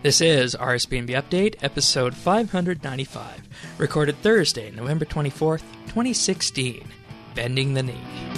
This is RSBNB Update, episode 595, recorded Thursday, November 24th, 2016, Bending the Knee.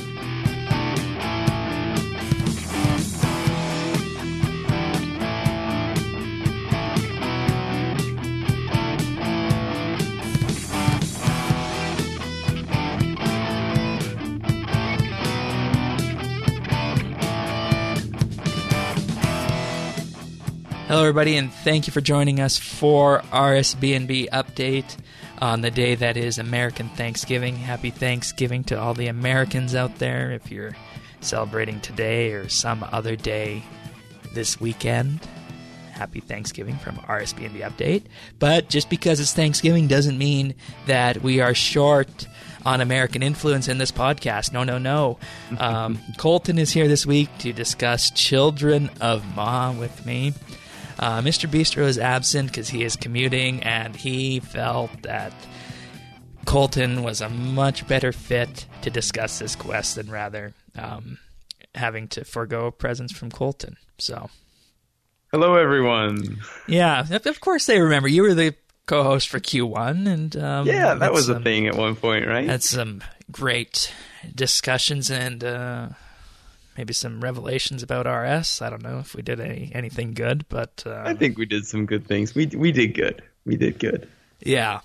Hello, everybody, and thank you for joining us for RSBNB Update on the day that is American Thanksgiving. Happy Thanksgiving to all the Americans out there if you're celebrating today or some other day this weekend. Happy Thanksgiving from RSBNB Update. But just because it's Thanksgiving doesn't mean that we are short on American influence in this podcast. No. Colton is here this week to discuss Children of Ma with me. Mr. Bistro is absent because he is commuting, and he felt that Colton was a much better fit to discuss this quest than rather having to forego a presence from Colton. So, hello, everyone. Yeah, of course they remember. You were the co-host for Q1, and yeah, that was a thing at one point, right? Had some great discussions and maybe some revelations about RS. I don't know if we did anything good, but I think we did some good things. We did good. We did good. Yeah.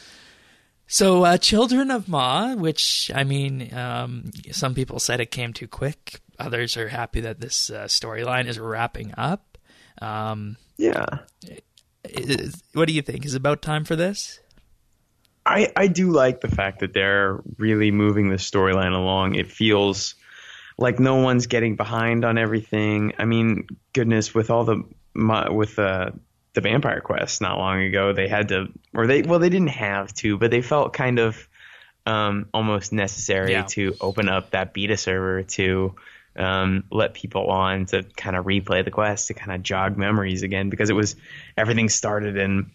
So, Children of Ma, which, I mean, some people said it came too quick. Others are happy that this storyline is wrapping up. Yeah. What do you think? Is it about time for this? I do like the fact that they're really moving the storyline along. It feels like no one's getting behind on everything. I mean, goodness, with all the Vampire Quest not long ago, they had to, or they didn't have to, but they felt kind of almost necessary to open up that beta server to let people on to kind of replay the quest, to kind of jog memories again, because everything started in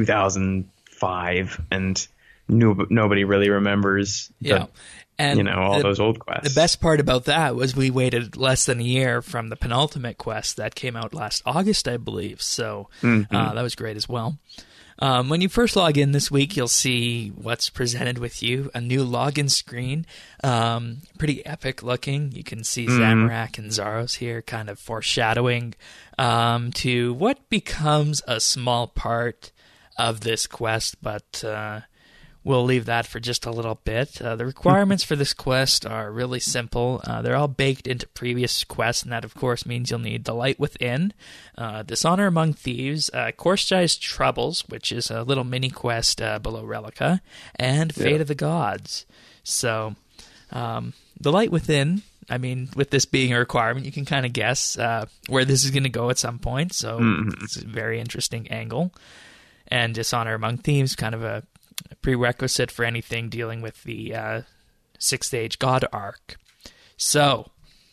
2005 and nobody really remembers. And all those old quests. The best part about that was we waited less than a year from the penultimate quest that came out last August, I believe. So that was great as well. When you first log in this week, you'll see what's presented with you. A new login screen. Pretty epic looking. You can see Zamorak and Zaros here kind of foreshadowing to what becomes a small part of this quest, but we'll leave that for just a little bit. The requirements for this quest are really simple. They're all baked into previous quests, and that, of course, means you'll need The Light Within, Dishonor Among Thieves, Korshai's Troubles, which is a little mini-quest below Relica, and Fate of the Gods. So, The Light Within, I mean, with this being a requirement, you can kind of guess where this is going to go at some point, so it's a very interesting angle. And Dishonor Among Thieves, kind of a prerequisite for anything dealing with the Sixth Age God arc. So,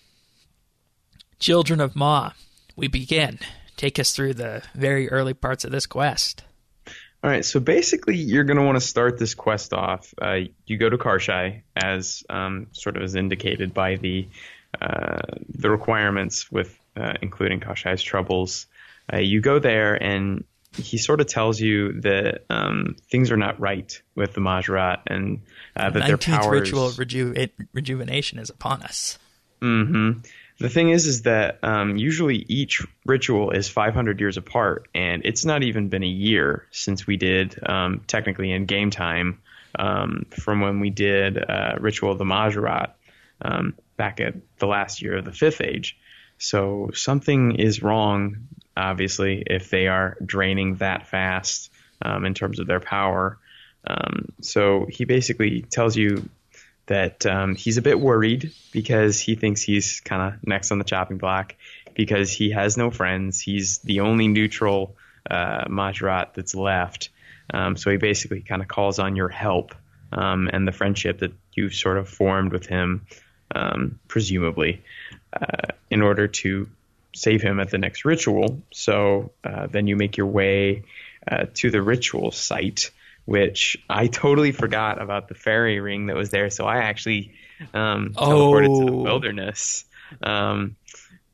Children of Ma, we begin. Take us through the very early parts of this quest. All right, so basically you're going to want to start this quest off. You go to Karshai, as sort of as indicated by the requirements with including Korshai's Troubles. You go there and he sort of tells you that things are not right with the Mahjarrat, and that their powers... 19th ritual rejuvenation is upon us. Mm-hmm. The thing is that usually each ritual is 500 years apart, and it's not even been a year since we did, technically in game time, from when we did Ritual of the Mahjarrat back at the last year of the Fifth Age. So something is wrong, obviously, if they are draining that fast in terms of their power. So he basically tells you that he's a bit worried because he thinks he's kind of next on the chopping block because he has no friends. He's the only neutral Mahjarrat that's left. So he basically kind of calls on your help and the friendship that you've sort of formed with him, presumably, in order to save him at the next ritual. So then you make your way to the ritual site, which I totally forgot about the fairy ring that was there. So I actually teleported to the wilderness.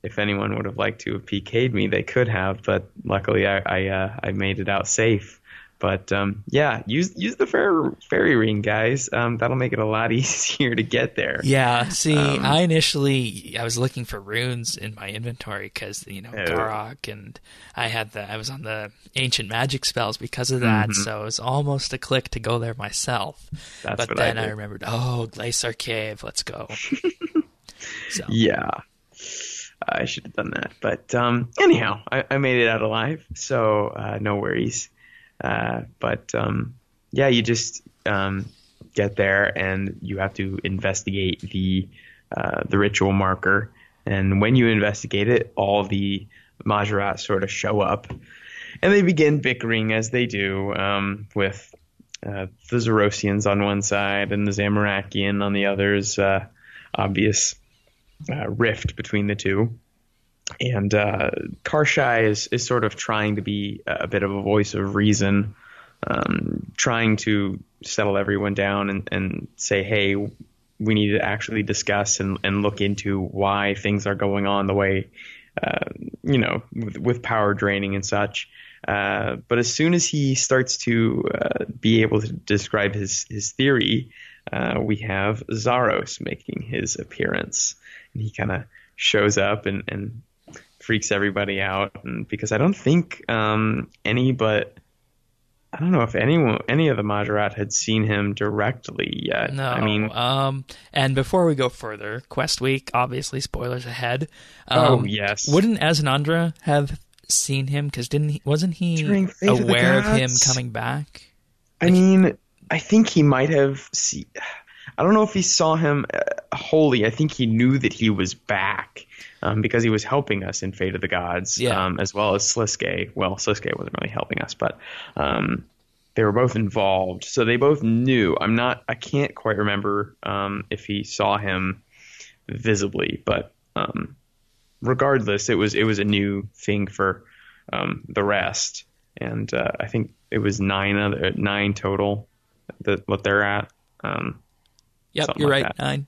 if anyone would have liked to have PK'd me, they could have, but luckily I made it out safe. But yeah, use the fairy ring, guys. That'll make it a lot easier to get there. Yeah. See, I was looking for runes in my inventory because Garok, and I was on the ancient magic spells because of that. Mm-hmm. So it was almost a click to go there myself. But then I remembered, Glacier Cave, let's go. So. Yeah. I should have done that. But anyhow, I made it out alive, so no worries. Yeah, you just get there and you have to investigate the ritual marker. And when you investigate it, all the Majorat sort of show up. And they begin bickering, as they do, with the Zerosians on one side and the Zamorakian on the other's obvious rift between the two. And Karshai is sort of trying to be a bit of a voice of reason, trying to settle everyone down and say, hey, we need to actually discuss and look into why things are going on the way, with power draining and such. But as soon as he starts to be able to describe his theory, we have Zaros making his appearance. And he kind of shows up and freaks everybody out, and because I don't think I don't know if any of the Majorat had seen him directly yet. No, I mean, and before we go further, Quest Week, obviously, spoilers ahead. Yes. Wouldn't Azanandra have seen him? Because wasn't he aware of him coming back? I mean, I think he might have seen. I don't know if he saw him wholly. I think he knew that he was back because he was helping us in Fate of the Gods, as well as Sliske. Well, Sliske wasn't really helping us, but they were both involved, so they both knew. I can't quite remember if he saw him visibly, but regardless, it was a new thing for the rest, and I think it was 9 total what they're at. Yep, you're right, 9.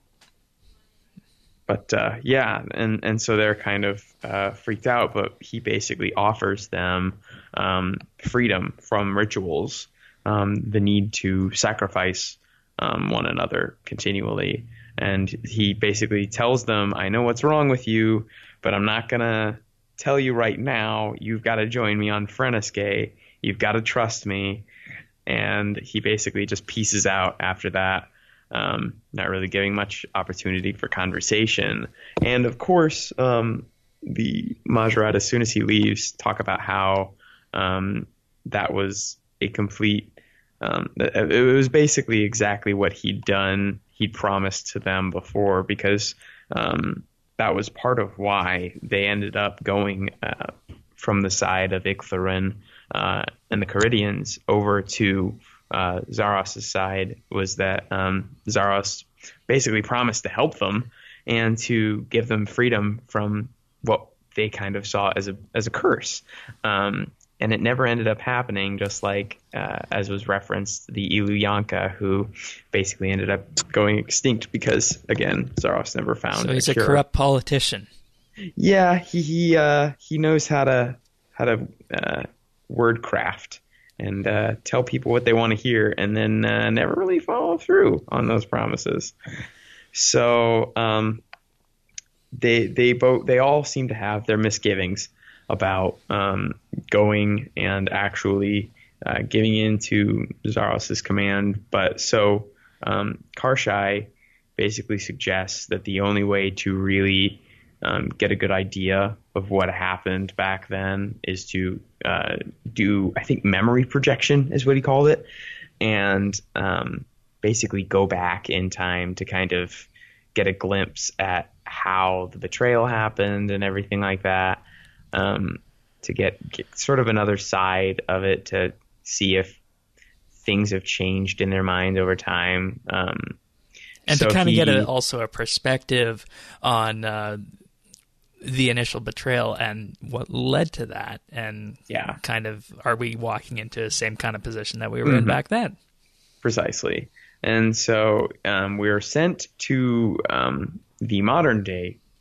But yeah, and so they're kind of freaked out, but he basically offers them freedom from rituals, the need to sacrifice one another continually. And he basically tells them, I know what's wrong with you, but I'm not going to tell you right now. You've got to join me on Freniske. You've got to trust me. And he basically just pieces out after that. Not really giving much opportunity for conversation. And of course, the Majorat, as soon as he leaves, talk about how that was a complete it was basically exactly what he'd promised to them before, because that was part of why they ended up going from the side of Icthurin and the Caridians over to Zaros' side, was that Zaros basically promised to help them and to give them freedom from what they kind of saw as a curse. And it never ended up happening, just like, as was referenced, the Iluyanka, who basically ended up going extinct because, again, Zaros never found a cure. So he's a corrupt politician. Yeah, he knows how to wordcraft and tell people what they want to hear, and then never really follow through on those promises. So they all seem to have their misgivings about going and actually giving in to Zaros' command. But so Karshai basically suggests that the only way to really get a good idea of what happened back then is to do, I think, memory projection is what he called it, and basically go back in time to kind of get a glimpse at how the betrayal happened and everything like that, to get sort of another side of it, to see if things have changed in their mind over time. And so to kind of get also a perspective on the initial betrayal and what led to that, and kind of, are we walking into the same kind of position that we were in back then? Precisely. And so we are sent to the modern day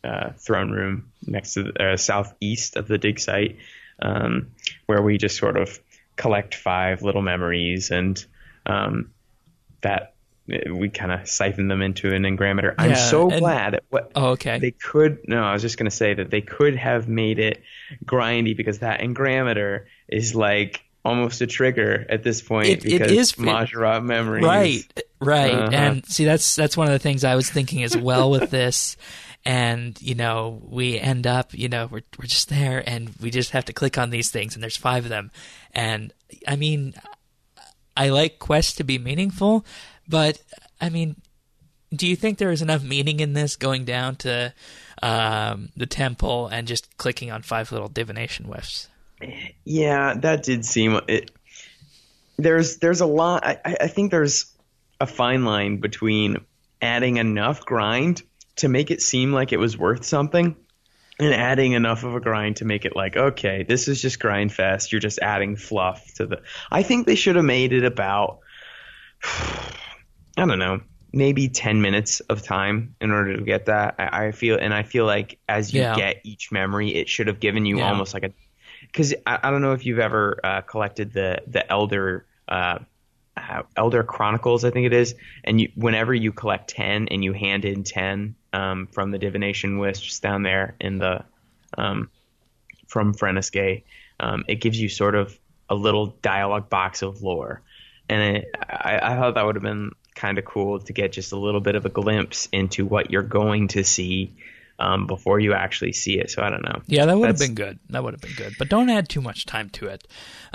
throne room next to the southeast of the dig site, where we just sort of collect 5 little memories, and that we kind of siphon them into an engrameter. I'm so glad they could. No, I was just going to say that they could have made it grindy, because that engrameter is like almost a trigger at this point, because it is Mahjarrat memories. Right. And see, that's one of the things I was thinking as well with this. And, we end up, we're just there, and we just have to click on these things, and there's 5 of them. And, I mean, I like quests to be meaningful, but, I mean, do you think there is enough meaning in this, going down to the temple and just clicking on 5 little divination whiffs? Yeah, that did seem it. There's a lot. I think there's a fine line between adding enough grind to make it seem like it was worth something, and adding enough of a grind to make it like, okay, this is just grind fest. You're just adding fluff to the. I think they should have made it about, I don't know, maybe 10 minutes of time in order to get that. I feel like as you get each memory, it should have given you almost like a. Because I don't know if you've ever collected the Elder Chronicles, I think it is, and whenever you collect 10 and you hand in 10 from the divination wisps down there in the from Frenesgay, it gives you sort of a little dialogue box of lore, and I thought that would have been kind of cool to get just a little bit of a glimpse into what you're going to see before you actually see it. So I don't know. Yeah, that would have been good. But don't add too much time to it.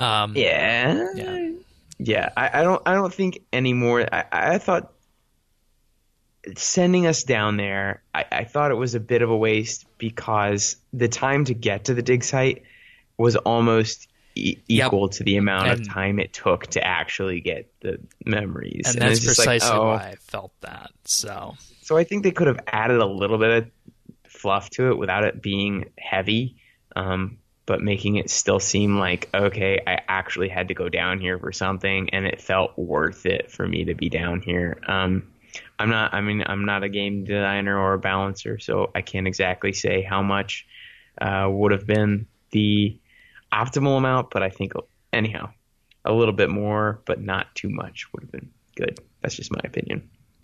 Yeah. I don't think anymore. I thought sending us down there, I thought it was a bit of a waste, because the time to get to the dig site was almost equal to the amount of time it took to actually get the memories. And that's precisely why I felt that. So I think they could have added a little bit of fluff to it without it being heavy, but making it still seem like, okay, I actually had to go down here for something, and it felt worth it for me to be down here. I'm not a game designer or a balancer, so I can't exactly say how much would have been the optimal amount, but I think anyhow, a little bit more, but not too much, would have been good. That's just my opinion.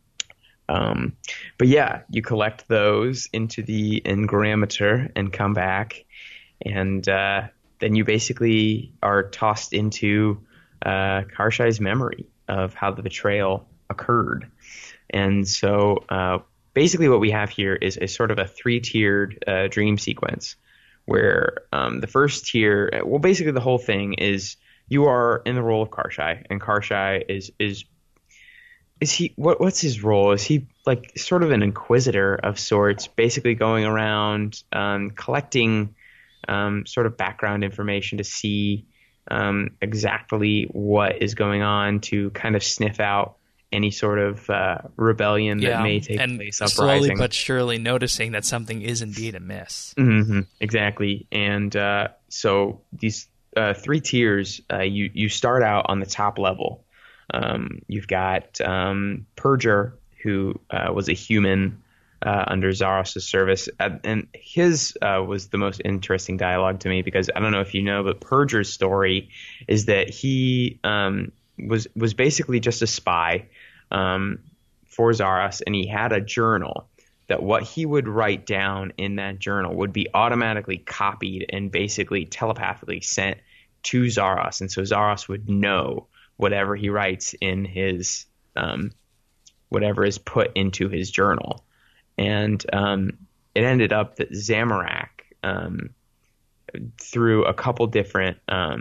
But yeah, you collect those into the engrameter and come back, and then you basically are tossed into Karshai's memory of how the betrayal occurred. And so basically what we have here is sort of a 3-tiered dream sequence, where the first tier, well, basically the whole thing is you are in the role of Karshai, and Karshai is he, what's his role? Is he like sort of an inquisitor of sorts, basically going around collecting sort of background information to see exactly what is going on, to kind of sniff out any sort of rebellion that may take place, uprising. Slowly but surely noticing that something is indeed amiss. Mm-hmm, exactly. And so these 3 tiers, you start out on the top level. You've got Purger, who was a human under Zaros' service, and his was the most interesting dialogue to me, because I don't know if you know, but Purger's story is that he was basically just a spy for Zaros, and he had a journal that what he would write down in that journal would be automatically copied and basically telepathically sent to Zaros, and so Zaros would know whatever he writes in his whatever is put into his journal. And it ended up that Zamorak, through a couple different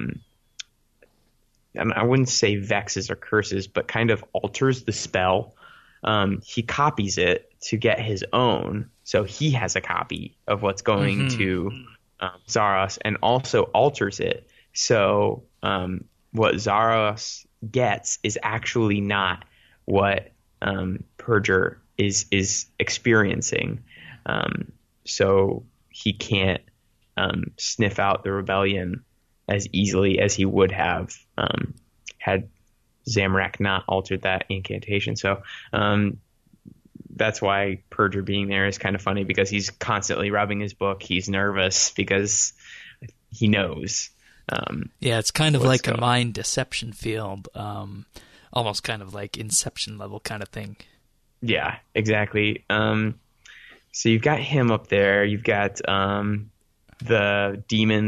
and I wouldn't say vexes or curses, but kind of alters the spell. He copies it to get his own, so he has a copy of what's going to Zaros, and also alters it so what Zaros gets is actually not what Purger is experiencing. So he can't sniff out the rebellion as easily as he would have had Zamorak not altered that incantation. So that's why Purger being there is kind of funny, because he's constantly rubbing his book. He's nervous because he knows. Yeah, it's kind of like a mind deception field, almost kind of like Inception level kind of thing. Yeah, exactly. So you've got him up there. You've got the demon,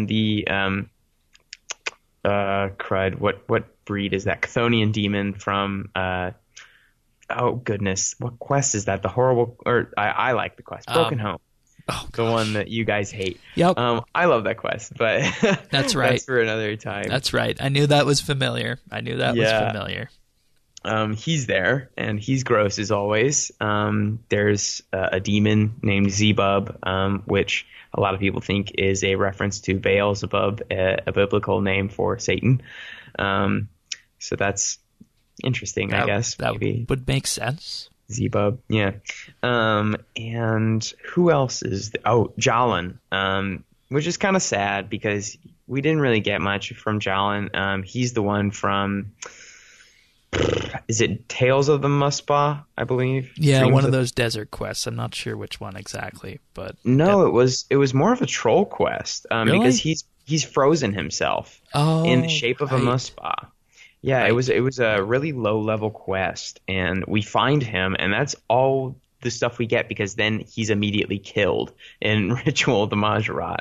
crud. What breed is that? Chthonian demon from oh goodness, what quest is that? The horrible, or I like the quest, Broken Home. Oh, the one that you guys hate. Yep. I love that quest, but that's right. That's for another time. That's right. I knew that was familiar. Was familiar. He's there, and he's gross as always. There's a demon named Zebub, which a lot of people think is a reference to Beelzebub, a biblical name for Satan. So that's interesting, I guess. That maybe would make sense. Zebub, yeah. And who else is Jalan, which is kind of sad because we didn't really get much from Jalan. He's the one from, is it Tales of the Muspah, I believe? Yeah, one of those desert quests. I'm not sure which one exactly, but no, it was more of a troll quest, really? Because he's frozen himself in the shape of a Muspah. Yeah, right. It was a really low level quest, and we find him, and that's all the stuff we get, because then he's immediately killed in Ritual of the Majorat.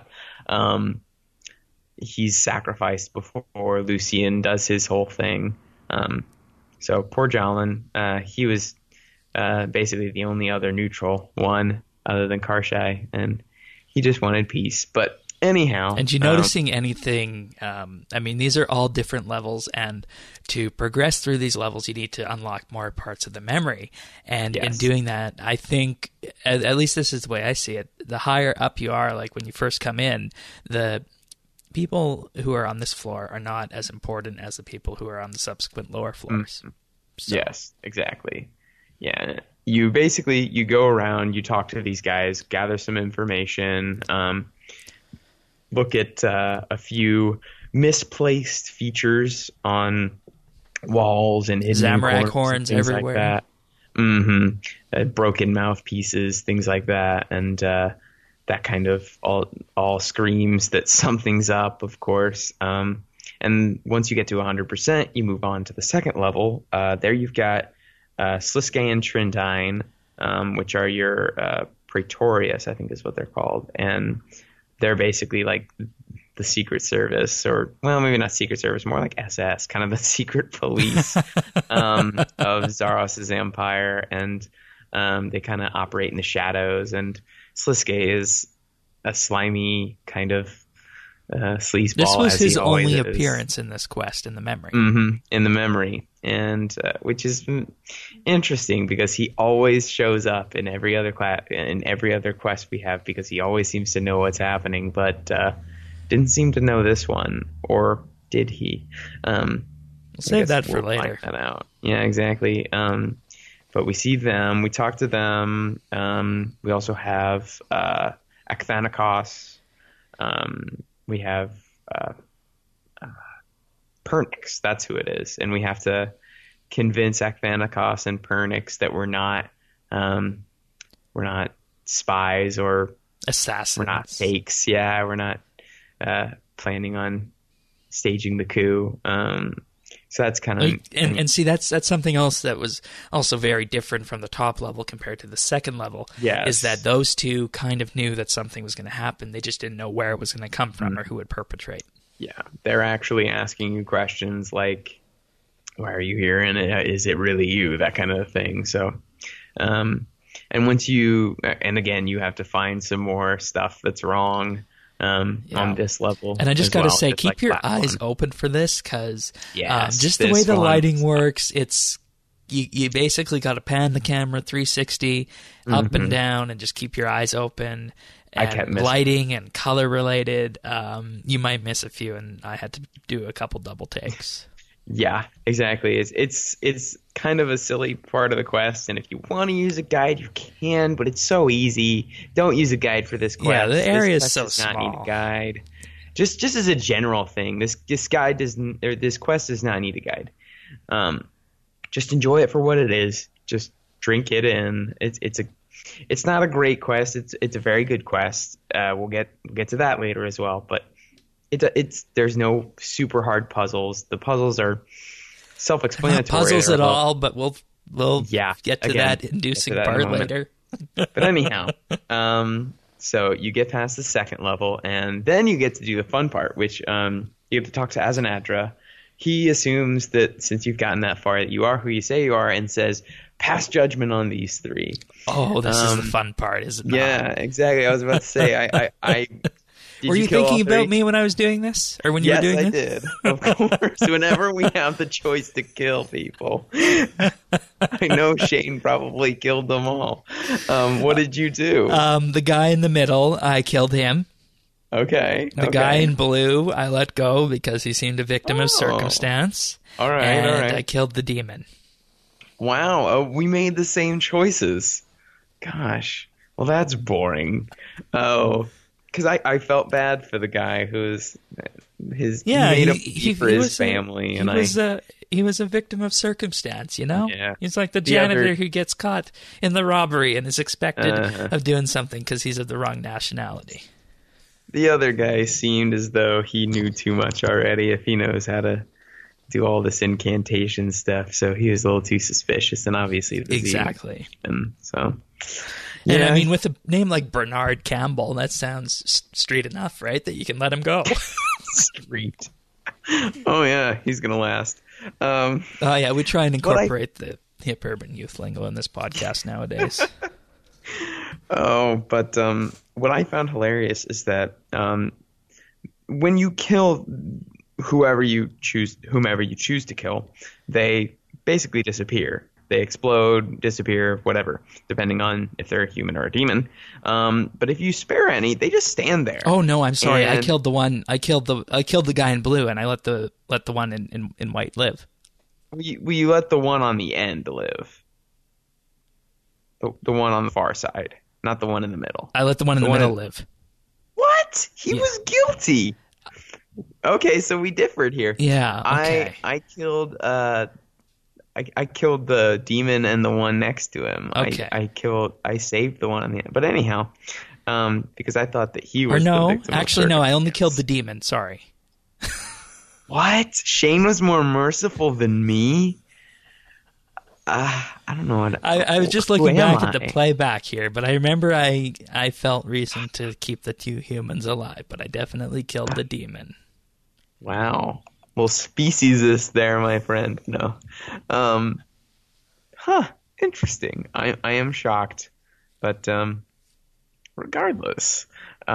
He's sacrificed before Lucian does his whole thing. So poor Jalan, he was basically the only other neutral one other than Karshai, and he just wanted peace. But anyhow, and you noticing anything? I mean, these are all different levels, and to progress through these levels, you need to unlock more parts of the memory. And in doing that, I think, at least this is the way I see it, the higher up you are, like when you first come in, the people who are on this floor are not as important as the people who are on the subsequent lower floors. Mm-hmm. So. Yes, exactly. Yeah, you go around, you talk to these guys, gather some information. Look at a few misplaced features on walls and hidden Zamorak horns everywhere. Like that. Broken mouthpieces, things like that, and that kind of all screams that something's up, of course. And once you get to 100%, you move on to the second level. There you've got Sliskay and Trindine, which are your Praetorius, I think is what they're called, and they're basically like the Secret Service, or, well, maybe not Secret Service, more like SS, kind of the secret police of Zaros' empire, and they kind of operate in the shadows, and Sliskay is a slimy kind of sleazeball. This was his only appearance in this quest, in the memory. In the memory, and which is interesting because he always shows up in every other quest we have, because he always seems to know what's happening, but didn't seem to know this one, or did he? We'll save that for later. Find that out. Yeah, exactly. But we see them, we talk to them. We also have Akthanikos. We have Pernix, that's who it is, and we have to convince Akthanikos and Pernix that we're not spies or assassins. We're not fakes. Yeah, we're not planning on staging the coup. So that's kind of and see, that's something else that was also very different from the top level compared to the second level. Yes. Is that those two kind of knew that something was going to happen. They just didn't know where it was going to come from or who would perpetrate. Yeah, they're actually asking you questions like, "Why are you here?" and "Is it really you?" That kind of thing. So, and once you again, you have to find some more stuff that's wrong. On this level. And I just got to say, keep your eyes open for this, because just the way the lighting works, it's you basically got to pan the camera 360 up and down and just keep your eyes open. And lighting and color related, you might miss a few, and I had to do a couple double takes. Yeah, exactly. It's kind of a silly part of the quest, and if you want to use a guide, you can, but it's so easy. Don't use a guide for this quest. Yeah, the area is so small. Not need a guide. Just as a general thing, this guide doesn't, or this quest does not need a guide. Just enjoy it for what it is. Just drink it in. It's not a great quest. It's a very good quest. We'll get to that later as well. But there's no super hard puzzles. The puzzles are self-explanatory. Not puzzles at all, but we'll get to again, that inducing part later. But anyhow, so you get past the second level, and then you get to do the fun part, which you have to talk to Azanadra. He assumes that since you've gotten that far, that you are who you say you are, and says, pass judgment on these three. Oh, this is the fun part, isn't it? Yeah, exactly. I was about to say, I were you thinking about me when I was doing this? Or when you were doing this? Yes, I did. Of course. Whenever we have the choice to kill people. I know Shane probably killed them all. What did you do? The guy in the middle, I killed him. Okay. The guy in blue, I let go because he seemed a victim of circumstance. All right, and all right. I killed the demon. Wow, we made the same choices. Gosh. Well, that's boring. Oh, because I felt bad for the guy who's he made a plea for his family, he was a victim of circumstance, you know? Yeah. He's like the janitor who gets caught in the robbery and is expected of doing something because he's of the wrong nationality. The other guy seemed as though he knew too much already if he knows how to do all this incantation stuff, so he was a little too suspicious, and obviously it was exactly. And so... And I mean, with a name like Bernard Campbell, that sounds street enough, right? That you can let him go. Street. Oh, yeah, he's going to last. Oh, yeah, we try and incorporate the hip urban youth lingo in this podcast nadays. Oh, but what I found hilarious is that when you kill whomever you choose to kill, they basically disappear. They explode, disappear, whatever, depending on if they're a human or a demon. But if you spare any, they just stand there. Oh no, I'm sorry. And I killed the one. I killed the guy in blue, and I let the one in white live. You let the one on the end live. The one on the far side, not the one in the middle. I let the one in the middle live. What? He was guilty. Okay, so we differed here. Yeah. Okay. I killed. I killed the demon and the one next to him. Okay. I saved the one on the end. But anyhow, because I thought that he was the victim. Actually, no, I only killed the demon. Sorry. What? Shane was more merciful than me? I don't know. I was just looking back at the playback here, but I remember I felt reason to keep the two humans alive, but I definitely killed the demon. Wow. Well, speciesist there, my friend. No. Interesting. I am shocked. But regardless,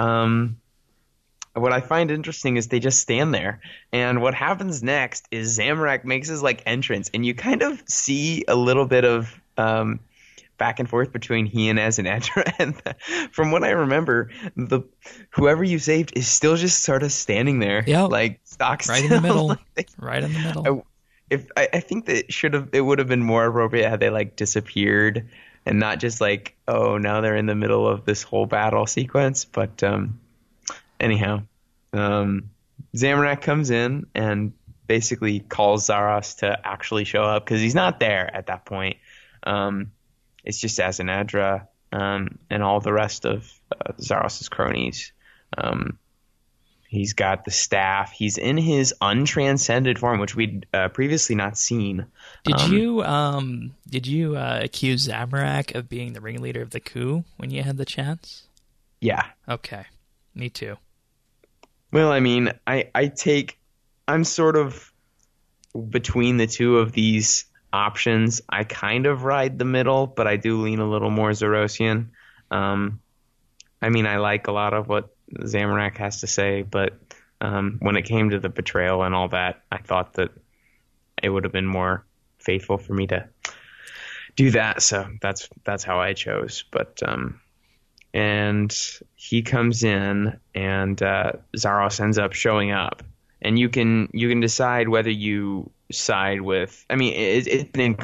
what I find interesting is they just stand there. And what happens next is Zamorak makes his entrance, and you kind of see a little bit of back and forth between he and Azanadra. And from what I remember, whoever you saved is still just sort of standing there, stock still. Right in the middle. Right in the middle. I think that it would have been more appropriate had they disappeared and not just now they're in the middle of this whole battle sequence. But anyhow, Zamorak comes in and basically calls Zaros to actually show up because he's not there at that point. It's just Azanadra and all the rest of Zaros' cronies. He's got the staff. He's in his untranscended form, which we'd previously not seen. Did you accuse Zamorak of being the ringleader of the coup when you had the chance? Yeah. Okay. Me too. Well, I mean, I'm sort of between the two of these options. I kind of ride the middle, but I do lean a little more Zarosian. I mean, I like a lot of what Zamorak has to say, but when it came to the betrayal and all that, I thought that it would have been more faithful for me to do that. So that's how I chose. But and he comes in, and Zaros ends up showing up, and you can decide whether you side with. I mean, it's an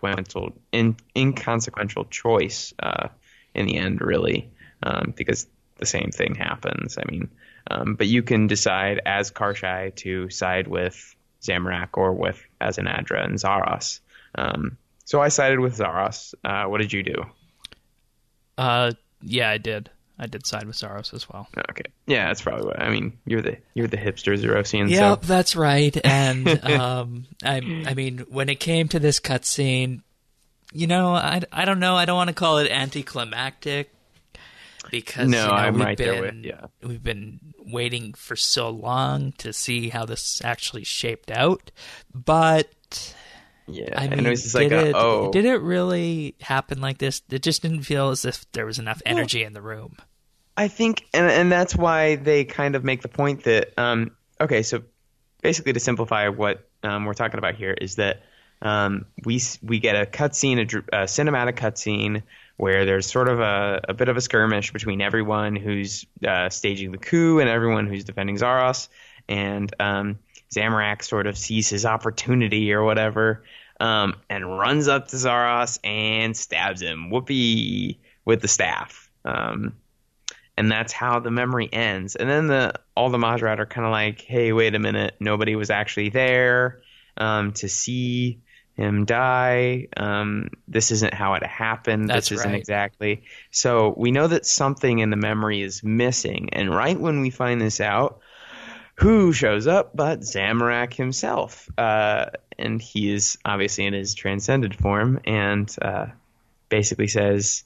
inconsequential choice in the end, really, because the same thing happens. I mean, but you can decide as Karshai to side with Zamorak or with Azanadra and Zaros. So I sided with Zaros. What did you do? Yeah, I did. I did side with Zaros as well. Okay. Yeah, that's probably what I mean. You're the hipster Zerosian. Yep, so. that's right. And I mean, when it came to this cutscene, I don't know. I don't want to call it anticlimactic because no, I'm right there with you. We've been waiting for so long to see how this actually shaped out, but. Yeah, I mean, and it was just did it really happen like this? It just didn't feel as if there was enough energy in the room. I think, and that's why they kind of make the point that, okay, so basically to simplify what we're talking about here is that we get a cutscene, a cinematic cutscene where there's sort of a bit of a skirmish between everyone who's staging the coup and everyone who's defending Zaros, and Zamorak sort of sees his opportunity or whatever, and runs up to Zaros and stabs him, whoopee, with the staff. And that's how the memory ends. And then all the Mahjarad are kind of like, hey, wait a minute, nobody was actually there to see him die. This isn't how it happened. That's this isn't right. exactly. So we know that something in the memory is missing. And right when we find this out, who shows up but Zamorak himself? And he is obviously in his transcended form and basically says,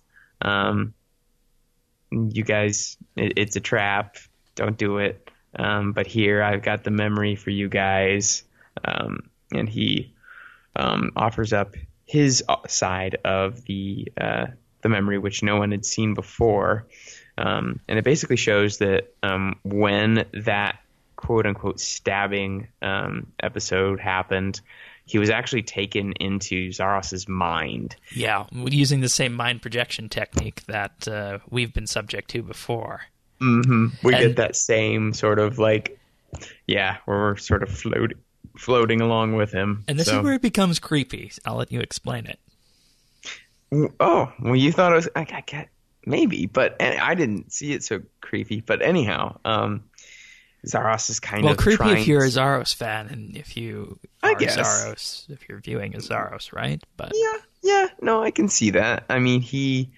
you guys, it's a trap. Don't do it. But here, I've got the memory for you guys. And he offers up his side of the memory, which no one had seen before. And it basically shows that when that quote-unquote stabbing episode happened, he was actually taken into Zaros's mind. Yeah, using the same mind projection technique that we've been subject to before. Mm-hmm. We get that same sort of where we're sort of floating along with him. And this is where it becomes creepy. I'll let you explain it. Oh, well, you thought it was... I get maybe, but I didn't see it so creepy. But anyhow... Zaros is kind of creepy trying... if you're a Zaros fan and if you are I guess. Zaros, if you're viewing as Zaros, right? But yeah, no, I can see that. I mean, he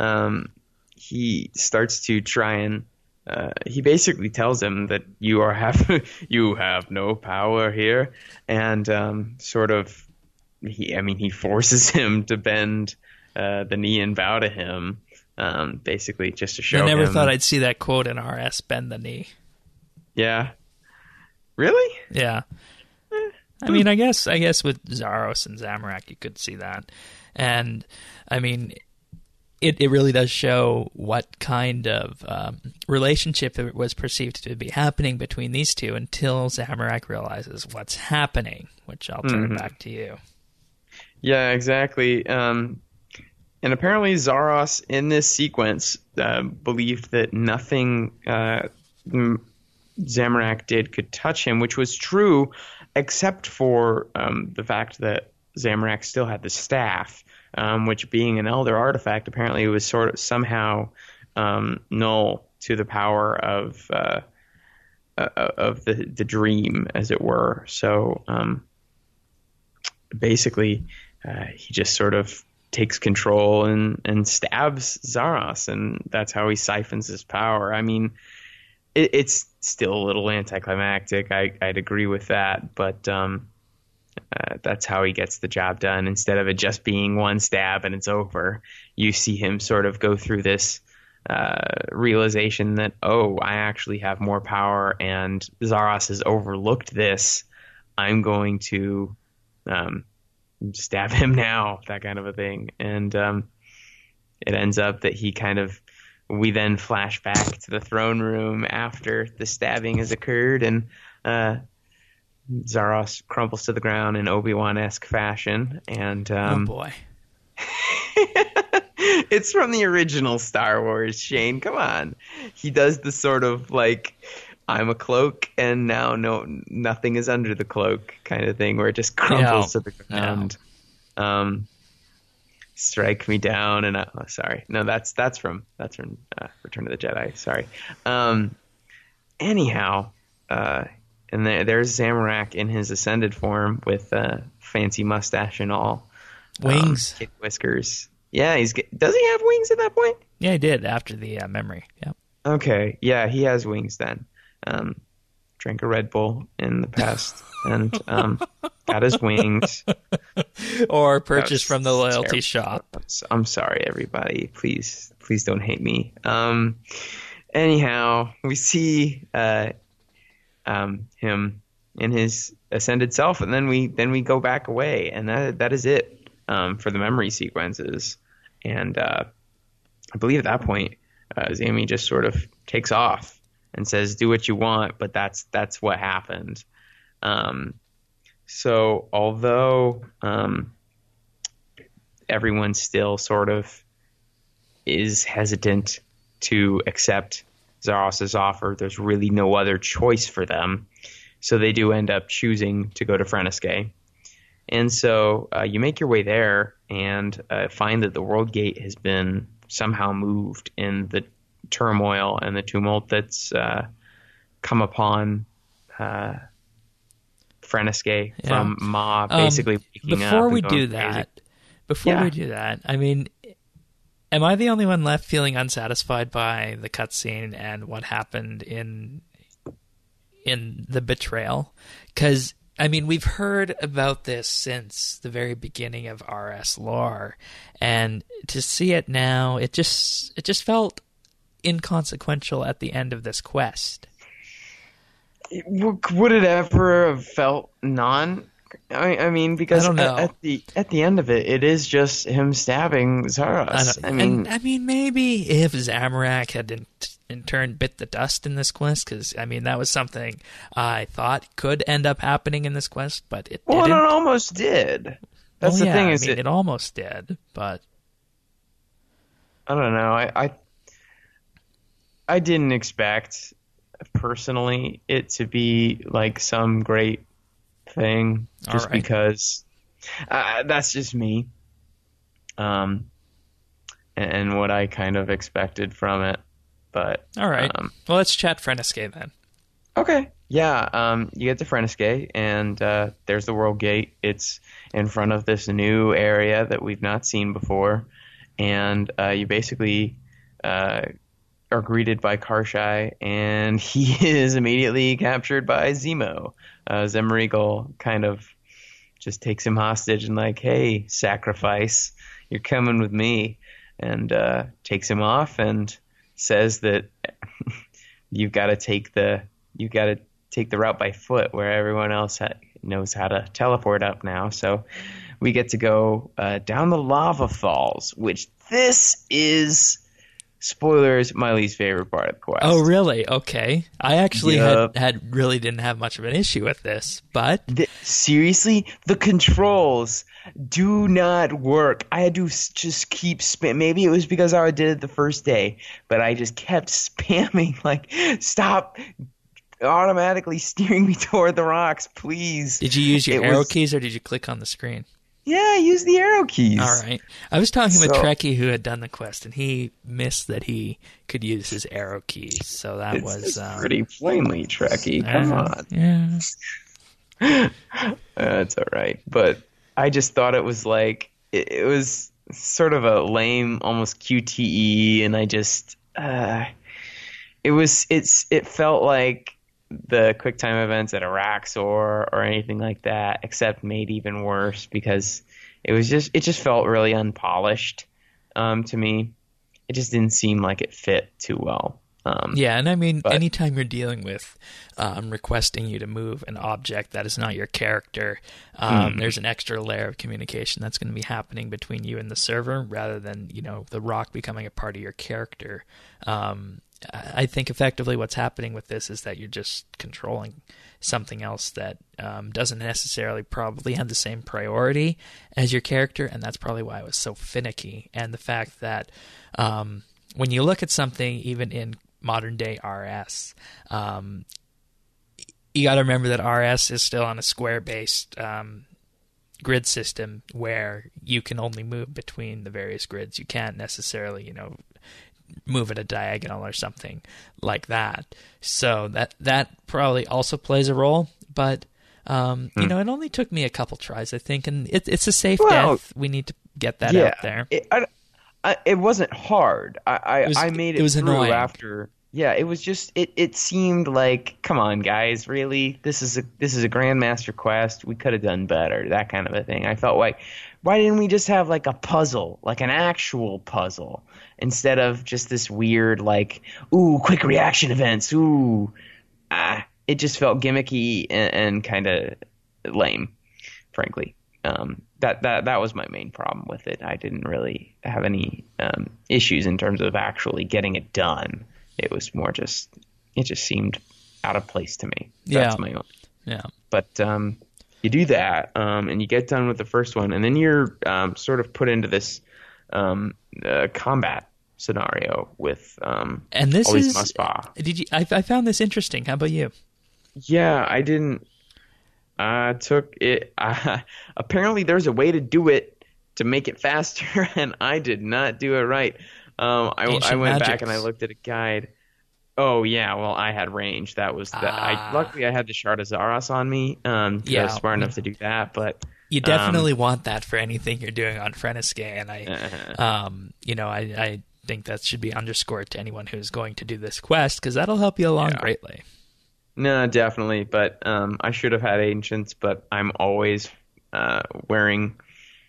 starts to try and he basically tells him that you have no power here, and he forces him to bend the knee and bow to him, basically just to show him. I never thought I'd see that quote in RS, bend the knee. Yeah. Really? Yeah. I mean, I guess with Zaros and Zamorak you could see that. And, I mean, it really does show what kind of relationship it was perceived to be happening between these two until Zamorak realizes what's happening, which I'll turn it back to you. Yeah, exactly. And apparently Zaros, in this sequence, believed that nothing... Zamorak did could touch him, which was true, except for the fact that Zamorak still had the staff, which, being an elder artifact, apparently was sort of somehow null to the power of the dream, as it were. So basically, he just sort of takes control and stabs Zaros, and that's how he siphons his power. I mean, it's still a little anticlimactic. I'd agree with that, but that's how he gets the job done. Instead of it just being one stab and it's over, you see him sort of go through this realization that, oh, I actually have more power, and Zaros has overlooked this. I'm going to stab him now, that kind of a thing. And it ends up that we then flash back to the throne room after the stabbing has occurred, and Zaros crumples to the ground in Obi-Wan-esque fashion. And oh boy. It's from the original Star Wars, Shane. Come on. He does the sort of I'm a cloak and now nothing is under the cloak kind of thing, where it just crumples to the ground. No. Strike me down, and sorry, no, that's from Return of the Jedi. Sorry. Anyhow, and there's Zamorak in his ascended form with a fancy mustache and all. Wings. Kid Whiskers. Yeah, does he have wings at that point? Yeah, he did after the memory. Yeah. Okay, yeah, he has wings then. Drank a Red Bull in the past and got his wings. Or purchased from the loyalty shop. I'm sorry, everybody. Please don't hate me. Anyhow, we see him in his ascended self, and then we go back away, and that is it for the memory sequences. And I believe at that point, Zami just sort of takes off and says, "Do what you want," but that's what happened. So although everyone still sort of is hesitant to accept Zaros's offer, there's really no other choice for them. So they do end up choosing to go to Freneske. And so you make your way there and find that the World Gate has been somehow moved in the turmoil and the tumult that's come upon Freneske from Ma basically waking up. Before we do that, I mean, am I the only one left feeling unsatisfied by the cutscene and what happened in the betrayal? Because, I mean, we've heard about this since the very beginning of RS lore, and to see it now, it just felt inconsequential at the end of this quest. Would it ever have felt I mean, because I don't know. At the end of it, it is just him stabbing Zaros. I mean, maybe if Zamorak had in turn bit the dust in this quest, because I mean that was something I thought could end up happening in this quest, but it didn't. Well, it almost did. That's the thing. It almost did, but I don't know. I didn't expect personally it to be like some great thing, just because that's just me, and what I kind of expected from it. But all right, well, let's chat Freneske then. Okay, yeah. You get to Freneske, and there's the World Gate. It's in front of this new area that we've not seen before, and you basically are greeted by Karshai, and he is immediately captured by Zemo. Zemrigal kind of just takes him hostage and like, "Hey, sacrifice, you're coming with me," and takes him off and says that you've got to take the route by foot, where everyone else knows how to teleport up now. So we get to go down the lava falls, which this is, spoilers, my least favorite part of the quest. Oh, really? Okay. I actually had really didn't have much of an issue with this, but seriously, the controls do not work. I had to just keep maybe it was because I did it the first day, but I just kept spamming like, "Stop automatically steering me toward the rocks, please." Did you use your arrow keys or did you click on the screen? Yeah, I used the arrow keys. All right. I was talking with Trekkie, who had done the quest, and he missed that he could use his arrow keys. So that was pretty plainly Trekkie. Come on. Yeah. That's all right. But I just thought it was like it was sort of a lame, almost QTE, and I just it felt like the QuickTime events at Araxor or anything like that, except made even worse because it just felt really unpolished to me. It just didn't seem like it fit too well. Yeah, and I mean, anytime you're dealing with requesting you to move an object that is not your character, there's an extra layer of communication that's going to be happening between you and the server rather than, the rock becoming a part of your character. I think effectively what's happening with this is that you're just controlling something else that doesn't necessarily probably have the same priority as your character, and that's probably why it was so finicky. And the fact that when you look at something, even in modern day RS, you got to remember that RS is still on a square-based grid system where you can only move between the various grids. You can't necessarily, move at a diagonal or something like that. So that probably also plays a role. But You know, it only took me a couple tries, I think, and it's a safe death. We need to get that out there. It wasn't hard. I made it through annoying. after. Yeah, it was just it seemed like, come on, guys, really? This is a Grandmaster quest. We could have done better. That kind of a thing. I felt like, why didn't we just have like a puzzle, like an actual puzzle, instead of just this weird like, ooh, quick reaction events. Ooh, it just felt gimmicky and kind of lame, frankly. That was my main problem with it. I didn't really have any issues in terms of actually getting it done. It was more it just seemed out of place to me. That's my own. Yeah. But you do that, and you get done with the first one, and then you're sort of put into this combat scenario with and this all these is Muspah. Did you? I found this interesting. How about you? Yeah, I didn't. Took it. Apparently, there's a way to do it to make it faster, and I did not do it right. I went back and I looked at a guide. Oh yeah, well I had range. That was luckily I had the Shard of Zaros on me. I was smart enough to do that, but you definitely want that for anything you're doing on Freniske, and I think that should be underscored to anyone who's going to do this quest, because that'll help you along greatly. No, definitely, but I should have had ancients, but I'm always wearing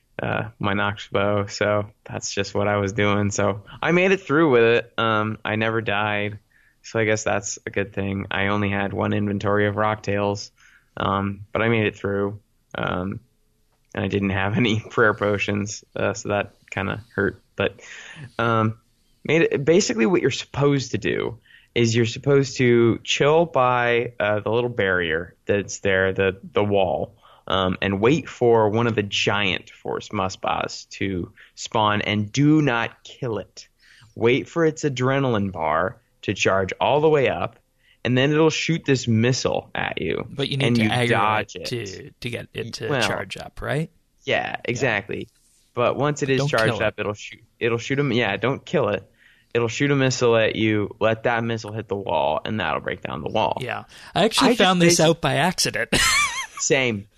my Nox bow, so that's just what I was doing. So I made it through with it. I never died, so I guess that's a good thing. I only had one inventory of rocktails, but I made it through, and I didn't have any prayer potions, so that kind of hurt. But made it. Basically, what you're supposed to do is you're supposed to chill by the little barrier that's there, the wall. And wait for one of the giant force Muspahs to spawn, and do not kill it. Wait for its adrenaline bar to charge all the way up, and then it'll shoot this missile at you. But you need to dodge it to get it to charge up, right? Yeah, exactly. Yeah. But once it is charged up, it'll shoot them. Yeah, don't kill it. It'll shoot a missile at you. Let that missile hit the wall, and that'll break down the wall. Yeah, I actually found this out by accident. Same.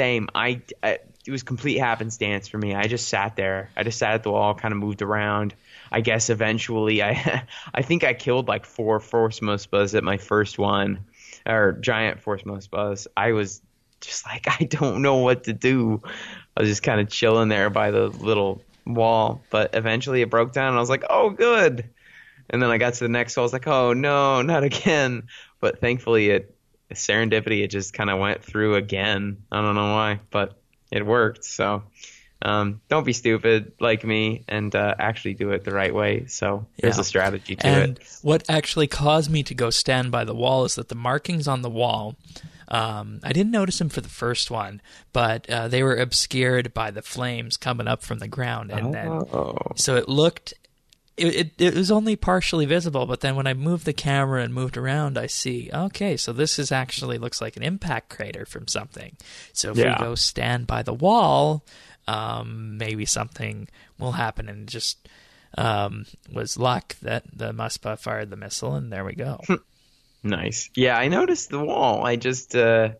It was complete happenstance for me. I just sat there. I just sat at the wall, kind of moved around. I guess eventually I think I killed like 4 force Muspahs at my first one, or giant force Muspahs. I was just like, I don't know what to do. I was just kind of chilling there by the little wall, but eventually it broke down and I was like, oh, good. And then I got to the next wall. I was like, oh, no, not again. But thankfully serendipity, it just kind of went through again. I don't know why, but it worked. So don't be stupid like me and actually do it the right way. So there's a strategy to it. And what actually caused me to go stand by the wall is that the markings on the wall, I didn't notice them for the first one, but they were obscured by the flames coming up from the ground. And then so it looked... It was only partially visible, but then when I moved the camera and moved around, I see, okay, so this is actually looks like an impact crater from something. So if we go stand by the wall, maybe something will happen, and just was luck that the Muspah fired the missile, and there we go. Nice. Yeah, I noticed the wall. I just, didn't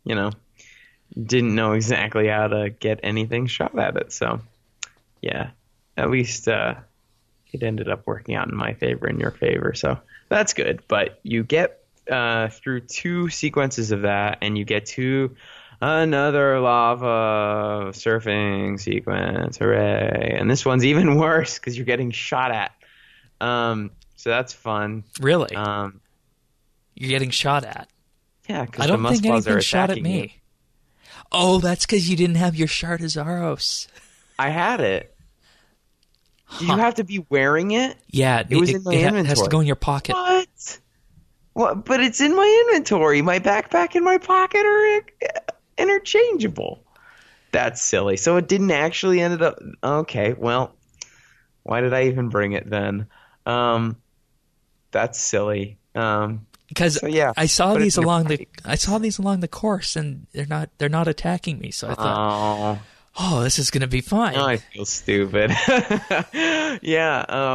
know exactly how to get anything shot at it. So, yeah, at least... it ended up working out in my favor and your favor, so that's good. But you get through 2 sequences of that, and you get to another lava surfing sequence. Hooray! And this one's even worse because you're getting shot at. So that's fun. Really? You're getting shot at? Yeah, because the Muspahs are shot at me. You. Oh, that's because you didn't have your Shard of Zaros. I had it. Do you have to be wearing it? Yeah, it was in my inventory. It has to go in your pocket. What? But it's in my inventory. My backpack and my pocket are interchangeable. That's silly. So it didn't actually end up... Okay, well, why did I even bring it then? That's silly. Because I saw these along the course, and they're not attacking me. So I thought... Oh, this is going to be fine. Oh, I feel stupid. Yeah,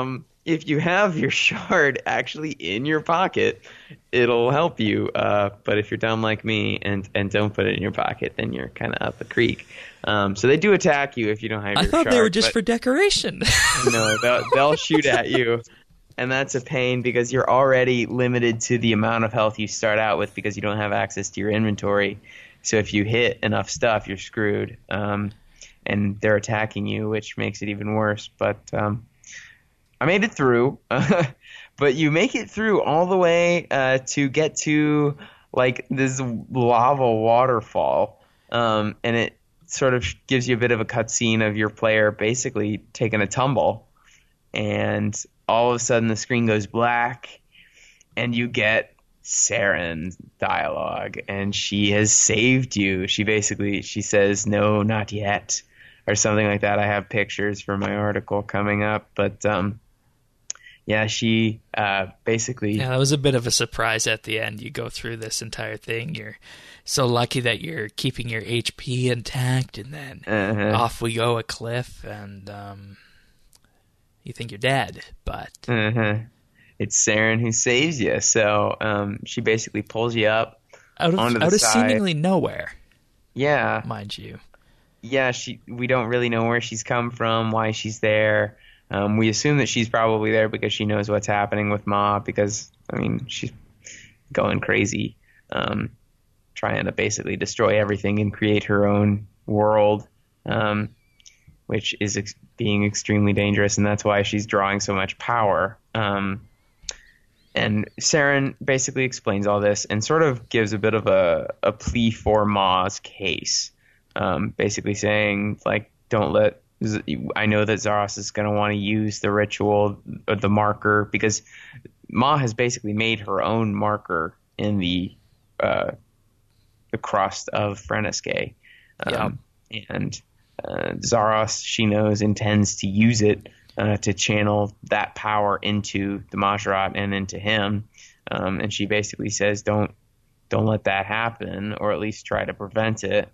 if you have your shard actually in your pocket, it'll help you. But if you're dumb like me and don't put it in your pocket, then you're kind of up a creek. So they do attack you if you don't have your shard. I thought they were just for decoration. No, they'll shoot at you. And that's a pain because you're already limited to the amount of health you start out with because you don't have access to your inventory. So if you hit enough stuff, you're screwed. And they're attacking you, which makes it even worse. But I made it through. But you make it through all the way to get to like this lava waterfall. And it sort of gives you a bit of a cutscene of your player basically taking a tumble. And all of a sudden the screen goes black and you get Saren's dialogue, and she has saved you. She says, "No, not yet," or something like that. I have pictures for my article coming up, but yeah, she basically... Yeah, that was a bit of a surprise at the end. You go through this entire thing. You're so lucky that you're keeping your HP intact, and then off we go a cliff, and you think you're dead, but... It's Saren who saves you. So she basically pulls you up onto the side. Seemingly nowhere. Yeah. Mind you. Yeah, we don't really know where she's come from, why she's there. We assume that she's probably there because she knows what's happening with Ma because, I mean, she's going crazy, trying to basically destroy everything and create her own world, which is being extremely dangerous, and that's why she's drawing so much power. And Saren basically explains all this and sort of gives a bit of a plea for Ma's case, basically saying, like, don't let... I know that Zaros is going to want to use the ritual, or the marker, because Ma has basically made her own marker in the crust of Freneske. And Zaros, she knows, intends to use it to channel that power into the Mazzaroth and into him. And she basically says, don't let that happen, or at least try to prevent it.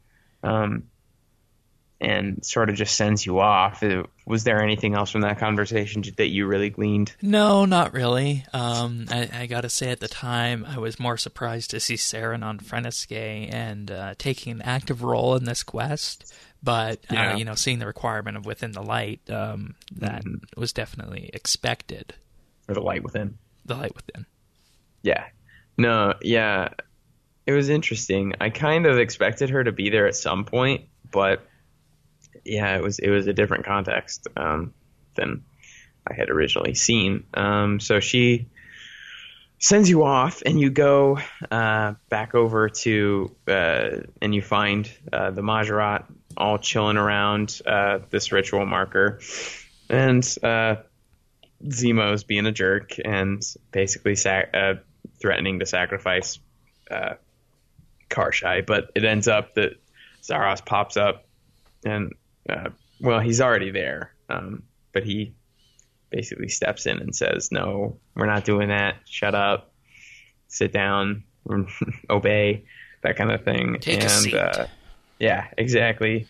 And sort of just sends you off. Was there anything else from that conversation that you really gleaned? No, not really. I gotta say, at the time, I was more surprised to see Saren on Freneske and taking an active role in this quest. But, seeing the requirement of Within the Light, that was definitely expected. Or the Light Within. The Light Within. Yeah. No, yeah. It was interesting. I kind of expected her to be there at some point, but yeah, it was a different context than I had originally seen. So she sends you off, and you go back over to and you find the Mazzaroth all chilling around this ritual marker, and Zemo's being a jerk and basically threatening to sacrifice Karshai, but it ends up that Zaros pops up, and he's already there, but he basically steps in and says, "No, we're not doing that. Shut up, sit down, obey," that kind of thing. Take a seat. Yeah, exactly.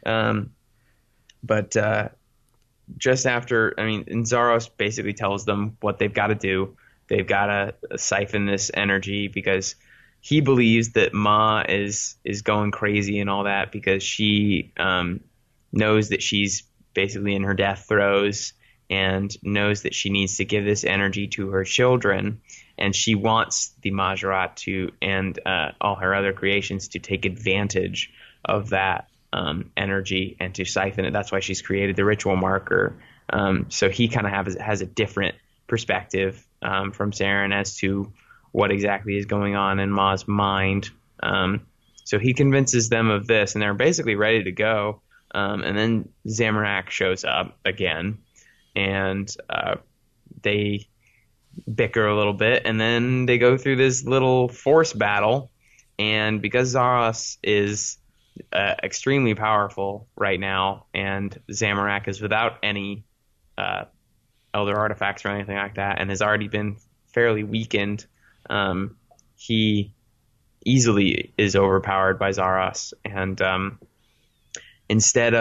But just after, and Zaros basically tells them what they've got to do. They've got to siphon this energy because he believes that Ma is going crazy and all that because she knows that she's basically in her death throes and knows that she needs to give this energy to her children, and she wants the Mazzaroth to and all her other creations to take advantage of that energy and to siphon it. That's why she's created the ritual marker. So he kind of has a different perspective from Saren as to what exactly is going on in Ma's mind. So he convinces them of this, and they're basically ready to go. And then Zamorak shows up again, and they bicker a little bit, and then they go through this little force battle. And because Zaros is extremely powerful right now, and Zamorak is without any elder artifacts or anything like that, and has already been fairly weakened, he easily is overpowered by Zaros. And instead of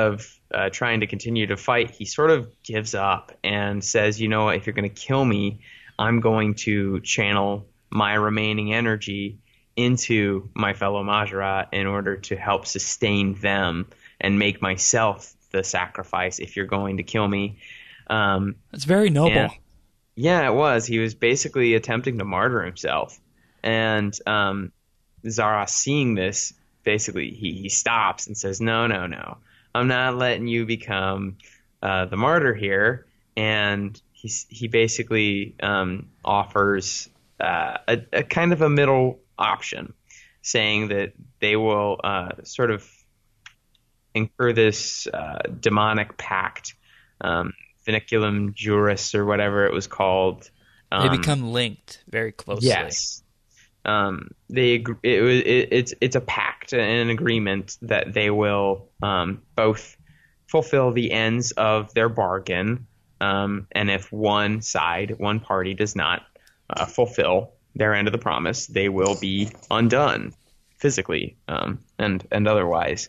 trying to continue to fight, he sort of gives up and says, you know, if you're going to kill me, I'm going to channel my remaining energy into my fellow Majorat in order to help sustain them and make myself the sacrifice if you're going to kill me. That's very noble. Yeah, it was. He was basically attempting to martyr himself. And Zaros, seeing this, basically he stops and says, no, I'm not letting you become the martyr here. And he basically offers a kind of a middle option, saying that they will sort of incur this demonic pact, Vinculum Juris or whatever it was called. They become linked very closely. Yes. It's a pact and an agreement that they will both fulfill the ends of their bargain, and if one party does not fulfill their end of the promise, they will be undone physically and otherwise.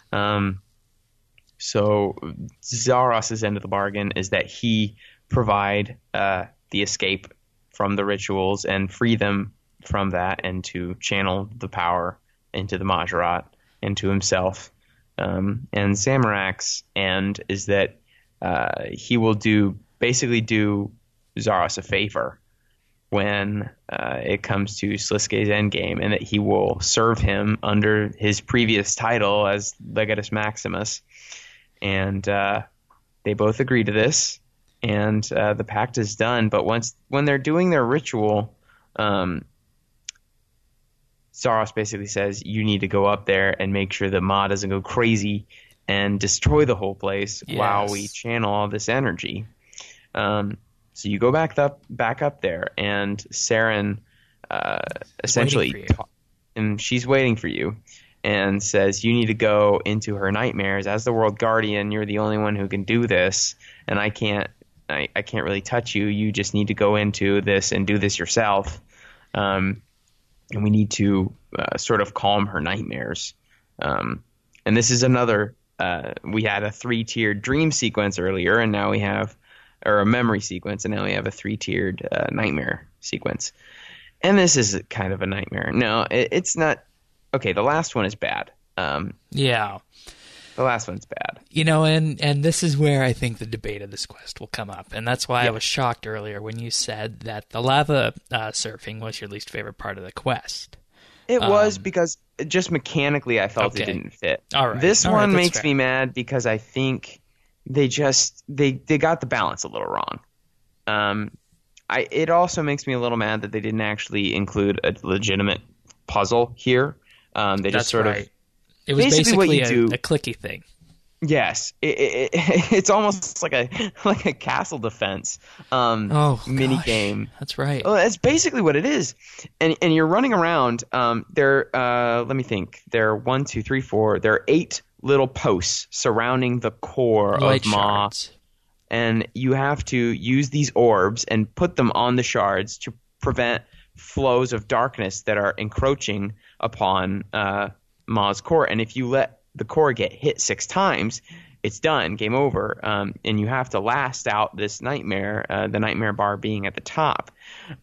So Zaros' end of the bargain is that he provide the escape from the rituals and free them from that, and to channel the power into the Majorat, into himself. And Zamorak's end is that he will basically do Zaros a favor when it comes to Sliske's endgame, and that he will serve him under his previous title as Legatus Maximus. And they both agree to this, and the pact is done. But when they're doing their ritual, Zaros basically says, you need to go up there and make sure that Ma doesn't go crazy and destroy the whole place while we channel all this energy. So you go back up there, and Saren essentially, and she's waiting for you, and says, you need to go into her nightmares. As the World Guardian, you're the only one who can do this, and I can't really touch you. You just need to go into this and do this yourself. And we need to sort of calm her nightmares. And this is another, we had a 3-tiered dream sequence earlier, and now we have, or a memory sequence, and now we have a 3-tiered nightmare sequence. And this is kind of a nightmare. No, it's not. Okay, the last one is bad. Yeah. The last one's bad. You know, and this is where I think the debate of this quest will come up. And that's why I was shocked earlier when you said that the lava surfing was your least favorite part of the quest. It was, because just mechanically I felt it didn't fit. All right. This one makes me mad because I think they got the balance a little wrong. It also makes me a little mad that they didn't actually include a legitimate puzzle here. They just sort of. It was basically a clicky thing. Yes, it's almost like a castle defense mini game. That's right. Well, that's basically what it is, and you're running around. Let me think. There are 1, 2, 3, 4. There are 8 little posts surrounding the core Light of Ma, shards. and you have to use these orbs and put them on the shards to prevent flows of darkness that are encroaching upon Ma's core. And if you let the core get hit 6 times, it's done, game over. And you have to last out this nightmare, the nightmare bar being at the top.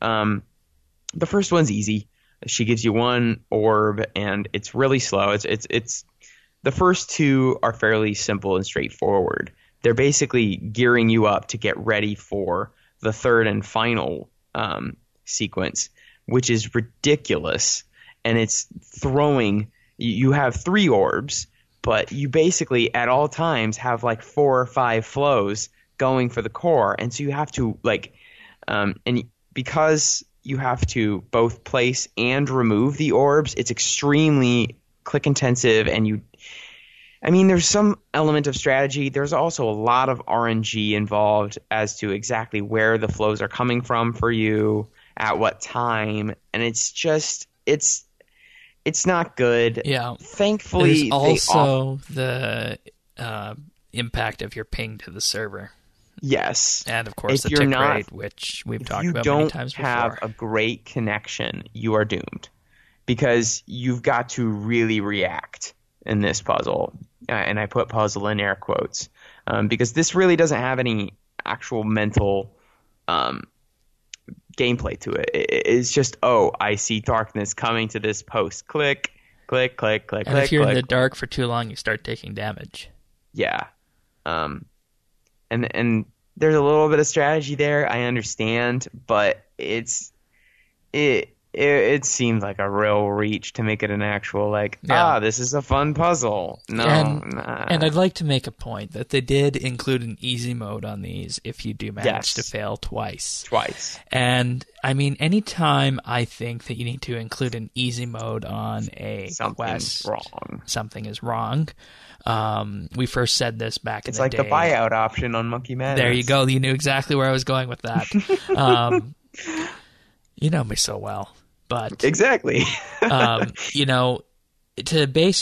The first one's easy. She gives you 1 orb, and it's really slow. It's the first 2 are fairly simple and straightforward. They're basically gearing you up to get ready for the third and final sequence, which is ridiculous. And it's throwing. You have 3 orbs, but you basically at all times have like 4 or 5 flows going for the core, and so you have to and because you have to both place and remove the orbs, it's extremely click intensive, and there's some element of strategy. There's also a lot of RNG involved as to exactly where the flows are coming from for you at what time, and it's not good. Yeah. Thankfully, there's also the impact of your ping to the server. Yes. And of course the tick rate, which we've talked about many times before. If you don't have a great connection, you are doomed, because you've got to really react in this puzzle, and I put puzzle in air quotes, because this really doesn't have any actual mental gameplay to it. It's just, I see darkness coming to this post. Click, click, click, click, and click. If you're click, in the dark for too long, you start taking damage. Yeah. And there's a little bit of strategy there, I understand, but it seemed like a real reach to make it an actual, this is a fun puzzle. No. And I'd like to make a point that they did include an easy mode on these if you do manage to fail twice. And, I mean, anytime I think that you need to include an easy mode on a quest, something is wrong. We first said this back in the day. It's like the buyout option on Monkey Madness. There you go. You knew exactly where I was going with that. You know me so well. But exactly. To base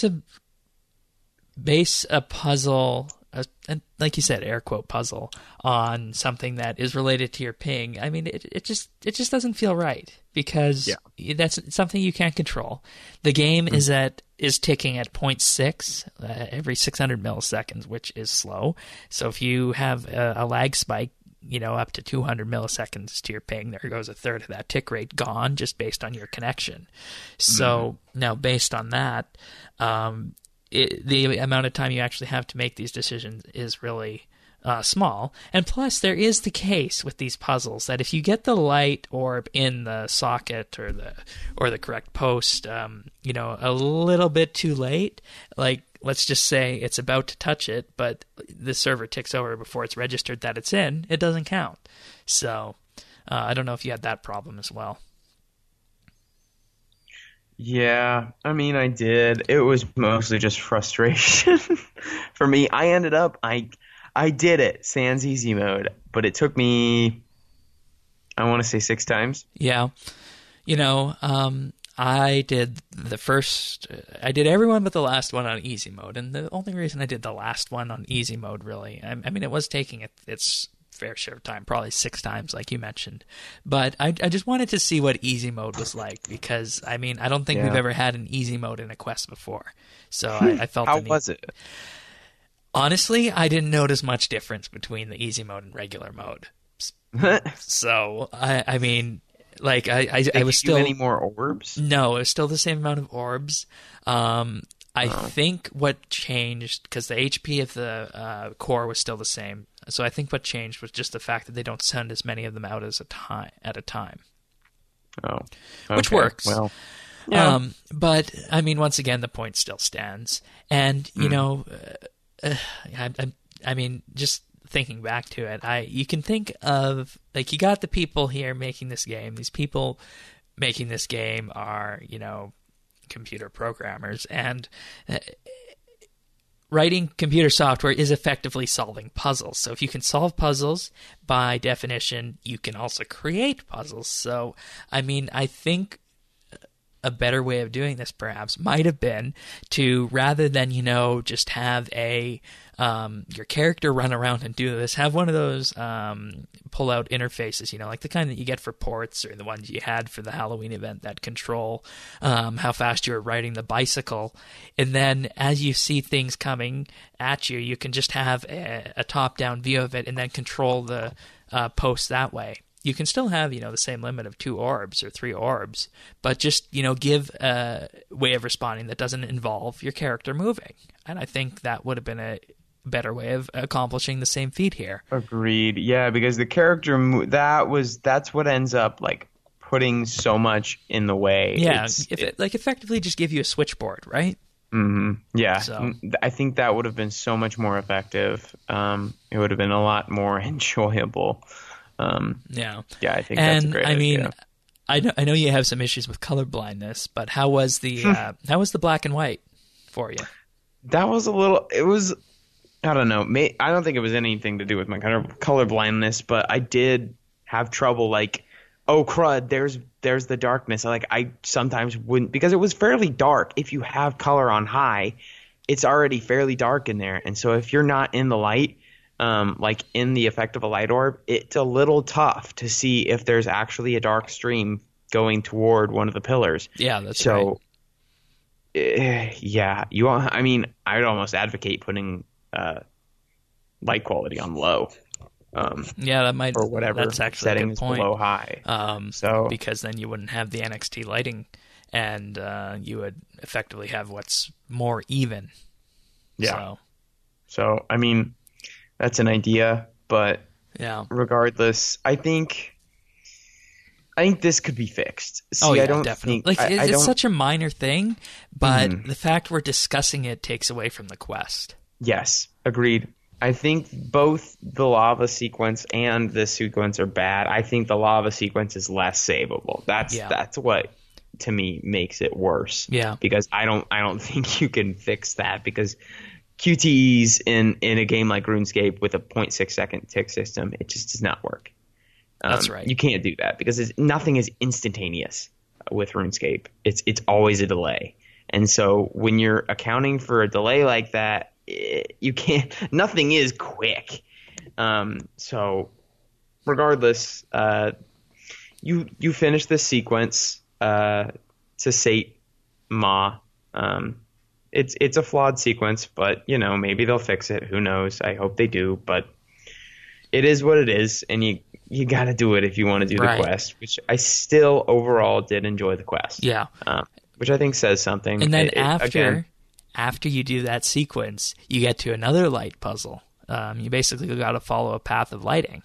a puzzle, and like you said, air quote puzzle, on something that is related to your ping, I mean, it just doesn't feel right, because that's something you can't control. The game is ticking at 0.6 every 600 milliseconds, which is slow. So if you have a lag spike, up to 200 milliseconds to your ping, there goes a third of that tick rate gone, just based on your connection. So now, based on that, the amount of time you actually have to make these decisions is really small. And plus, there is the case with these puzzles that if you get the light orb in the socket or the correct post, a little bit too late, like, let's just say it's about to touch it, but the server ticks over before it's registered that it's in, it doesn't count. So I don't know if you had that problem as well. Yeah, I mean, I did. It was mostly just frustration for me. I ended up, I did it, sans easy mode, but it took me, I want to say 6 times. Yeah. I did everyone but the last one on easy mode, and the only reason I did the last one on easy mode, really, I mean, it was taking its fair share of time, probably 6 times, like you mentioned, but I just wanted to see what easy mode was like, because, I mean, I don't think we've ever had an easy mode in a quest before, so I felt How was it? Honestly, I didn't notice much difference between the easy mode and regular mode. So, I mean, like, I was still... any more orbs? No, it was still the same amount of orbs. I think what changed, because the HP of the core was still the same, so I think what changed was just the fact that they don't send as many of them out at a time. Oh. Okay. Which works. Well, yeah. But, I mean, once again, the point still stands. And, I mean, just thinking back to it, you can think of, like, you got the people here making this game. These people making this game are, computer programmers, and writing computer software is effectively solving puzzles. So if you can solve puzzles, by definition, you can also create puzzles. So, I mean, I think a better way of doing this perhaps might have been to, rather than, just have your character run around and do this, have one of those pull-out interfaces, like the kind that you get for ports, or the ones you had for the Halloween event that control how fast you're riding the bicycle. And then as you see things coming at you, you can just have a top-down view of it and then control the post that way. You can still have, the same limit of 2 orbs or 3 orbs, but just, give a way of responding that doesn't involve your character moving. And I think that would have been a better way of accomplishing the same feat here. Agreed. Yeah, because the character, that's what ends up, like, putting so much in the way. Yeah, effectively just give you a switchboard, right? Mm-hmm. Yeah, so. I think that would have been so much more effective. It would have been a lot more enjoyable. Yeah, I think that's a great idea. I know you have some issues with color blindness, but how was the black and white for you? That was I don't know. I don't think it was anything to do with my color blindness, but I did have trouble, like, oh crud, there's the darkness. I sometimes wouldn't, because it was fairly dark. If you have color on high, it's already fairly dark in there, and so if you're not in the light, like in the effect of a light orb, it's a little tough to see if there's actually a dark stream going toward one of the pillars. Yeah, that's right. So Yeah, I mean, I'd almost advocate putting light quality on low. Yeah, or whatever that's actually a setting good is point. below high. So Because then you wouldn't have the NXT lighting, and you would effectively have what's more even. yeah. So I mean, that's an idea, but Yeah. regardless, I think this could be fixed. See, Oh yeah, I don't definitely. think I It's don't. such a minor thing, but Mhm. the fact we're discussing it takes away from the quest. Yes, agreed. I think both the lava sequence and this sequence are bad. I think the lava sequence is less savable. That's what to me makes it worse. Yeah. Because I don't think you can fix that because QTEs in a game like RuneScape with a 0.6 second tick system, it just does not work. That's right. You can't do that because nothing is instantaneous with RuneScape. It's always a delay. And so when you're accounting for a delay like that, you can't. Nothing is quick. So regardless, you finish this sequence to sate Ma. It's a flawed sequence, but maybe they'll fix it. Who knows? I hope they do. But it is what it is, and you got to do it if you want to do the quest. Which I still overall did enjoy the quest. Yeah. Which I think says something. And then after you do that sequence, you get to another light puzzle. You basically got to follow a path of lighting.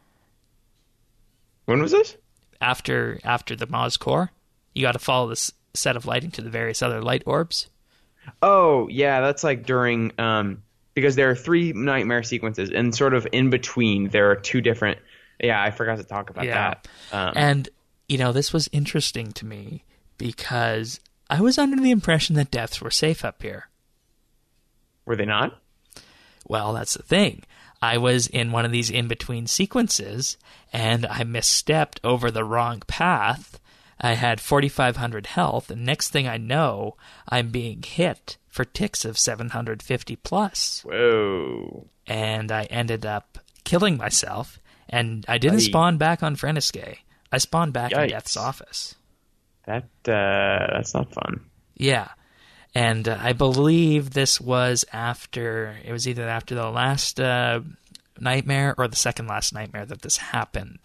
When was this? After the Maz core, you got to follow this set of lighting to the various other light orbs. Oh yeah, that's like during because there are 3 nightmare sequences, and sort of in between there are 2 different. Yeah, I forgot to talk about that. And this was interesting to me because I was under the impression that deaths were safe up here. Were they not? Well, that's the thing. I was in one of these in-between sequences, and I misstepped over the wrong path. I had 4,500 health, and next thing I know, I'm being hit for ticks of 750 plus. Whoa. And I ended up killing myself, and I didn't spawn back on Frenesque. I spawned back in Death's office. That's not fun. Yeah. And I believe this was it was either after the last nightmare or the second last nightmare that this happened.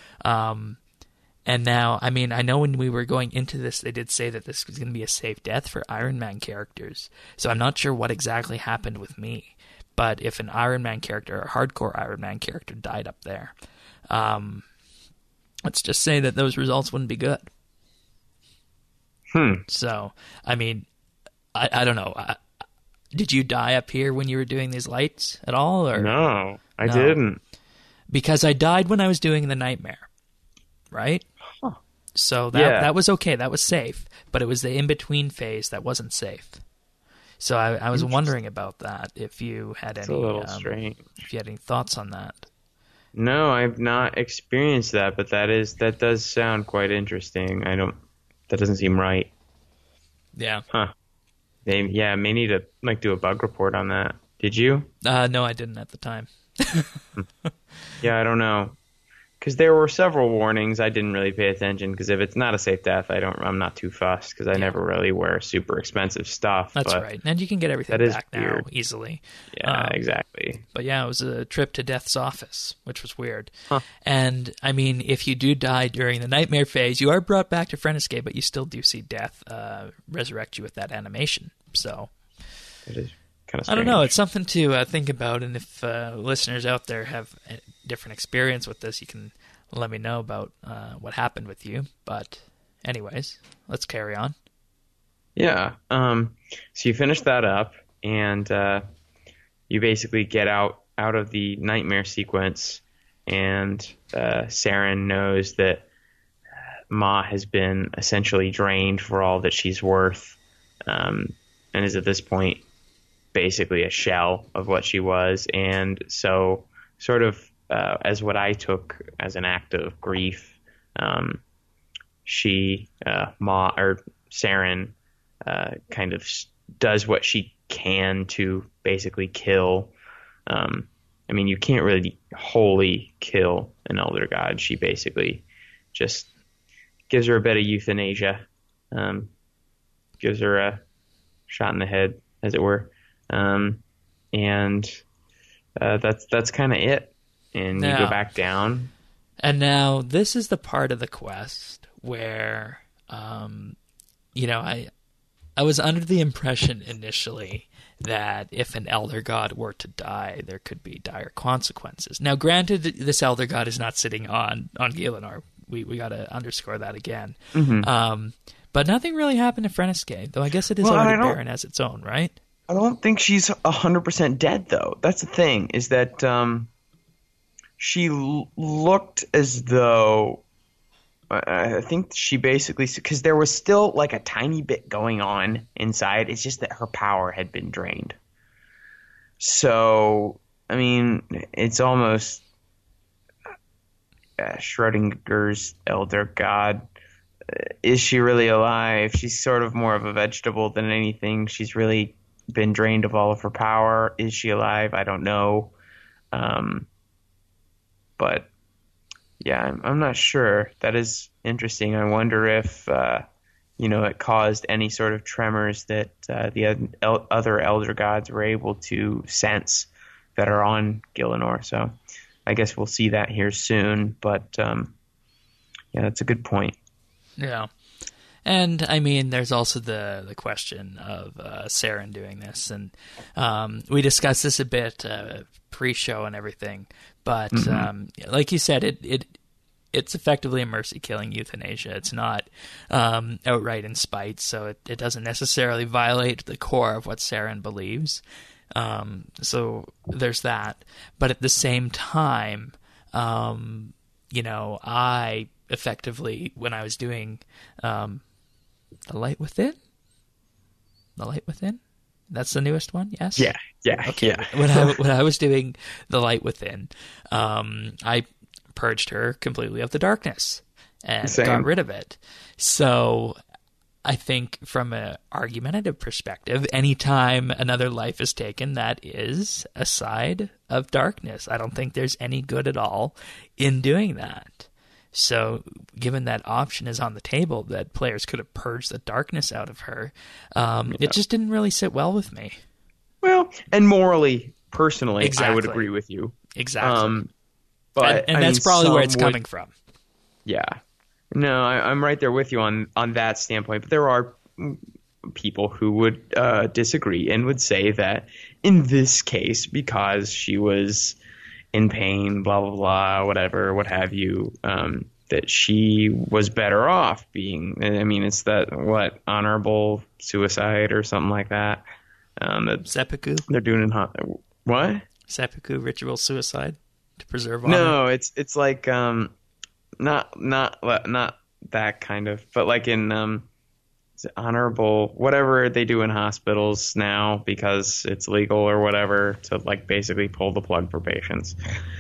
And now, I mean, I know when we were going into this, they did say that this was going to be a safe death for Iron Man characters. So I'm not sure what exactly happened with me. But if an Iron Man character, a hardcore Iron Man character, died up there, let's just say that those results wouldn't be good. So, I mean, I don't know. Did you die up here when you were doing these lights at all? Or no, I didn't. Because I died when I was doing the nightmare, right? Huh. So that was okay. That was safe. But it was the in-between phase that wasn't safe. So I was wondering about that. If you had any, a little strange. If you had any thoughts on that. No, I've not experienced that, but that does sound quite interesting. That doesn't seem right. Yeah. Huh. They may need to do a bug report on that. Did you? No, I didn't at the time. Yeah, I don't know. Because there were several warnings. I didn't really pay attention because if it's not a safe death, I'm not too fussed because I never really wear super expensive stuff. That's right. And you can get everything back now easily. Yeah, exactly. But yeah, it was a trip to Death's office, which was weird. Huh. And I mean, if you do die during the nightmare phase, you are brought back to Frenesque, but you still do see Death resurrect you with that animation. So it is kind of strange. I don't know. It's something to think about. And if listeners out there have a different experience with this, you can let me know about what happened with you. But anyways, let's carry on. Yeah. So you finish that up, and you basically get out of the nightmare sequence, and Saren knows that Ma has been essentially drained for all that she's worth, and is at this point basically a shell of what she was. And so sort of as what I took as an act of grief, Saren kind of does what she can to basically kill. I mean, you can't really wholly kill an elder god. She basically just gives her a bit of euthanasia, gives her shot in the head, as it were. And that's kind of it. And you go back down. And now this is the part of the quest where, I was under the impression initially that if an Elder God were to die, there could be dire consequences. Now, granted, this Elder God is not sitting on Gielinor. We got to underscore that again. Mm-hmm. But nothing really happened to Frenisque, though I guess it is already barren as its own, right? I don't think she's 100% dead, though. That's the thing, is that she looked as though... I think she basically... Because there was still like a tiny bit going on inside. It's just that her power had been drained. So, I mean, it's almost Schrodinger's Elder God. Is she really alive? She's sort of more of a vegetable than anything. She's really been drained of all of her power. Is she alive? I don't know. But yeah, I'm not sure. That is interesting. I wonder if it caused any sort of tremors that the other Elder Gods were able to sense that are on Gielinor. So I guess we'll see that here soon. But yeah, that's a good point. Yeah. And, I mean, there's also the question of Saren doing this. And we discussed this a bit pre-show and everything. But, like you said, it's effectively a mercy-killing euthanasia. It's not outright in spite, so it doesn't necessarily violate the core of what Saren believes. So there's that. But at the same time, I effectively, when I was doing The Light Within? The Light Within? That's the newest one, yes? Yeah. Okay. Yeah. When I was doing The Light Within, I purged her completely of the darkness and got rid of it. So I think from an argumentative perspective, anytime another life is taken, that is a side of darkness. I don't think there's any good at all in doing that. So given that option is on the table, that players could have purged the darkness out of her, it just didn't really sit well with me. Well, and morally, personally, exactly. I would agree with you. Exactly. But and that's probably where it's coming from. Yeah. No, I'm right there with you on that standpoint. But there are people who would disagree and would say that in this case, because she was in pain, blah, blah, blah, whatever, what have you, that she was better off being, I mean, it's that, honorable suicide or something like that. Seppuku? They're doing what? Seppuku ritual suicide to preserve honor? No, it's like, not that kind of, but like in, honorable, whatever they do in hospitals now because it's legal or whatever to like basically pull the plug for patients.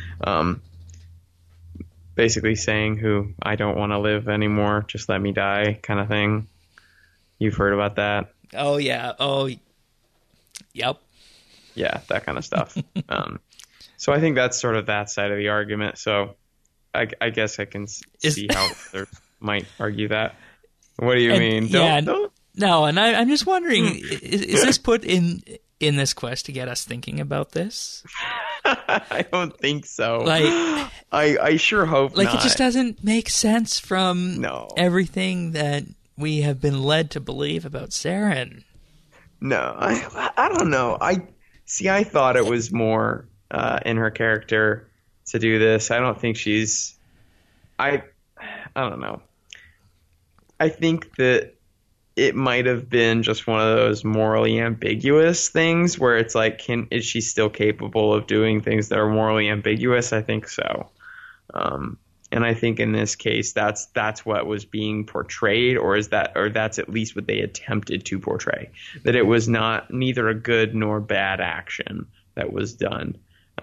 Basically saying I don't want to live anymore, just let me die kind of thing. You've heard about that? Oh yeah. Oh, yep. Yeah, that kind of stuff. So I think that's sort of that side of the argument. So I guess I can see how others might argue that. What do you mean? Don't? No, and I'm just wondering, is this put in this quest to get us thinking about this? I don't think so. Like, I sure hope not. It just doesn't make sense from everything that we have been led to believe about Saren. No, I don't know. I thought it was more in her character to do this. I don't think she's... I don't know. I think that it might have been just one of those morally ambiguous things where it's like, is she still capable of doing things that are morally ambiguous? I think so. And I think in this case, that's what was being portrayed, or that's at least what they attempted to portray, that it was neither a good nor bad action that was done.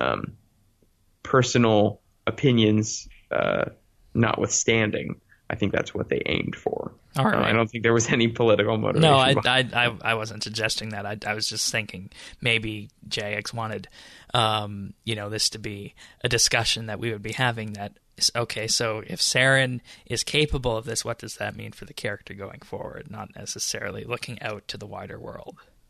Personal opinions notwithstanding, I think that's what they aimed for. All right. I don't think there was any political motivation. No, I wasn't suggesting that. I was just thinking maybe JX wanted, this to be a discussion that we would be having. That okay, so if Saren is capable of this, what does that mean for the character going forward? Not necessarily looking out to the wider world.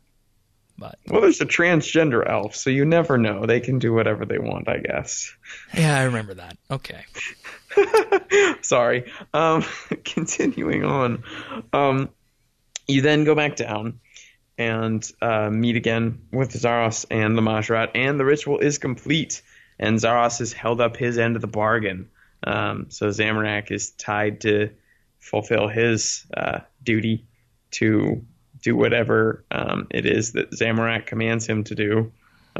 But well, there's a transgender elf, so you never know. They can do whatever they want, I guess. Yeah, I remember that. Okay. Sorry. Continuing on. You then go back down and meet again with Zaros and the Mahjarrat, and the ritual is complete, and Zaros has held up his end of the bargain. So Zamorak is tied to fulfill his duty to do whatever it is that Zamorak commands him to do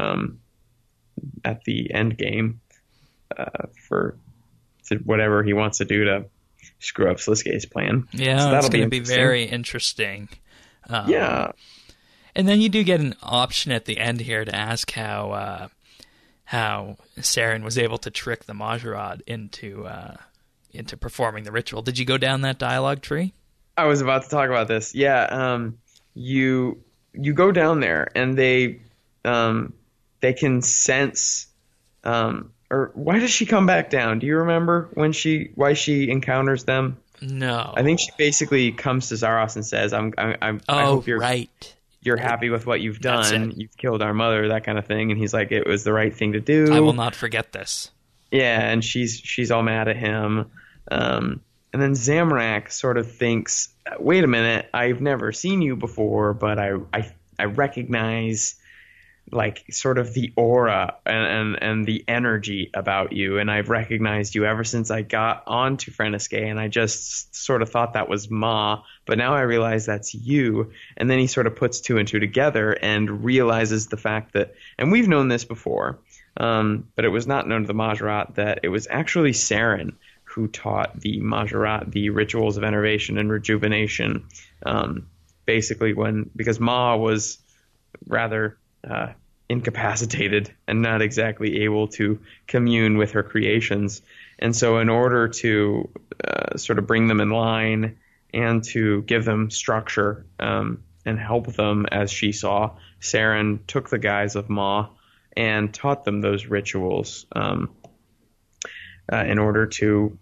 at the end game for whatever he wants to do to screw up Sliske's plan. Yeah, so that's going to be very interesting. Yeah. And then you do get an option at the end here to ask how Saren was able to trick the Mahjarrat into performing the ritual. Did you go down that dialogue tree? I was about to talk about this. Yeah, you go down there and they can sense. Or why does she come back down? Do you remember why she encounters them? No. I think she basically comes to Zaros and says, I hope you're happy with what you've done. You've killed our mother, that kind of thing." And he's like, "It was the right thing to do. I will not forget this." Yeah, and she's all mad at him. And then Zamorak sort of thinks, "Wait a minute, I've never seen you before, but I recognize like sort of the aura and the energy about you, and I've recognized you ever since I got onto Freniske, and I just sort of thought that was Ma, but now I realize that's you." And then he sort of puts two and two together and realizes the fact that, and we've known this before, but it was not known to the Mahjarrat, that it was actually Saren who taught the Mahjarrat the rituals of enervation and rejuvenation, basically because Ma was rather incapacitated and not exactly able to commune with her creations. And so in order to sort of bring them in line and to give them structure and help them as she saw, Saren took the guise of Ma and taught them those rituals in order to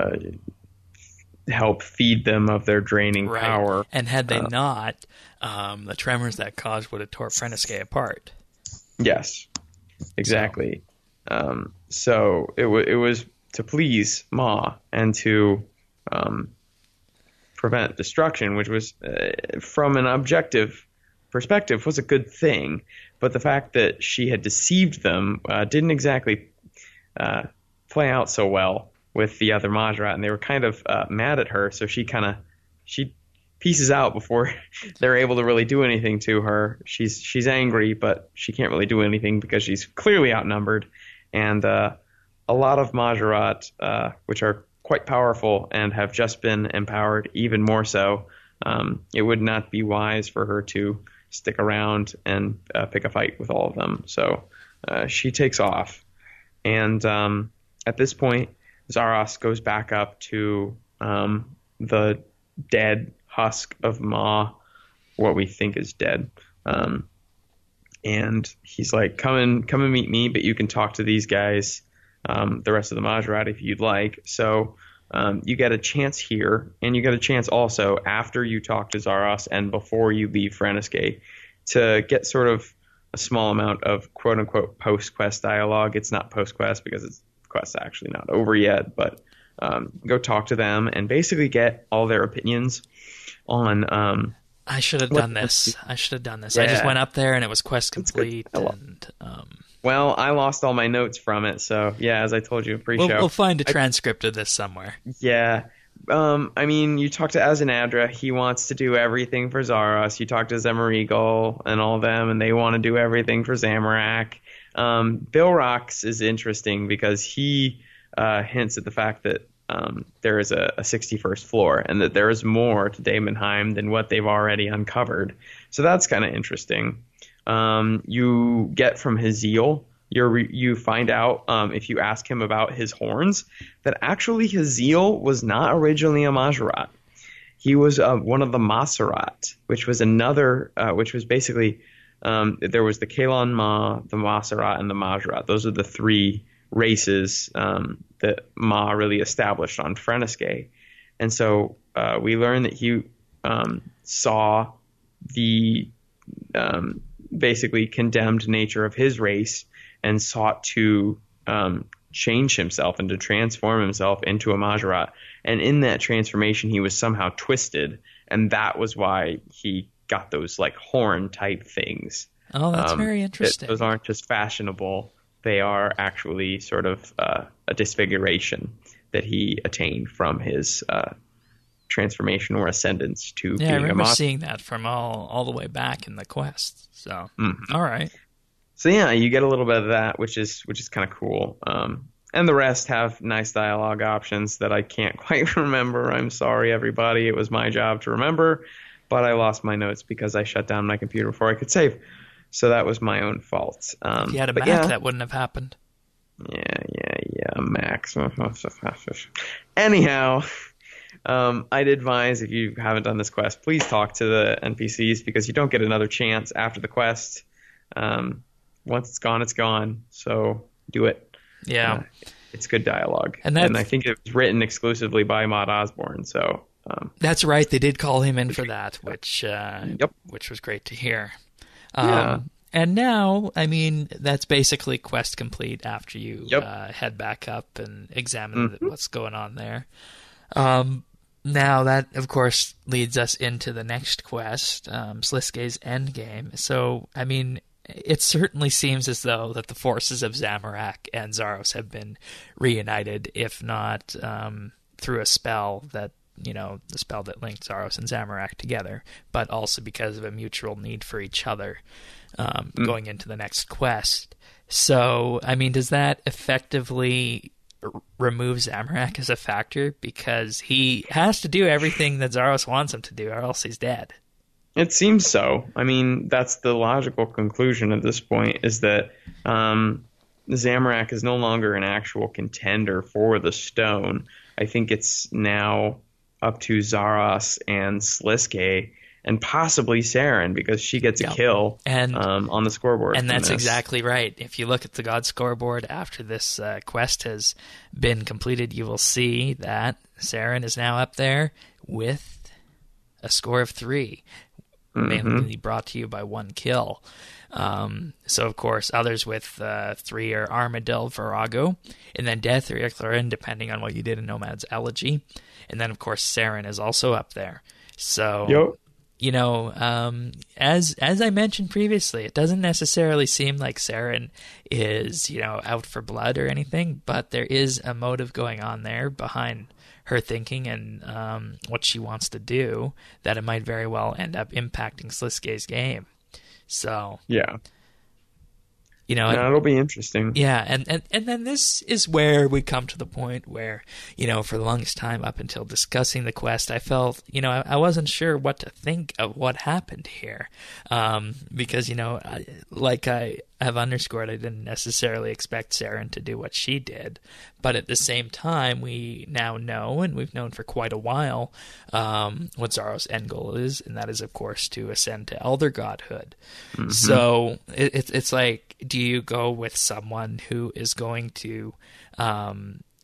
help feed them of their draining power. And had they not, the tremors that caused would have tore Freniske apart. Yes, exactly. So it was to please Ma and to prevent destruction, which was, from an objective perspective, was a good thing. But the fact that she had deceived them didn't exactly play out so well with the other Mahjarrat, and they were kind of mad at her. So she pieces out before they're able to really do anything to her. She's angry, but she can't really do anything because she's clearly outnumbered. And a lot of Mahjarrat, which are quite powerful and have just been empowered even more so, it would not be wise for her to stick around and pick a fight with all of them. So she takes off. And at this point, Zaros goes back up to the dead husk of Ma, what we think is dead. And he's like, come and meet me, but you can talk to these guys, the rest of the Mahjarrat, if you'd like. So you get a chance here, and you get a chance also after you talk to Zaros and before you leave Freniske to get sort of a small amount of quote-unquote post-quest dialogue. It's not post-quest because the quest's actually not over yet, but go talk to them and basically get all their opinions on I should have done this. Yeah. I just went up there and it was quest complete. Well, I lost all my notes from it, so yeah, as I told you pre-show. We'll find a transcript of this somewhere. Yeah. I mean, you talk to Azanadra, he wants to do everything for Zaros. You talk to Zemarigal and all of them, and they want to do everything for Zamorak. Bilrox is interesting because he hints at the fact that there is a 61st floor and that there is more to Daemonheim than what they've already uncovered. So that's kind of interesting. You get from Haziel, you find out if you ask him about his horns that actually Haziel was not originally a Mahjarrat. He was one of the Maserat, which was which was basically there was the Kalon Ma, the Maserat, and the Mahjarrat. Those are the three races that Ma really established on Freniske. And so we learn that he saw the basically condemned nature of his race and sought to change himself and to transform himself into a Majorat. And in that transformation, he was somehow twisted, and that was why he got those like horn type things. Oh, that's very interesting. Those aren't just fashionable; they are actually sort of a disfiguration that he attained from his transformation or ascendance to being I remember a seeing that from all the way back in the quest. So, all right. So yeah, you get a little bit of that, which is kind of cool. And the rest have nice dialogue options that I can't quite remember. I'm sorry, everybody. It was my job to remember, but I lost my notes because I shut down my computer before I could save. So that was my own fault. If you had a Mac, that wouldn't have happened. Yeah, Max. Anyhow, I'd advise, if you haven't done this quest, please talk to the NPCs, because you don't get another chance after the quest. Once it's gone, it's gone. So do it. Yeah. It's good dialogue. And I think it was written exclusively by Maud Osborne. So that's right. They did call him in for that, which was great to hear. And now, I mean, that's basically quest complete after you head back up and examine what's going on there. Now that, of course, leads us into the next quest, Sliske's Endgame. So, I mean, it certainly seems as though that the forces of Zamorak and Zaros have been reunited, if not through a spell that, the spell that linked Zaros and Zamorak together, but also because of a mutual need for each other going into the next quest. So, I mean, does that effectively remove Zamorak as a factor? Because he has to do everything that Zaros wants him to do, or else he's dead. It seems so. I mean, that's the logical conclusion at this point, is that Zamorak is no longer an actual contender for the stone. I think it's now up to Zaros and Sliske and possibly Saren, because she gets a kill on the scoreboard. And that's exactly right. If you look at the God scoreboard after this quest has been completed, you will see that Saren is now up there with a score of 3. Mainly brought to you by 1 kill. So, of course, others with 3 are Armadil, Virago, and then Death or Ichlarin, depending on what you did in Nomad's Elegy. And then, of course, Saren is also up there. So, as I mentioned previously, it doesn't necessarily seem like Saren is, out for blood or anything, but there is a motive going on there behind her thinking and what she wants to do, that it might very well end up impacting Sliske's game. So, it'll be interesting. Yeah, and then this is where we come to the point where, for the longest time up until discussing the quest, I felt, I wasn't sure what to think of what happened here. Because, like I have underscored, I didn't necessarily expect Saren to do what she did. But at the same time, we now know, and we've known for quite a while, what Zaros' end goal is, and that is, of course, to ascend to Elder Godhood. So it's like, do you go with someone who is going to... I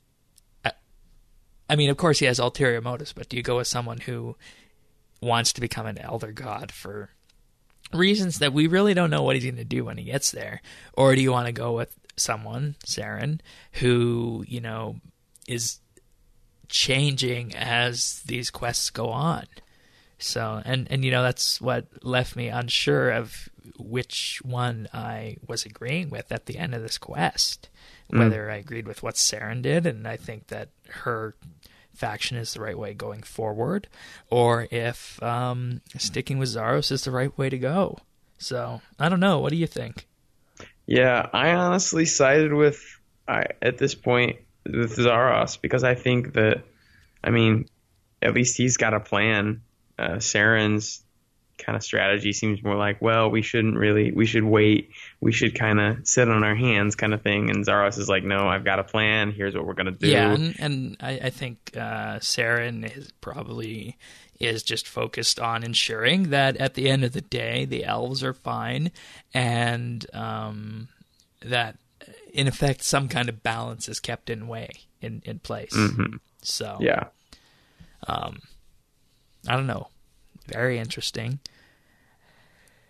mean, of course, he has ulterior motives, but do you go with someone who wants to become an Elder God for reasons that we really don't know what he's going to do when he gets there? Or do you want to go with someone, Saren, who, is changing as these quests go on? So, and that's what left me unsure of which one I was agreeing with at the end of this quest. Whether I agreed with what Saren did, and I think that her faction is the right way going forward, or if sticking with Zaros is the right way to go. So, I don't know. What do you think? Yeah, I honestly sided at this point, with Zaros, because I think that, at least he's got a plan. Saren's kind of strategy seems more like, well, we should wait, we should kind of sit on our hands kind of thing. And Zaros is like, no, I've got a plan, here's what we're going to do. Yeah, and I think Saren is just focused on ensuring that at the end of the day, the elves are fine, and that, in effect, some kind of balance is kept in place. So, yeah. I don't know. Very interesting.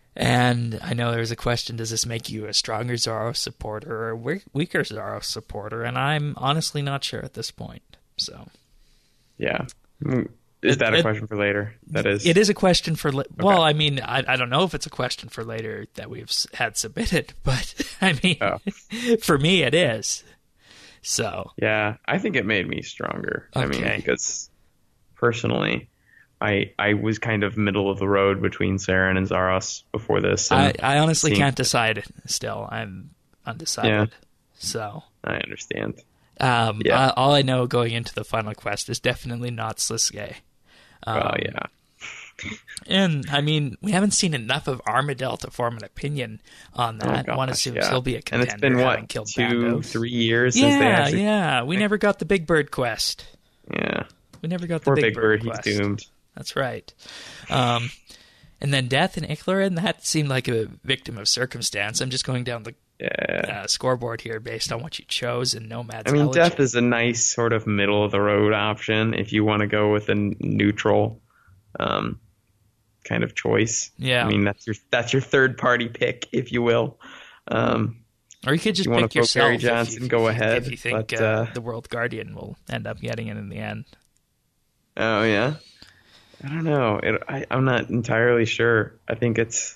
And I know there's a question, does this make you a stronger Zaros supporter or a weaker Zaros supporter? And I'm honestly not sure at this point. So, yeah. Is that a question for later? That is. It is a question for... Okay. Well, I mean, I don't know if it's a question for later that we've had submitted, but I mean, for me it is. So... Yeah, I think it made me stronger. Okay. I mean, because personally... I was kind of middle of the road between Saren and Zaros before this. I honestly can't decide still. I'm undecided. Yeah. So I understand. All I know going into the final quest is definitely not Slisuke. Yeah. And, I mean, we haven't seen enough of Armadale to form an opinion on that. One assumes he'll be a contender. And it's been, 2-3 years since they actually... Yeah, we never got the Big Bird quest. Yeah. We never got Poor the Big Bird quest. He's doomed. That's right. And then Death and Ichlarin, that seemed like a victim of circumstance. I'm just going down the scoreboard here based on what you chose and Nomad's eligible. Death is a nice sort of middle-of-the-road option if you want to go with a neutral kind of choice. Yeah. I mean, that's your third-party pick, if you will. Or you could just pick yourself. Gary Johnson, go ahead. If you think the World Guardian will end up getting it in the end. Oh, yeah? I don't know. I'm not entirely sure. I think it's...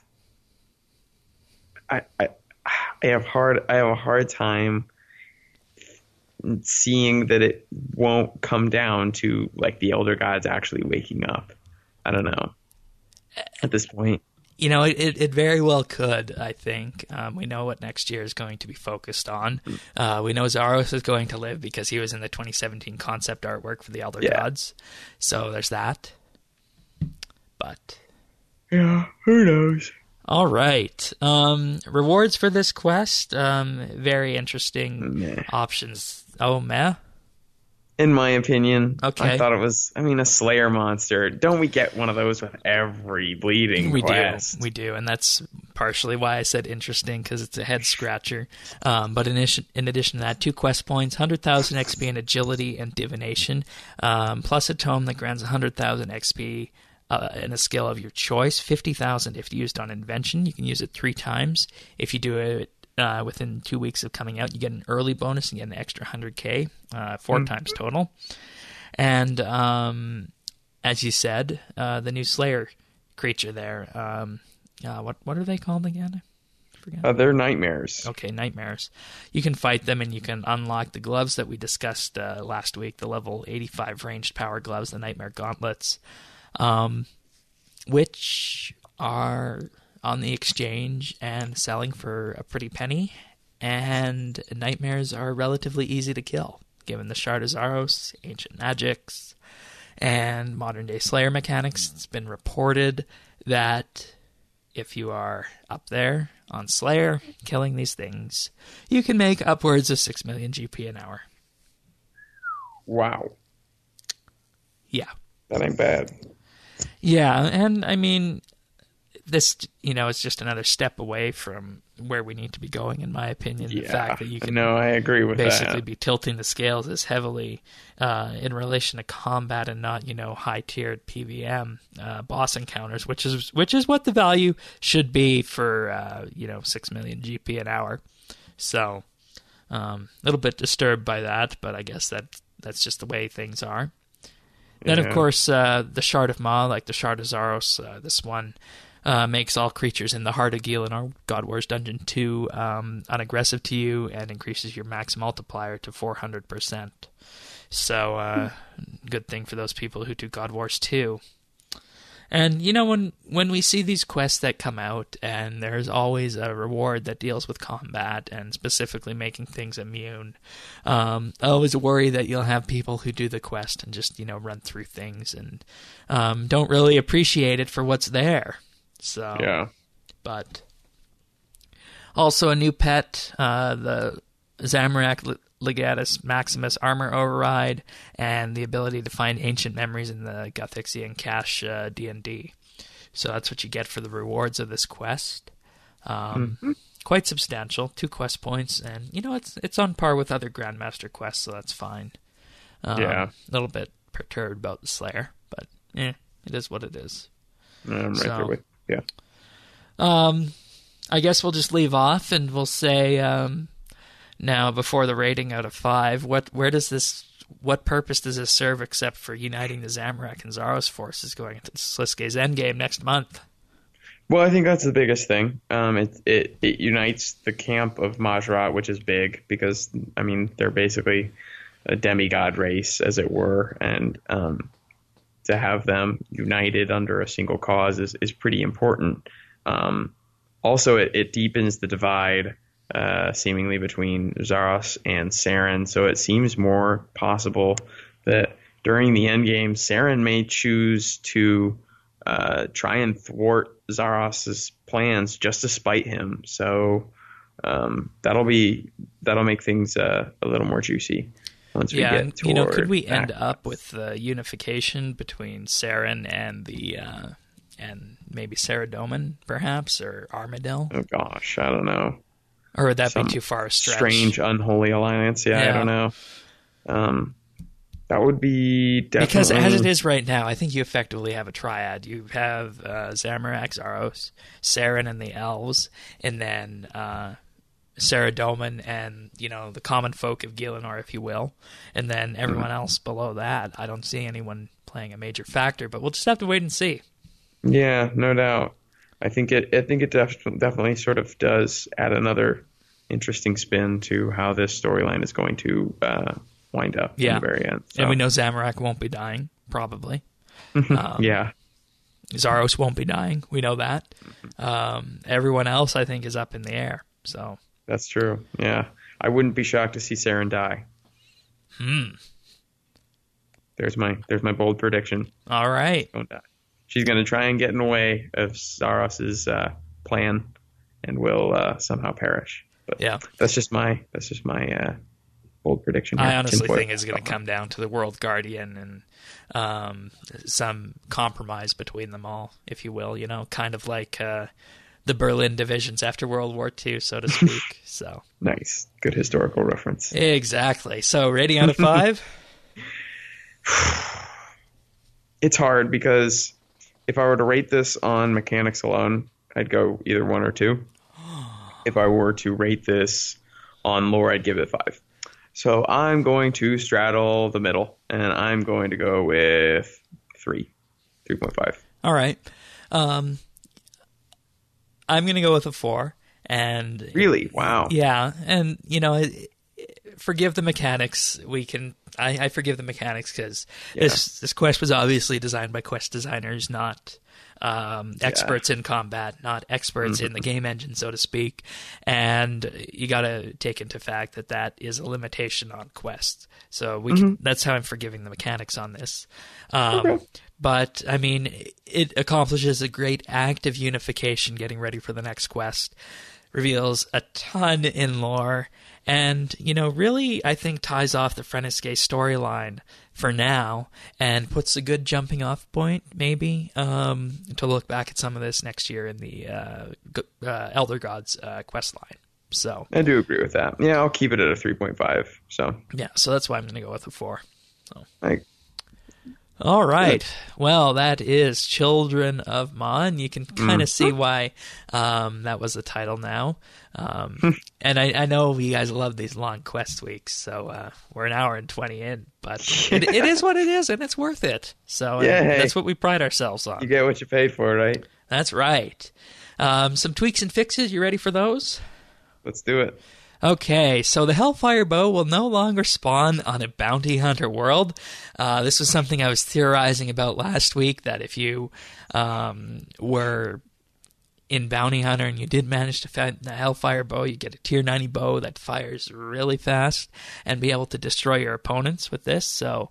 I have a hard time seeing that it won't come down to like the Elder Gods actually waking up. I don't know. At this point. You know, it very well could, I think. We know what next year is going to be focused on. We know Zaros is going to live because he was in the 2017 concept artwork for the Elder Gods. So there's that. But... yeah, who knows? All right. Rewards for this quest. Very interesting options. Oh, meh? In my opinion. Okay. I thought it was, a Slayer monster. Don't we get one of those with every bleeding quest? We do, and that's partially why I said interesting, because it's a head-scratcher. But in addition to that, 2 quest points, 100,000 XP in Agility and Divination, plus a tome that grants 100,000 XP in a skill of your choice, 50,000 if used on Invention. You can use it 3 times. If you do it within 2 weeks of coming out, you get an early bonus and get an extra 100k, 4 times total. And as you said, the new Slayer creature there, what are they called again? I forget. They're nightmares. Okay, nightmares. You can fight them and you can unlock the gloves that we discussed last week, the level 85 ranged power gloves, the Nightmare Gauntlets, which are on the exchange and selling for a pretty penny, and nightmares are relatively easy to kill, given the Shard of Zaros, ancient magics, and modern-day Slayer mechanics. It's been reported that if you are up there on Slayer, killing these things, you can make upwards of 6 million GP an hour. Wow. Yeah. That ain't bad. Yeah, and I mean, this, it's just another step away from where we need to be going, in my opinion. Yeah, the fact that you can I agree with basically be tilting the scales as heavily in relation to combat and not, high-tiered PVM boss encounters, which is what the value should be for, 6 million GP an hour. So, a little bit disturbed by that, but I guess that's just the way things are. Then, of course, the Shard of Ma, like the Shard of Zaros, this one makes all creatures in the Heart of Gila or God Wars Dungeon 2 unaggressive to you and increases your max multiplier to 400%. So, good thing for those people who do God Wars 2. And, when we see these quests that come out, and there's always a reward that deals with combat and specifically making things immune, I always worry that you'll have people who do the quest and just, run through things and don't really appreciate it for what's there. So, yeah. But also a new pet, the Zamorak Legatus Maximus Armor Override, and the ability to find ancient memories in the Gothixian cache D&D. So that's what you get for the rewards of this quest. Quite substantial, 2 quest points, and it's on par with other Grandmaster quests, so that's fine. A little bit perturbed about the Slayer, but it is what it is. I'm right there with you. I guess we'll just leave off and we'll say now, before the rating out of 5, what purpose does this serve except for uniting the Zamorak and Zaros forces going into Slisuke's endgame next month? Well, I think that's the biggest thing. It unites the camp of Majrat, which is big because, I mean, they're basically a demigod race, as it were, and to have them united under a single cause is pretty important. Also, it deepens the divide seemingly between Zaros and Saren, so it seems more possible that during the endgame, Saren may choose to try and thwart Zaros's plans just to spite him. So that'll make things a little more juicy once we get toward could we end up with the unification between Saren and the and maybe Saradomin, perhaps, or Armadyl? Oh gosh, I don't know. Or would that be too far a stretch? Strange, unholy alliance. Yeah, I don't know. That would be definitely... Because as it is right now, I think you effectively have a triad. You have Zamorak, Zaros, Saren, and the elves, and then Saradomin and, the common folk of Gielinor, if you will, and then everyone else below that. I don't see anyone playing a major factor, but we'll just have to wait and see. Yeah, no doubt. I think it definitely sort of does add another interesting spin to how this storyline is going to wind up in the very end. So. And we know Zamorak won't be dying, probably. Yeah. Zaros won't be dying. We know that. Everyone else, I think, is up in the air. So that's true. Yeah. I wouldn't be shocked to see Saren die. There's my bold prediction. All right. Don't die. She's going to try and get in the way of Zaros's plan and will somehow perish. But that's just my bold prediction here. I honestly think it's going to come down to the World Guardian and some compromise between them all, if you will, kind of like the Berlin divisions after World War II, so to speak. So nice. Good historical reference. Exactly. So rating out of 5? It's hard because if I were to rate this on mechanics alone, I'd go either 1 or 2. If I were to rate this on lore, I'd give it 5. So I'm going to straddle the middle, and I'm going to go with 3.5. All right. I'm going to go with a 4. And really? Wow. Yeah. And, forgive the mechanics. I forgive the mechanics because this quest was obviously designed by quest designers, not experts in combat, not experts in the game engine, so to speak. And you got to take into fact that is a limitation on quests. So that's how I'm forgiving the mechanics on this. But, I mean, it accomplishes a great act of unification getting ready for the next quest, reveals a ton in lore, and, really, I think ties off the Frenesque storyline for now and puts a good jumping off point, maybe, to look back at some of this next year in the Elder Gods quest line. So I do agree with that. Yeah, I'll keep it at a 3.5. So yeah, so that's why I'm going to go with a 4. So. All right. Well, that is Children of Mon. You can kind of see why that was the title now. And I know you guys love these long quest weeks, so we're an hour and 20 in, but it is what it is, and it's worth it. So that's what we pride ourselves on. You get what you paid for, right? That's right. Some tweaks and fixes. You ready for those? Let's do it. Okay, so the Hellfire Bow will no longer spawn on a bounty hunter world. This was something I was theorizing about last week, that if you were in Bounty Hunter and you did manage to find the Hellfire Bow, you get a tier 90 bow that fires really fast and be able to destroy your opponents with this. So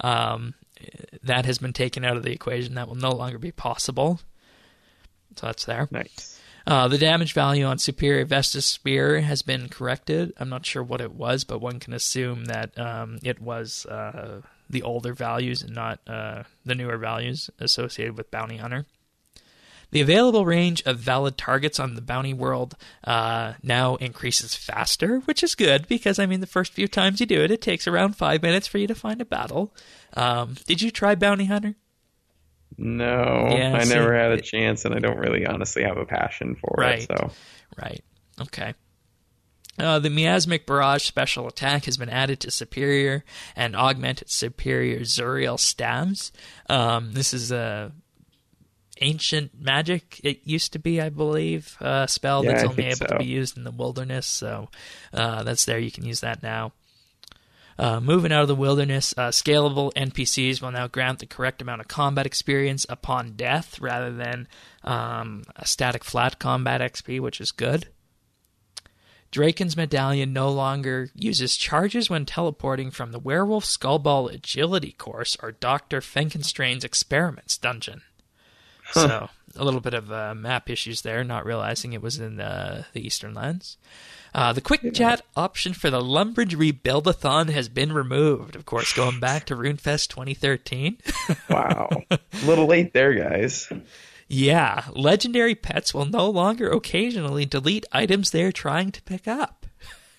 that has been taken out of the equation. That will no longer be possible. So that's there. Nice. The damage value on Superior Vestus Spear has been corrected. I'm not sure what it was, but one can assume that it was the older values and not the newer values associated with Bounty Hunter. The available range of valid targets on the Bounty World now increases faster, which is good because, the first few times you do it, it takes around 5 minutes for you to find a battle. Did you try Bounty Hunter? No, Yeah, I see, never had a chance, and I don't really honestly have a passion for right, it. So, right, okay. The Miasmic Barrage special attack has been added to Superior and augmented Superior Zuriel stabs. This is a ancient magic. It used to be, I believe, a spell that's only able to be used in the wilderness. So that's there. You can use that now. Moving out of the wilderness, scalable NPCs will now grant the correct amount of combat experience upon death rather than a static flat combat XP, which is good. Draken's Medallion no longer uses charges when teleporting from the Werewolf Skullball Agility course or Dr. Fenkenstrain's Experiments dungeon. So, a little bit of map issues there, not realizing it was in the Eastern Lands. The quick chat option for the Lumbridge Rebuild-a-thon has been removed. Of course, going back to RuneFest 2013. Wow. A little late there, guys. Yeah. Legendary pets will no longer occasionally delete items they're trying to pick up.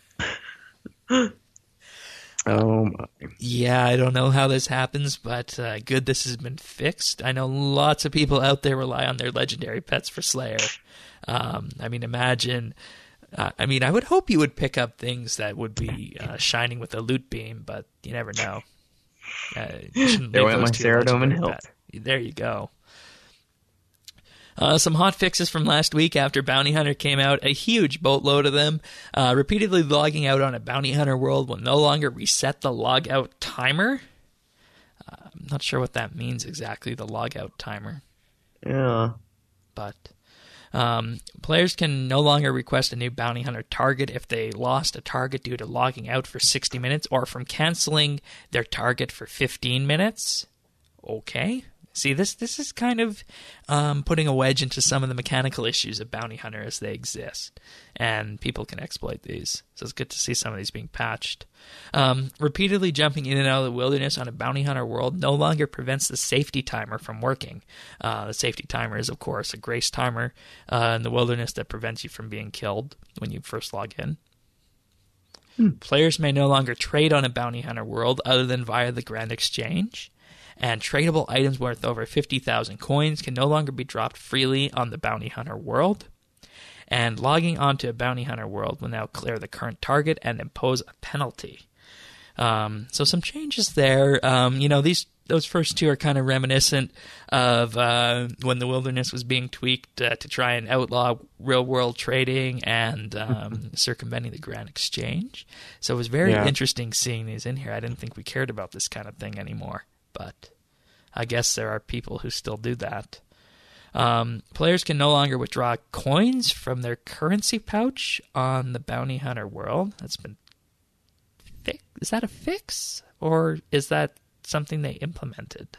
Oh, my. Yeah, I don't know how this happens, but good this has been fixed. I know lots of people out there rely on their legendary pets for Slayer. Imagine... I would hope you would pick up things that would be shining with a loot beam, but you never know. There went my Saradomin hilt. There you go. Some hot fixes from last week after Bounty Hunter came out, a huge boatload of them. Repeatedly logging out on a Bounty Hunter world will no longer reset the log out timer. I'm not sure what that means exactly, the log out timer. Yeah. But... players can no longer request a new Bounty Hunter target if they lost a target due to logging out for 60 minutes or from canceling their target for 15 minutes. Okay. See, this is kind of putting a wedge into some of the mechanical issues of Bounty Hunter as they exist. And people can exploit these. So it's good to see some of these being patched. Repeatedly jumping in and out of the wilderness on a Bounty Hunter world no longer prevents the safety timer from working. The safety timer is, of course, a grace timer in the wilderness that prevents you from being killed when you first log in. Players may no longer trade on a Bounty Hunter world other than via the Grand Exchange. And tradable items worth over 50,000 coins can no longer be dropped freely on the Bounty Hunter world. And logging onto a Bounty Hunter world will now clear the current target and impose a penalty. So some changes there. Those first two are kind of reminiscent of when the wilderness was being tweaked to try and outlaw real-world trading and circumventing the Grand Exchange. So it was very interesting seeing these in here. I didn't think we cared about this kind of thing anymore. But I guess there are people who still do that. Players can no longer withdraw coins from their currency pouch on the Bounty Hunter world. That's been fixed. Is that a fix? Or is that something they implemented?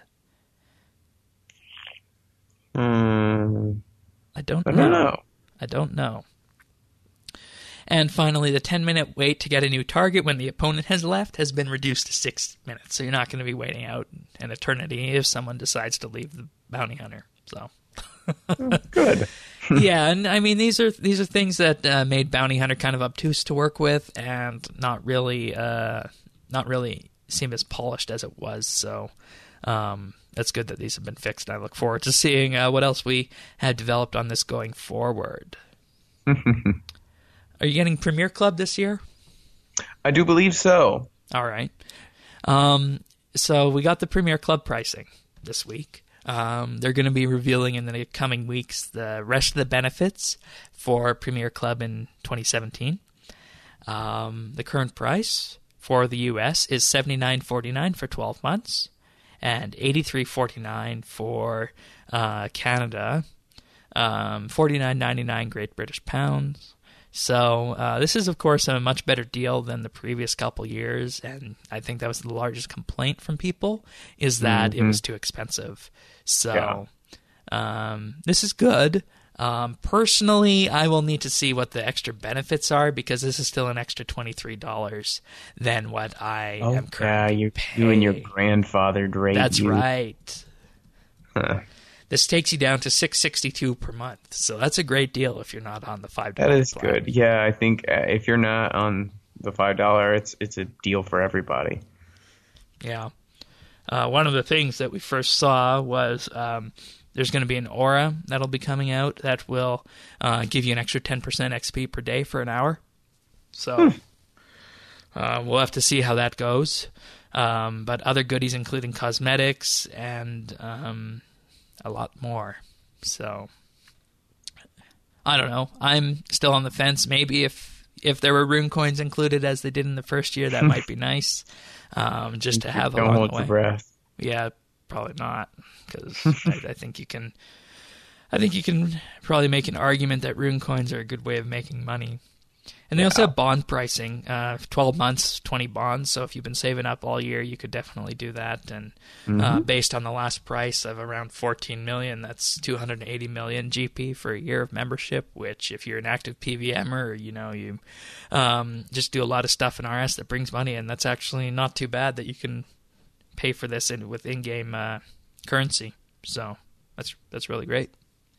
I don't know. And finally, the 10-minute wait to get a new target when the opponent has left has been reduced to 6 minutes. So you're not going to be waiting out an eternity if someone decides to leave the Bounty Hunter. So good. Yeah, and these are things that made Bounty Hunter kind of obtuse to work with and not really seem as polished as it was. So that's good that these have been fixed. I look forward to seeing what else we have developed on this going forward. Are you getting Premier Club this year? I do believe so. All right. So we got the Premier Club pricing this week. They're going to be revealing in the coming weeks the rest of the benefits for Premier Club in 2017. The current price for the US is $79.49 for 12 months and $83.49 for Canada, $49.99 Great British Pounds. So this is, of course, a much better deal than the previous couple years, and I think that was the largest complaint from people, is that it was too expensive. So this is good. Personally, I will need to see what the extra benefits are, because this is still an extra $23 than what I am currently paying. You and your grandfather dragged you. That's right. Huh. This takes you down to $6.62 per month, so that's a great deal if you're not on the $5 That is plan. good. Yeah, I think if you're not on the $5, it's a deal for everybody. Yeah. one of the things that we first saw was there's going to be an aura that'll be coming out that will give you an extra 10% XP per day for an hour. So we'll have to see how that goes. But other goodies including cosmetics and a lot more. So I don't know. I'm still on the fence. Maybe if there were rune coins included as they did in the first year, that might be nice. Just to have along the way. Don't hold your breath. Yeah, probably not, because I think you can. I think you can probably make an argument that rune coins are a good way of making money. And they also have bond pricing, 12 months, 20 bonds. So if you've been saving up all year, you could definitely do that. And based on the last price of around 14 million, that's 280 million GP for a year of membership, which if you're an active PVMer, you just do a lot of stuff in RS that brings money. And that's actually not too bad that you can pay for this with in-game currency. So that's really great.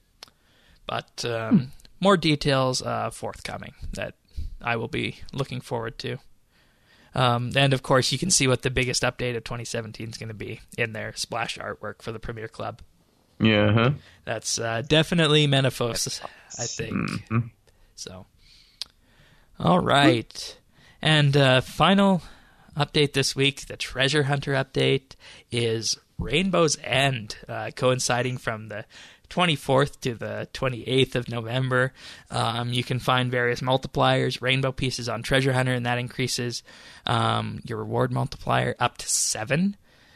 But more details forthcoming that I will be looking forward to. And, of course, you can see what the biggest update of 2017 is going to be in their splash artwork for the Premier Club. Yeah. That's definitely Menaphos, I think. Mm-hmm. So, all right. And final update this week, the Treasure Hunter update, is Rainbow's End, coinciding from the 24th to the 28th of November. You can find various multipliers, rainbow pieces on Treasure Hunter, and that increases your reward multiplier up to 7.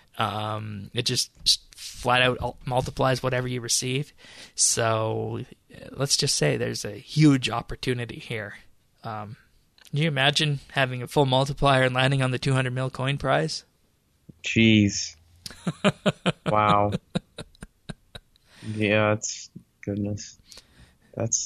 It just flat out multiplies whatever you receive. So let's just say there's a huge opportunity here. Can you imagine having a full multiplier and landing on the 200 mil coin prize? Jeez. Wow. Yeah, it's goodness. That's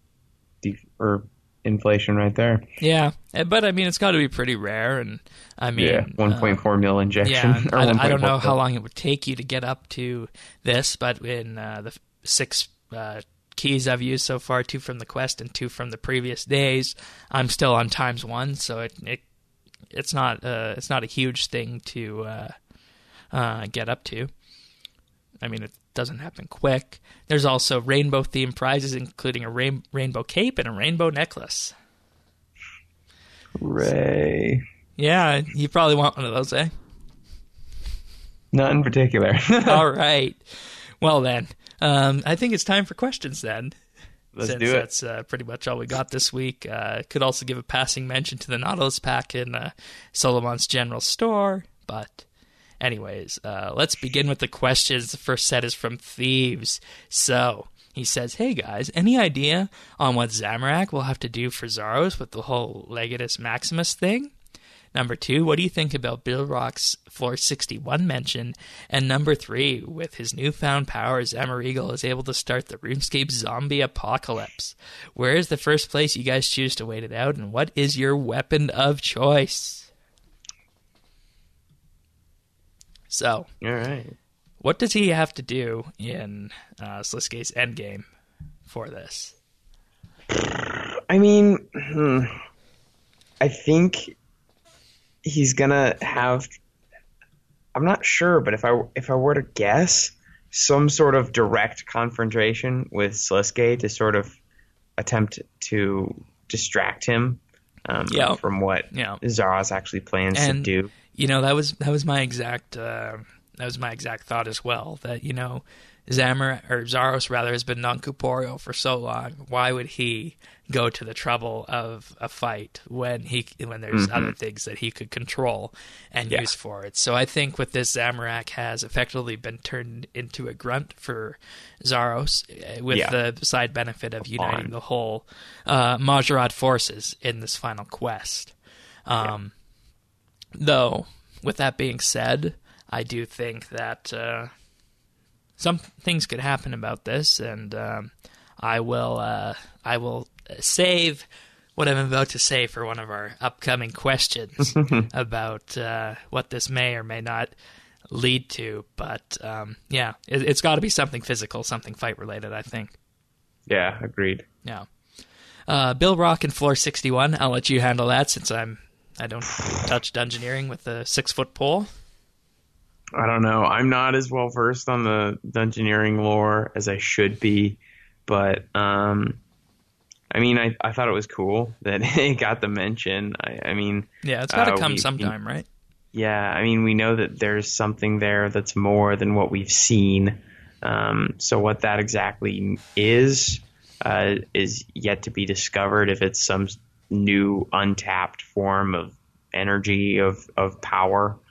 inflation right there. Yeah, but I mean, it's got to be pretty rare, and I mean, 1.4 mil injection. Yeah, I don't know how long it would take you to get up to this, but in the 6 keys I've used so far, 2 from the quest and 2 from the previous days, I'm still on ×1, so it's not a huge thing to get up to. I mean, it doesn't happen quick. There's also rainbow-themed prizes, including a rainbow cape and a rainbow necklace. Ray. Yeah, you probably want one of those, eh? Not in particular. All right. Well, then, I think it's time for questions, then. Let's do it. That's pretty much all we got this week. Could also give a passing mention to the Nautilus pack in Solomon's General Store, but... Anyways, let's begin with the questions. The first set is from Thieves. So, he says, hey guys, any idea on what Zamorak will have to do for Zaros with the whole Legatus Maximus thing? Number 2, what do you think about Bill Rock's Floor 61 mention? And number 3, with his newfound powers, Amerigal is able to start the RuneScape zombie apocalypse. Where is the first place you guys choose to wait it out, and what is your weapon of choice? So, all right. What does he have to do in Sliske's endgame for this? I mean, I think he's gonna have. I'm not sure, but if I were to guess, some sort of direct confrontation with Sliske to sort of attempt to distract him from what Zaros actually plans to do. You know, that was my exact thought as well. That, you know, Zaros rather has been non-corporeal for so long. Why would he go to the trouble of a fight when there's other things that he could control and use for it? So I think with this, Zamorak has effectively been turned into a grunt for Zaros, with the side benefit of uniting the whole Majorat forces in this final quest. Though, with that being said, I do think that some things could happen about this, and I will save what I'm about to say for one of our upcoming questions about what this may or may not lead to. But it's got to be something physical, something fight related, I think. Yeah, agreed. Yeah. Bill Rock and Floor 61. I'll let you handle that since I don't touch dungeoneering with a 6-foot pole. I don't know. I'm not as well versed on the Dungeoneering lore as I should be, but I mean, I thought it was cool that it got the mention. I mean, yeah, it's got to come sometime, right? Yeah, I mean, we know that there's something there that's more than what we've seen. So what that exactly is yet to be discovered. If it's some new untapped form of energy of power,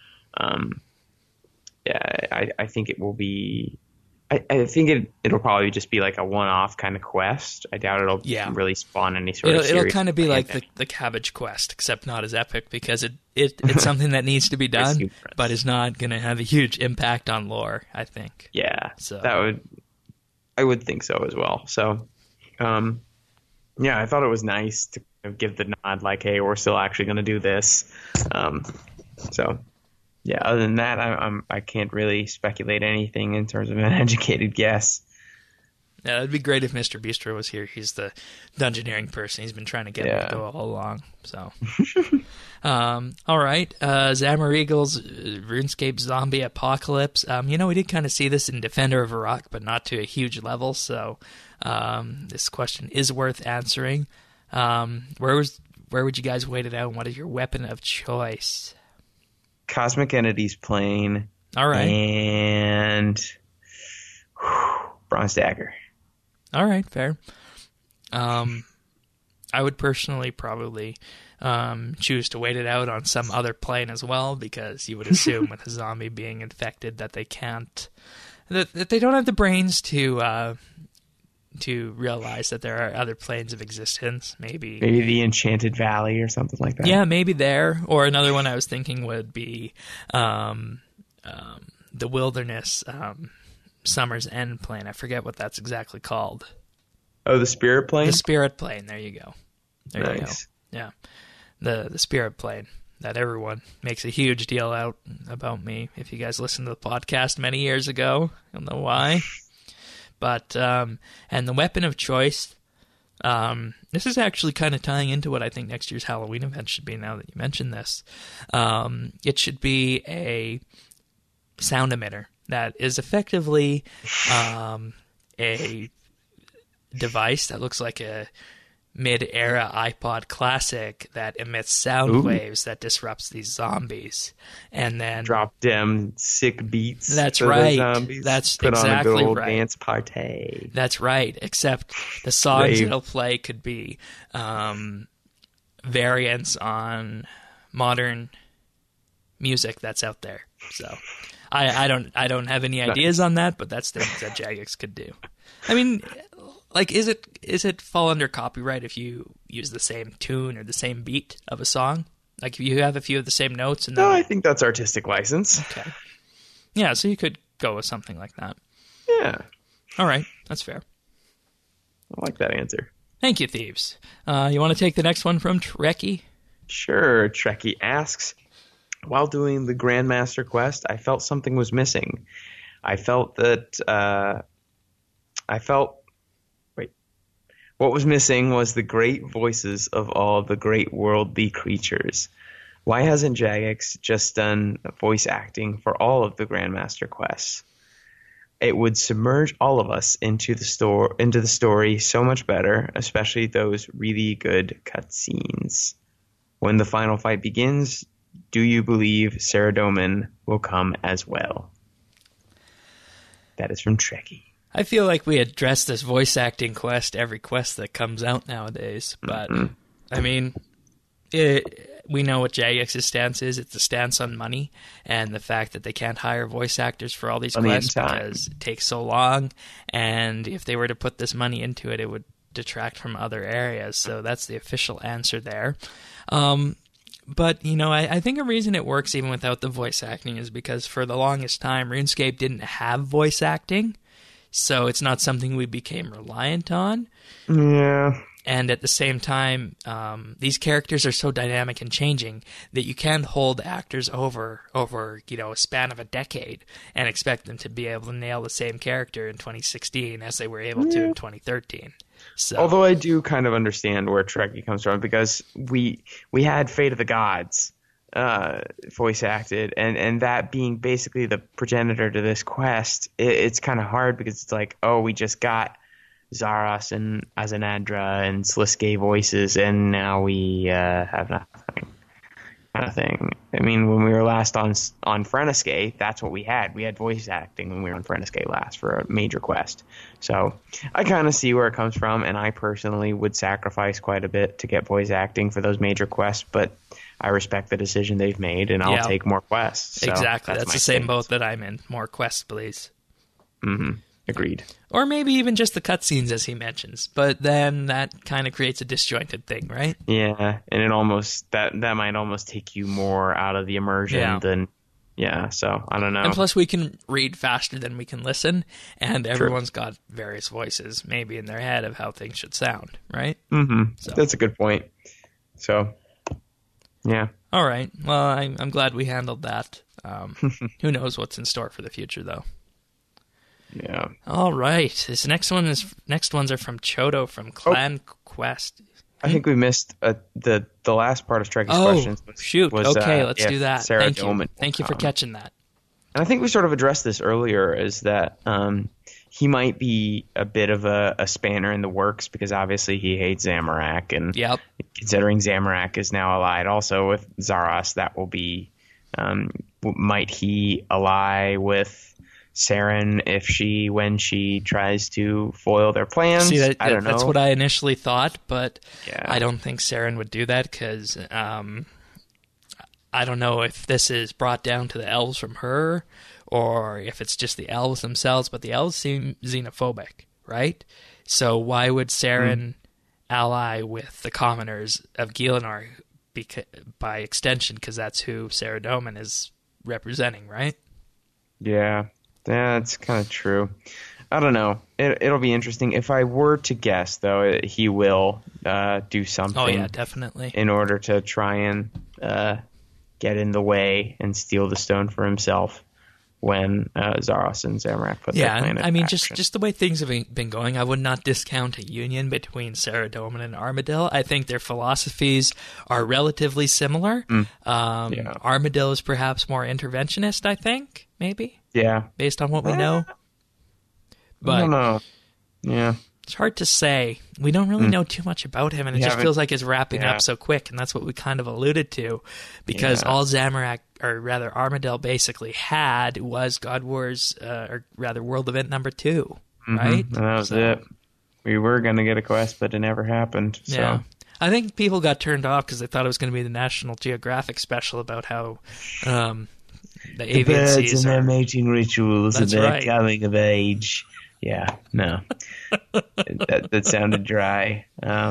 yeah, I think it will be. I think it'll probably just be like a one-off kind of quest. I doubt it'll really spawn any sort of series. It'll kind of be like the Cabbage Quest, except not as epic because it's something that needs to be done, but is not going to have a huge impact on lore, I think. Yeah, so I would think so as well. So, yeah, I thought it was nice to give the nod, like, hey, we're still actually going to do this. So. Yeah, other than that, I can't really speculate anything in terms of an educated guess. Yeah, it'd be great if Mr. Bistro was here. He's the Dungeoneering person. He's been trying to get him to go all along. So, all right, Zamoreagle's RuneScape Zombie Apocalypse. We did kind of see this in Defender of Iraq, but not to a huge level. So, this question is worth answering. Where would you guys wait it out? And what is your weapon of choice? Cosmic Entities Plane. All right. And Bronze Dagger. All right, fair. I would personally probably choose to wait it out on some other plane as well, because you would assume with a zombie being infected that they can't, that they don't have the brains to realize that there are other planes of existence. Maybe the Enchanted Valley or something like that. Yeah, maybe there. Or another one I was thinking would be the Wilderness Summer's End plane. I forget what that's exactly called. Oh, the Spirit Plane? The Spirit Plane. There you go. There you go. Yeah. The Spirit Plane that everyone makes a huge deal out about me. If you guys listened to the podcast many years ago, you'll know why. But, and the weapon of choice, this is actually kind of tying into what I think next year's Halloween event should be, now that you mentioned this. It should be a sound emitter that is effectively a device that looks like a mid-era iPod Classic that emits sound waves that disrupts these zombies, and then drop them sick beats. That's right. That's put exactly on a good old right. Dance party. That's right. Except the songs it'll play could be variants on modern music that's out there. So I don't have any ideas on that, but that's things that Jagex could do. I mean, like, is it fall under copyright if you use the same tune or the same beat of a song? Like, if you have a few of the same notes? No, I think that's artistic license. Okay. Yeah, so you could go with something like that. Yeah. All right, that's fair. I like that answer. Thank you, Thieves. You want to take the next one from Trekkie? Sure. Trekkie asks, while doing the Grandmaster quest, I felt something was missing. What was missing was the great voices of all the great worldly creatures. Why hasn't Jagex just done voice acting for all of the Grandmaster quests? It would submerge all of us into the story so much better, especially those really good cutscenes. When the final fight begins, do you believe Saradomin will come as well? That is from Trekkie. I feel like we address this voice acting quest every quest that comes out nowadays, but I mean, we know what Jagex's stance is. It's a stance on money and the fact that they can't hire voice actors for all these quests because it takes so long, and if they were to put this money into it, it would detract from other areas. So that's the official answer there. But, I think a reason it works even without the voice acting is because for the longest time, RuneScape didn't have voice acting. So it's not something we became reliant on. Yeah. And at the same time, these characters are so dynamic and changing that you can't hold actors over a span of a decade and expect them to be able to nail the same character in 2016 as they were able to in 2013. So, although I do kind of understand where Trekkie comes from, because we had Fate of the Gods voice acted, and that being basically the progenitor to this quest, it's kind of hard because it's like, oh, we just got Zaros and Azanadra and Sliske voices, and now we have nothing. Nothing. I mean, when we were last on Frenesque, that's what we had. We had voice acting when we were on Frenesque last for a major quest. So I kind of see where it comes from, and I personally would sacrifice quite a bit to get voice acting for those major quests, but I respect the decision they've made, and I'll take more quests. So exactly. That's the same boat that I'm in. More quests, please. Mm-hmm. Agreed. Or maybe even just the cutscenes, as he mentions. But then that kind of creates a disjointed thing, right? Yeah, and it almost that might almost take you more out of the immersion than. Yeah, so I don't know. And plus, we can read faster than we can listen, and everyone's got various voices, maybe in their head, of how things should sound, right? Mm-hmm. So. That's a good point. So, yeah. All right. Well, I'm glad we handled that. Who knows what's in store for the future, though. Yeah. All right. This next ones are from Chodo from Clan Quest. I think we missed the last part of Trekky's questions. Shoot. Okay, let's do that. Sarah Thank you for catching that. And I think we sort of addressed this earlier, is that he might be a bit of a spanner in the works because obviously he hates Zamorak, and considering Zamorak is now allied also with Zaros, that will be might he ally with Saren when she tries to foil their plans? See, I don't know. That's what I initially thought, but I don't think Saren would do that because I don't know if this is brought down to the elves from her or if it's just the elves themselves, but the elves seem xenophobic, right? So why would Saren ally with the commoners of Gielinor by extension, because that's who Saradomin is representing, right? Yeah. That's kind of true. I don't know. It'll be interesting. If I were to guess, though, he will do something. Oh, yeah, definitely. In order to try and get in the way and steal the stone for himself when Zaros and Zamorak put their plan into action. Just the way things have been going, I would not discount a union between Saradomin and Armadyl. I think their philosophies are relatively similar. Armadyl is perhaps more interventionist, I think, maybe. Yeah. Based on what we know. But I don't know. Yeah. It's hard to say. We don't really know too much about him, and it just feels like it's wrapping up so quick, and that's what we kind of alluded to. Because all Zamorak, or rather Armadyl, basically had was God Wars, or rather World Event number 2, right? And that was it. We were going to get a quest, but it never happened. So. Yeah. I think people got turned off because they thought it was going to be the National Geographic special about how... the birds and their mating rituals and their coming of age. Yeah, no, that sounded dry.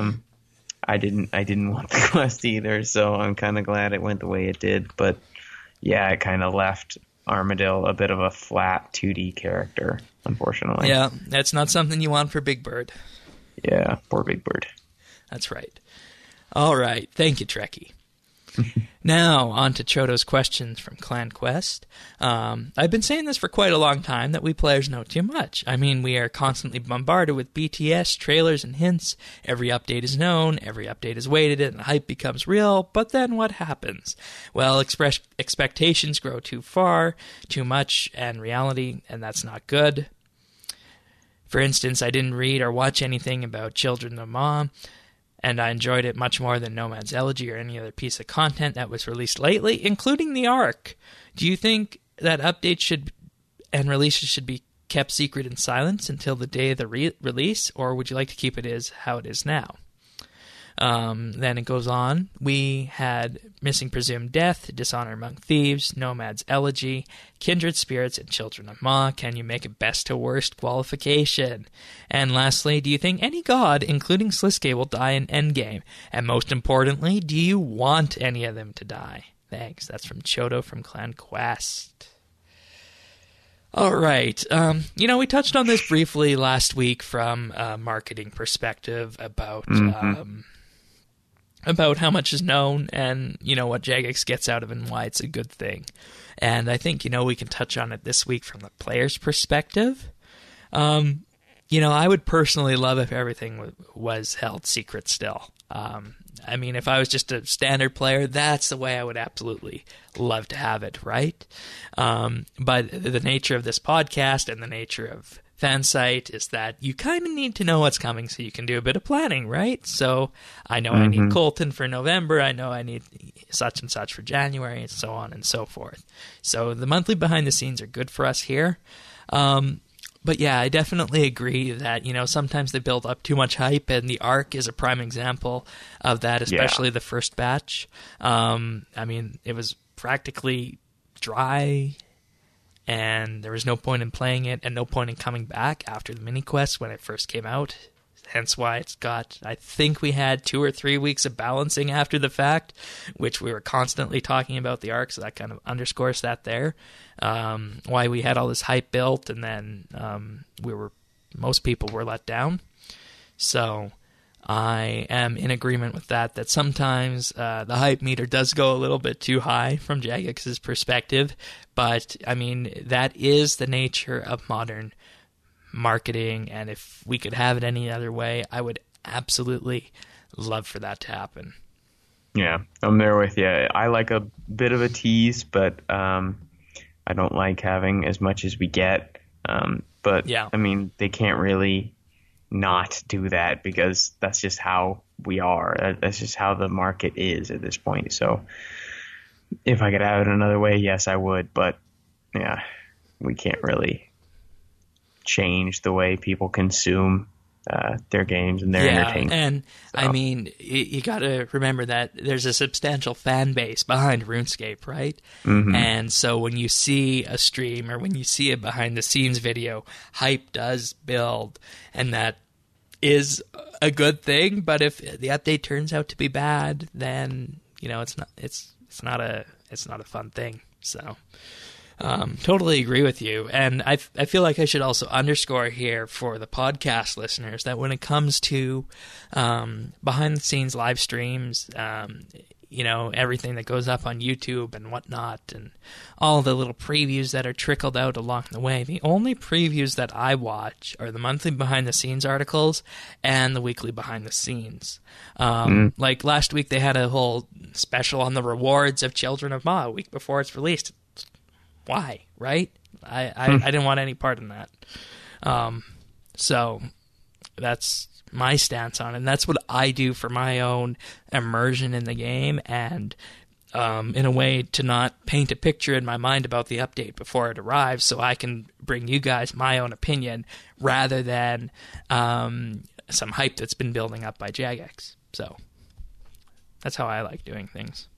I didn't want the quest either, so I'm kind of glad it went the way it did. But yeah, it kind of left Armadyl a bit of a flat 2D character, unfortunately. Yeah, that's not something you want for Big Bird. Yeah, poor Big Bird. That's right. All right, thank you, Trekkie. Now, on to Chodo's questions from Clan Quest. I've been saying this for quite a long time, that we players know too much. I mean, we are constantly bombarded with BTS, trailers, and hints. Every update is known, every update is waited, and the hype becomes real, but then what happens? Well, expectations grow too much, and reality, and that's not good. For instance, I didn't read or watch anything about Children of Ma, and I enjoyed it much more than Nomad's Elegy or any other piece of content that was released lately, including the Ark. Do you think that updates and releases should be kept secret in silence until the day of the release, or would you like to keep it as how it is now? Then it goes on. We had Missing Presumed Death, Dishonor Among Thieves, Nomad's Elegy, Kindred Spirits, and Children of Ma. Can you make a best to worst qualification? And lastly, do you think any god, including Sliske, will die in Endgame? And most importantly, do you want any of them to die? Thanks. That's from Chodo from Clan Quest. All right. We touched on this briefly last week from a marketing perspective about how much is known and, what Jagex gets out of it and why it's a good thing. And I think, we can touch on it this week from the player's perspective. I would personally love if everything was held secret still. I mean, if I was just a standard player, that's the way I would absolutely love to have it, right? But the nature of this podcast and the nature of Fansite is that you kind of need to know what's coming so you can do a bit of planning, right? So I know I need Colton for November. I know I need such and such for January, and so on and so forth. So the monthly behind the scenes are good for us here. But yeah, I definitely agree that, sometimes they build up too much hype, and the Ark is a prime example of that, especially the first batch. I mean, it was practically dry, and there was no point in playing it and no point in coming back after the mini quest when it first came out. Hence why I think we had 2 or 3 weeks of balancing after the fact, which we were constantly talking about the Ark, so that kind of underscores that there. Why we had all this hype built, and then most people were let down. So I am in agreement with that sometimes the hype meter does go a little bit too high from Jagex's perspective, but I mean, that is the nature of modern marketing, and if we could have it any other way, I would absolutely love for that to happen. Yeah, I'm there with you. I like a bit of a tease, but I don't like having as much as we get. But yeah, I mean, they can't really not do that because that's just how we are. That's just how the market is at this point. So if I could have it another way, yes, I would. But yeah, we can't really change the way people consume their games and their entertainment. And so. I mean, you got to remember that there's a substantial fan base behind RuneScape, right? Mm-hmm. And so when you see a stream or when you see a behind-the-scenes video, hype does build, and that is a good thing. But if the update turns out to be bad, then it's not a fun thing. So. Totally agree with you. And I feel like I should also underscore here for the podcast listeners that when it comes to behind-the-scenes live streams, everything that goes up on YouTube and whatnot, and all the little previews that are trickled out along the way, the only previews that I watch are the monthly behind-the-scenes articles and the weekly behind-the-scenes. Like last week, they had a whole special on the rewards of Children of Ma a week before it's released. Why, right? I didn't want any part in that. So that's my stance on it. And that's what I do for my own immersion in the game and in a way to not paint a picture in my mind about the update before it arrives so I can bring you guys my own opinion rather than some hype that's been building up by Jagex. So that's how I like doing things.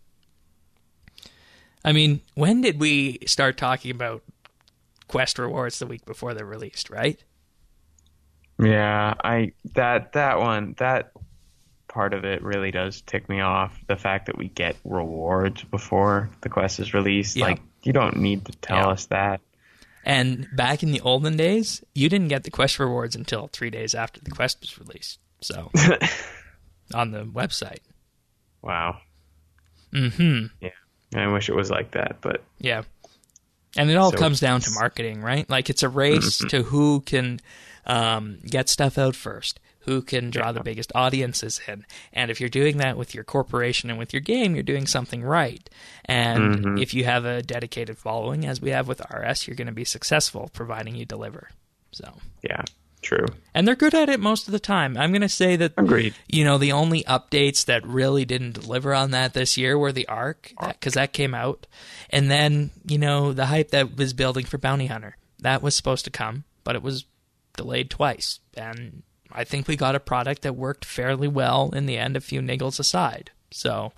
I mean, when did we start talking about quest rewards the week before they're released, right? Yeah, that part of it really does tick me off. The fact that we get rewards before the quest is released. Yeah. Like, you don't need to tell us that. And back in the olden days, you didn't get the quest rewards until 3 days after the quest was released. So, on the website. Wow. Mm-hmm. Yeah. I wish it was like that, but... Yeah. And it all comes down to marketing, right? Like, it's a race to who can get stuff out first, who can draw the biggest audiences in. And if you're doing that with your corporation and with your game, you're doing something right. And if you have a dedicated following, as we have with RS, you're going to be successful, providing you deliver. So... Yeah. True. And they're good at it most of the time. I'm going to say that, agreed. The only updates that really didn't deliver on that this year were the Ark, because that came out. And then, the hype that was building for Bounty Hunter. That was supposed to come, but it was delayed twice. And I think we got a product that worked fairly well in the end, a few niggles aside. So,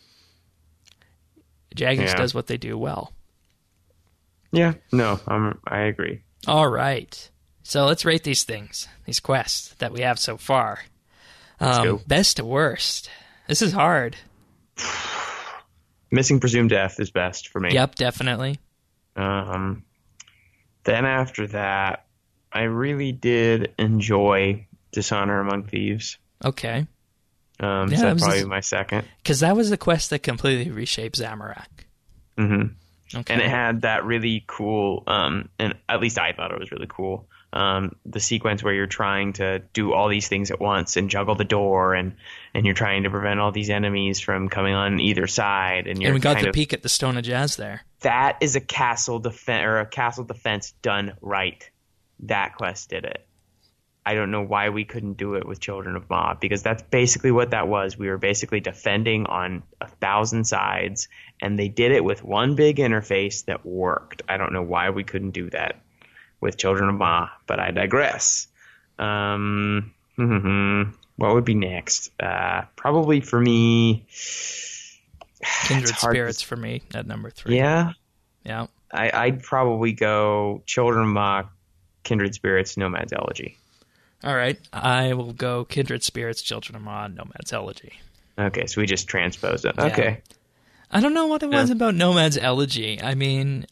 Jagex does what they do well. Yeah, no, I agree. All right. So let's rate these things, these quests that we have so far. Best to worst. This is hard. Missing Presumed Death is best for me. Yep, definitely. Then after that, I really did enjoy Dishonor Among Thieves. Okay. So that's probably my second. Because that was the quest that completely reshaped Zamorak. Mm-hmm. Okay. And it had that really cool, and at least I thought it was really cool, the sequence where you're trying to do all these things at once and juggle the door, and you're trying to prevent all these enemies from coming on either side. And we got the peek at the Stone of Jazz there. That is a castle defense done right. That quest did it. I don't know why we couldn't do it with Children of Ma, because that's basically what that was. We were basically defending on 1,000 sides, and they did it with one big interface that worked. I don't know why we couldn't do that with Children of Ma, but I digress. What would be next? Probably for me, Kindred Spirits for me at number 3. Yeah? Yeah. I'd probably go Children of Ma, Kindred Spirits, Nomad's Elegy. All right, I will go Kindred Spirits, Children of Ma, Nomad's Elegy. Okay, so we just transposed it. Okay. Yeah. I don't know what it was about Nomad's Elegy. I mean,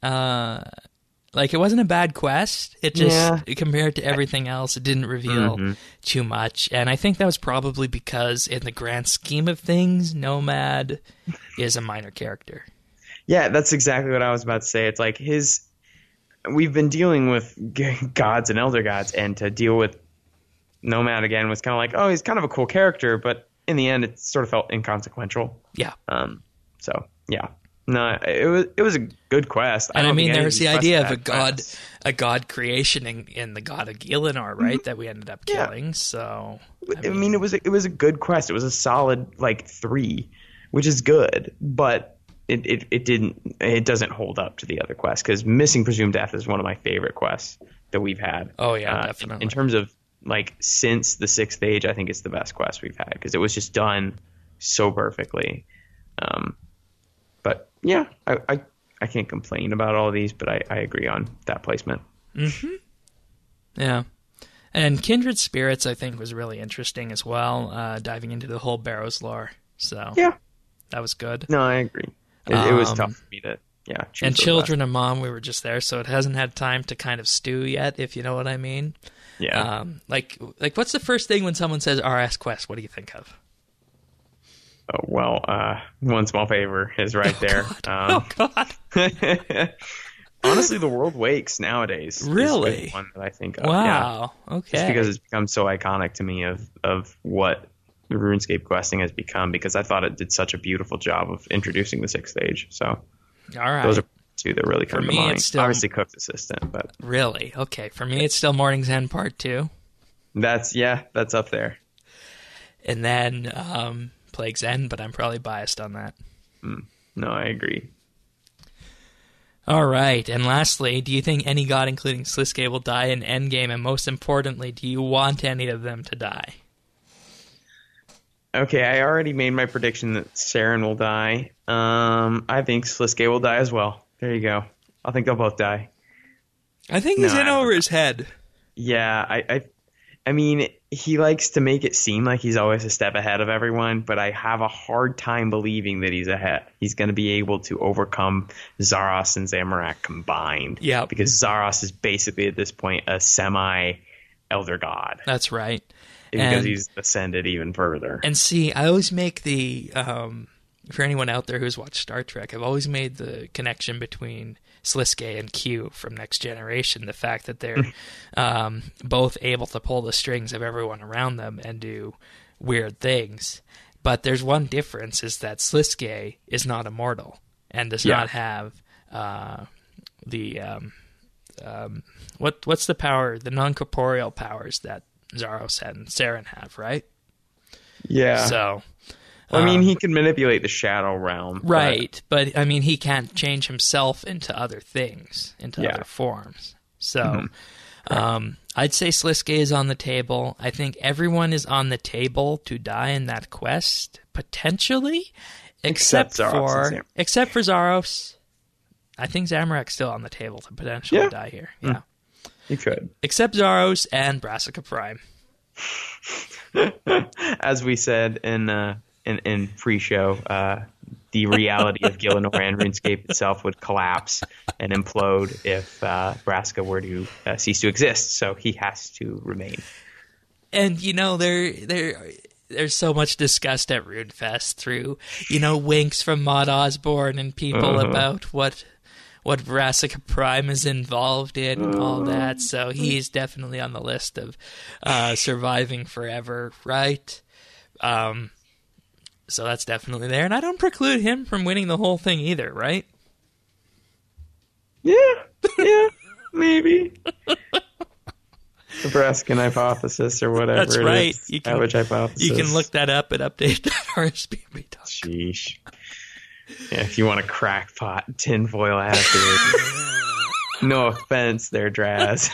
it wasn't a bad quest. It just, compared to everything else, it didn't reveal too much. And I think that was probably because, in the grand scheme of things, Nomad is a minor character. Yeah, that's exactly what I was about to say. It's like we've been dealing with gods and elder gods, and to deal with Nomad again was kind of like, oh, he's kind of a cool character, but in the end, it sort of felt inconsequential. Yeah. So yeah, no, it was a good quest. And I mean, there was the idea of a god creation in the God of Gielinor, right? That we ended up killing. Yeah. So I mean, it was a good quest. It was a solid 3, which is good, but it doesn't hold up to the other quests, because Missing Presumed Death is one of my favorite quests that we've had. Oh yeah, definitely. In terms of since the 6th Age, I think it's the best quest we've had, because it was just done so perfectly. But yeah, I can't complain about all of these, but I agree on that placement. Mm-hmm. Yeah. And Kindred Spirits, I think, was really interesting as well, diving into the whole Barrows lore. So yeah, that was good. No, I agree. It was tough for me to choose. And Children of Mom, we were just there, so it hasn't had time to kind of stew yet, if you know what I mean. Yeah. Like what's the first thing when someone says RS Quest? What do you think of? Oh, well, One Small Favor is right there. God. Honestly, The World Wakes nowadays really is one that I think of. Wow. Yeah. Okay. Just because it's become so iconic to me of what the RuneScape questing has become, because I thought it did such a beautiful job of introducing the 6th Age. So all right. Those are two that really come to mind. It's still, obviously Cook's Assistant, but really? Okay. For me, it's still Morning's End Part 2. That's up there. And then Plague's End, but I'm probably biased on that. No, I agree. All right. And lastly, do you think any god, including Sliske, will die in Endgame? And most importantly, do you want any of them to die? Okay, I already made my prediction that Saren will die. I think Sliske will die as well. There you go. I think they'll both die. I think he's in over his head. Yeah, I mean, he likes to make it seem like he's always a step ahead of everyone, but I have a hard time believing that he's ahead. He's going to be able to overcome Zaros and Zamorak combined. Yeah. Because Zaros is basically at this point a semi-elder god. That's right. Because he's ascended even further. And see, I always make the, for anyone out there who's watched Star Trek, I've always made the connection between Sliske and Q from Next Generation. The fact that they're both able to pull the strings of everyone around them and do weird things. But there's one difference, is that Sliske is not immortal and does not have what's the power, the non-corporeal powers that Zaros and Saren have, right? Yeah. So, I mean, he can manipulate the Shadow Realm. Right, but I mean, he can't change himself into other things, into other forms. So, I'd say Sliske is on the table. I think everyone is on the table to die in that quest, potentially, except for Zaros. I think Zamorak's still on the table to potentially die here. Yeah. You could. Except Zaros and Brassica Prime. As we said in pre-show, the reality of Gielinor and RuneScape itself would collapse and implode if Brassica were to cease to exist. So he has to remain. And you know, there's so much discussed at RuneFest through winks from Maud Osborne and people about what Brassica Prime is involved in and all that. So he's definitely on the list of surviving forever, right? So that's definitely there. And I don't preclude him from winning the whole thing either, right? Yeah, maybe. The Braskin hypothesis or whatever. That's right. Average hypothesis. You can look that up at update.rsbnb.com. Sheesh. Yeah, if you want a crackpot tinfoil hat, no offense there, Draz.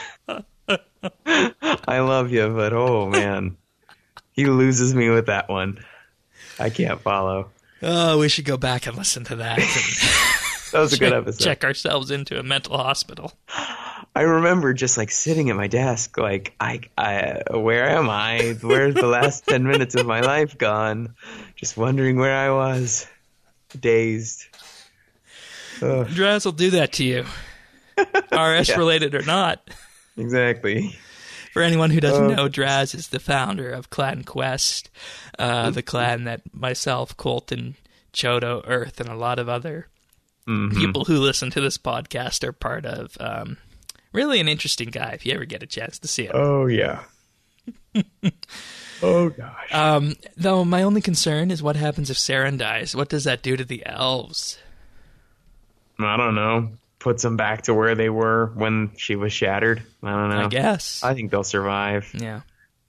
I love you, but oh man, he loses me with that one. I can't follow. Oh, we should go back and listen to that. That was a good episode. Check ourselves into a mental hospital. I remember just like sitting at my desk, like, where am I? Where's the last 10 minutes of my life gone? Just wondering where I was. Dazed. Draz will do that to you. RS related or not. Exactly. For anyone who doesn't know, Draz is the founder of Clan Quest, the clan that myself, Colton, Chodo, Earth, and a lot of other people who listen to this podcast are part of. Really an interesting guy if you ever get a chance to see him. Oh, yeah. Oh, gosh. Though my only concern is what happens if Saren dies. What does that do to the elves? I don't know. Puts them back to where they were when she was shattered. I don't know. I guess. I think they'll survive. Yeah.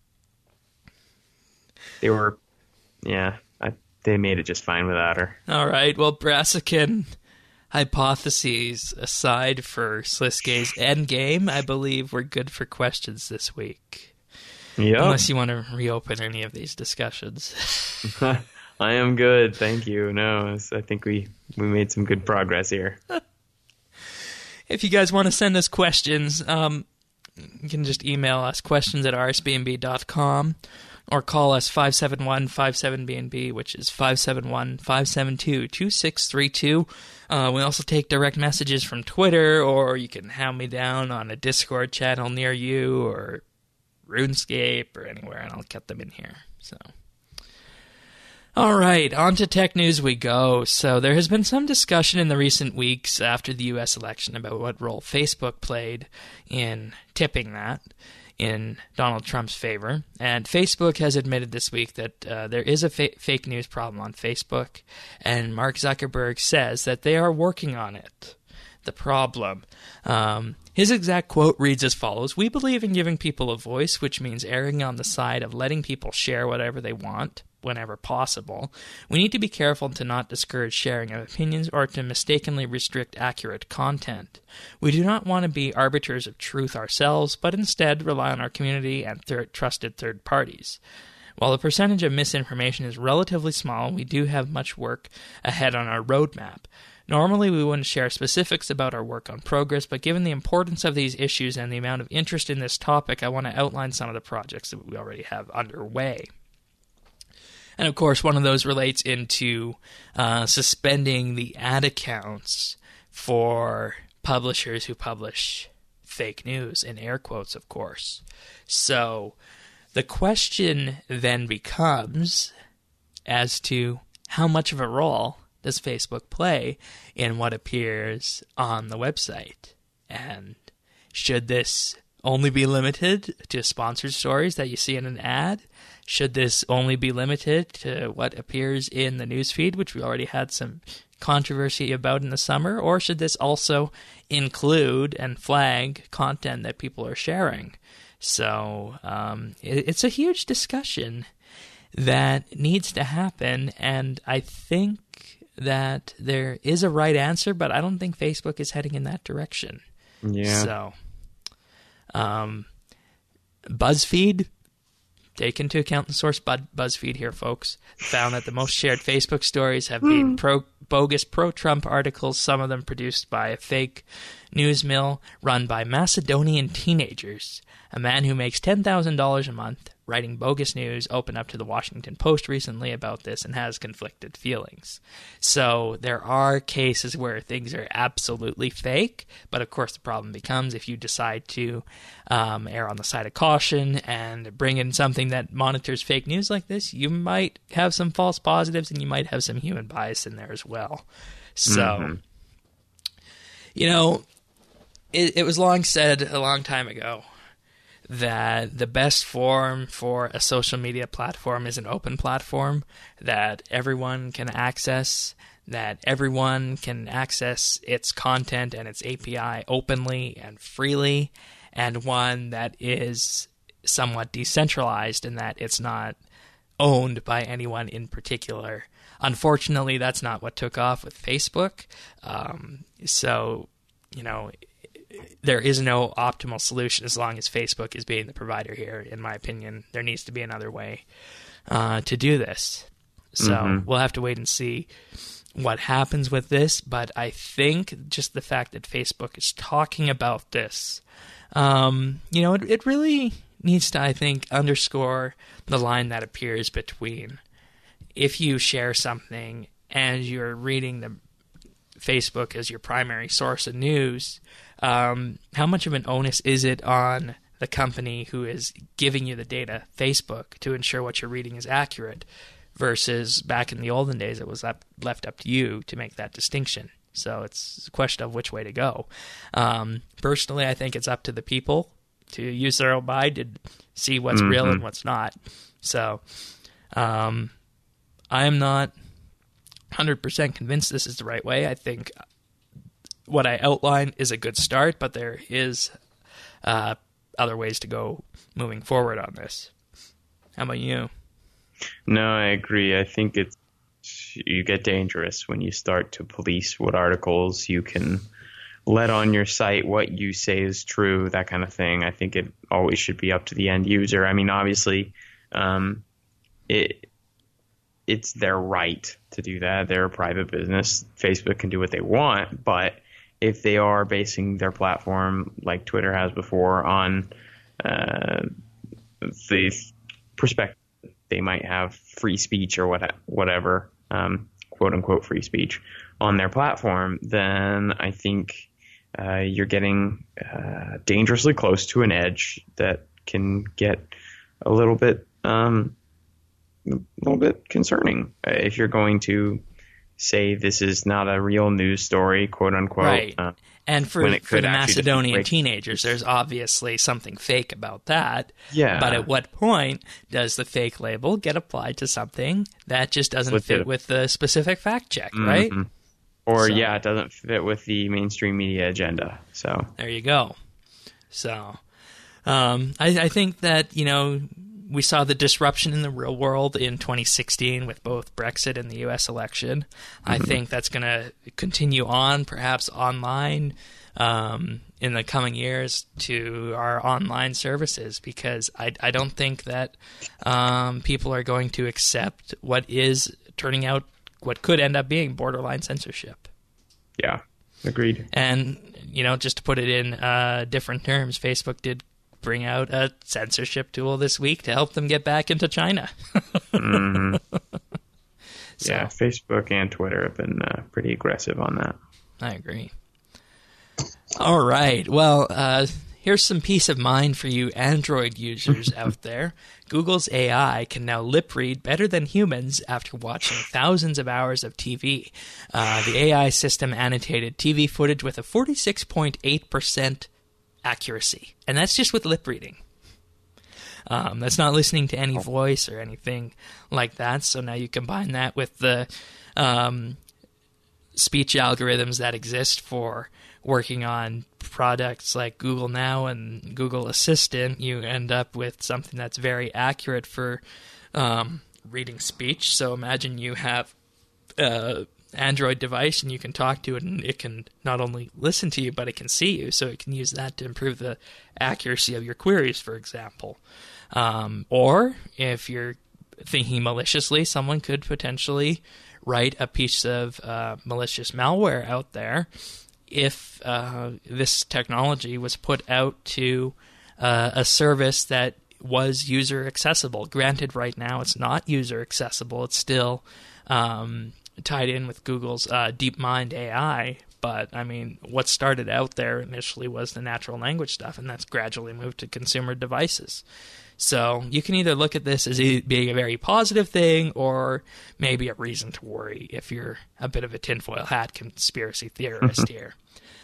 They were... Yeah. They made it just fine without her. All right. Well, Brassican hypotheses aside for Sliskay's endgame, I believe we're good for questions this week. Yeah. Unless you want to reopen any of these discussions. I am good, thank you. No, I think we made some good progress here. If you guys want to send us questions, you can just email us questions@rsbnb.com or call us 571-57BNB, which is 571-572-2632. We also take direct messages from Twitter, or you can hound me down on a Discord channel near you, or RuneScape, or anywhere, and I'll get them in here. So, all right, on to tech news we go. So there has been some discussion in the recent weeks after the U.S. election about what role Facebook played in tipping that in Donald Trump's favor. And Facebook has admitted this week that there is a fake news problem on Facebook, and Mark Zuckerberg says that they are working on it. The problem. His exact quote reads as follows: "We believe in giving people a voice, which means erring on the side of letting people share whatever they want, whenever possible. We need to be careful to not discourage sharing of opinions or to mistakenly restrict accurate content. We do not want to be arbiters of truth ourselves, but instead rely on our community and trusted third parties. While the percentage of misinformation is relatively small, we do have much work ahead on our roadmap. Normally, we wouldn't share specifics about our work on progress, but given the importance of these issues and the amount of interest in this topic, I want to outline some of the projects that we already have underway." And of course, one of those relates into suspending the ad accounts for publishers who publish fake news, in air quotes, of course. So the question then becomes as to how much of a role does Facebook play in what appears on the website? And should this only be limited to sponsored stories that you see in an ad? Should this only be limited to what appears in the newsfeed, which we already had some controversy about in the summer? Or should this also include and flag content that people are sharing? So it's a huge discussion that needs to happen, and I think that there is a right answer, but I don't think Facebook is heading in that direction. Yeah. So, BuzzFeed, take into account the source BuzzFeed here, folks, found that the most shared Facebook stories have been bogus pro-Trump articles, some of them produced by a fake news mill run by Macedonian teenagers. A man who makes $10,000 a month writing bogus news opened up to the Washington Post recently about this and has conflicted feelings. So there are cases where things are absolutely fake, but of course the problem becomes if you decide to err on the side of caution and bring in something that monitors fake news like this, you might have some false positives and you might have some human bias in there as well. So... It was long said a long time ago that the best form for a social media platform is an open platform that everyone can access, its content and its API openly and freely, and one that is somewhat decentralized in that it's not owned by anyone in particular. Unfortunately, that's not what took off with Facebook. There is no optimal solution as long as Facebook is being the provider here. In my opinion, there needs to be another way to do this. So we'll have to wait and see what happens with this. But I think just the fact that Facebook is talking about this, it really needs to, I think, underscore the line that appears between if you share something and you're reading the Facebook as your primary source of news, how much of an onus is it on the company who is giving you the data, Facebook, to ensure what you're reading is accurate, versus back in the olden days it was left up to you to make that distinction. So it's a question of which way to go. Personally, I think it's up to the people to use their own mind to see what's real and what's not. So I am not 100% convinced this is the right way. I think what I outlined is a good start, but there is other ways to go moving forward on this. How about you? No, I agree. I think you get dangerous when you start to police what articles you can let on your site, what you say is true, that kind of thing. I think it always should be up to the end user. I mean, obviously, it's their right to do that. They're a private business. Facebook can do what they want, but if they are basing their platform, like Twitter has before, on the perspective they might have free speech or whatever, quote unquote free speech on their platform, then I think you're getting dangerously close to an edge that can get a little bit concerning if you're going to say this is not a real news story, quote unquote. Right. And for the Macedonian teenagers, there's obviously something fake about that. Yeah. But at what point does the fake label get applied to something that just doesn't fit with the specific fact check, right? Or, it doesn't fit with the mainstream media agenda. So there you go. So I think that, we saw the disruption in the real world in 2016 with both Brexit and the U.S. election. I think that's going to continue on, perhaps online, in the coming years to our online services, because I don't think that people are going to accept what is turning out, what could end up being borderline censorship. Yeah, agreed. And, just to put it in different terms, Facebook did bring out a censorship tool this week to help them get back into China. Yeah, Facebook and Twitter have been pretty aggressive on that. I agree. All right. Well, here's some peace of mind for you Android users out there. Google's AI can now lip read better than humans after watching thousands of hours of TV. The AI system annotated TV footage with a 46.8% accuracy, and that's just with lip reading. That's not listening to any voice or anything like that. So now you combine that with the speech algorithms that exist for working on products like Google Now and Google Assistant, you end up with something that's very accurate for reading speech. So imagine you have Android device and you can talk to it, and it can not only listen to you, but it can see you, so it can use that to improve the accuracy of your queries, for example. Or if you're thinking maliciously, someone could potentially write a piece of malicious malware out there if this technology was put out to a service that was user accessible. Granted, right now it's not user accessible. It's still tied in with Google's DeepMind AI, but I mean, what started out there initially was the natural language stuff, and that's gradually moved to consumer devices. So you can either look at this as being a very positive thing, or maybe a reason to worry if you're a bit of a tinfoil hat conspiracy theorist here.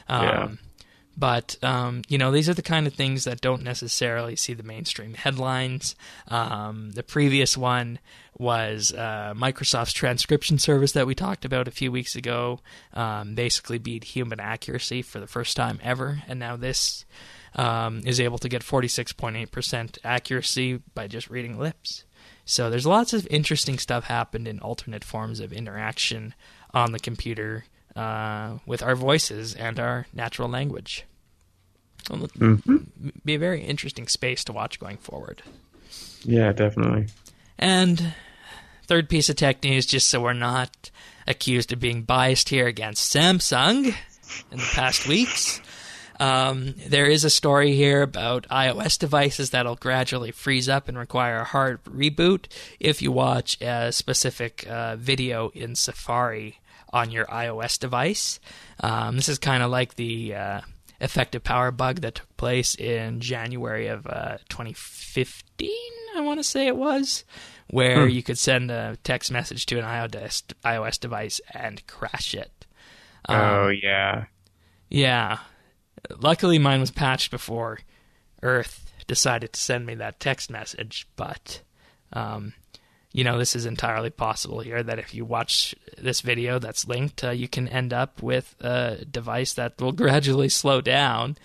But, these are the kind of things that don't necessarily see the mainstream headlines. The previous one was Microsoft's transcription service that we talked about a few weeks ago. Basically beat human accuracy for the first time ever. And now this is able to get 46.8% accuracy by just reading lips. So there's lots of interesting stuff happened in alternate forms of interaction on the computer with our voices and our natural language. It'll be a very interesting space to watch going forward. Yeah, definitely. And third piece of tech news, just so we're not accused of being biased here against Samsung in the past weeks. There is a story here about iOS devices that'll gradually freeze up and require a hard reboot if you watch a specific video in Safari on your iOS device. This is kind of like the effective power bug that took place in January of 2015, I want to say it was, where you could send a text message to an iOS device and crash it. Oh, yeah. Yeah. Luckily, mine was patched before Earth decided to send me that text message, but this is entirely possible here, that if you watch this video that's linked, you can end up with a device that will gradually slow down.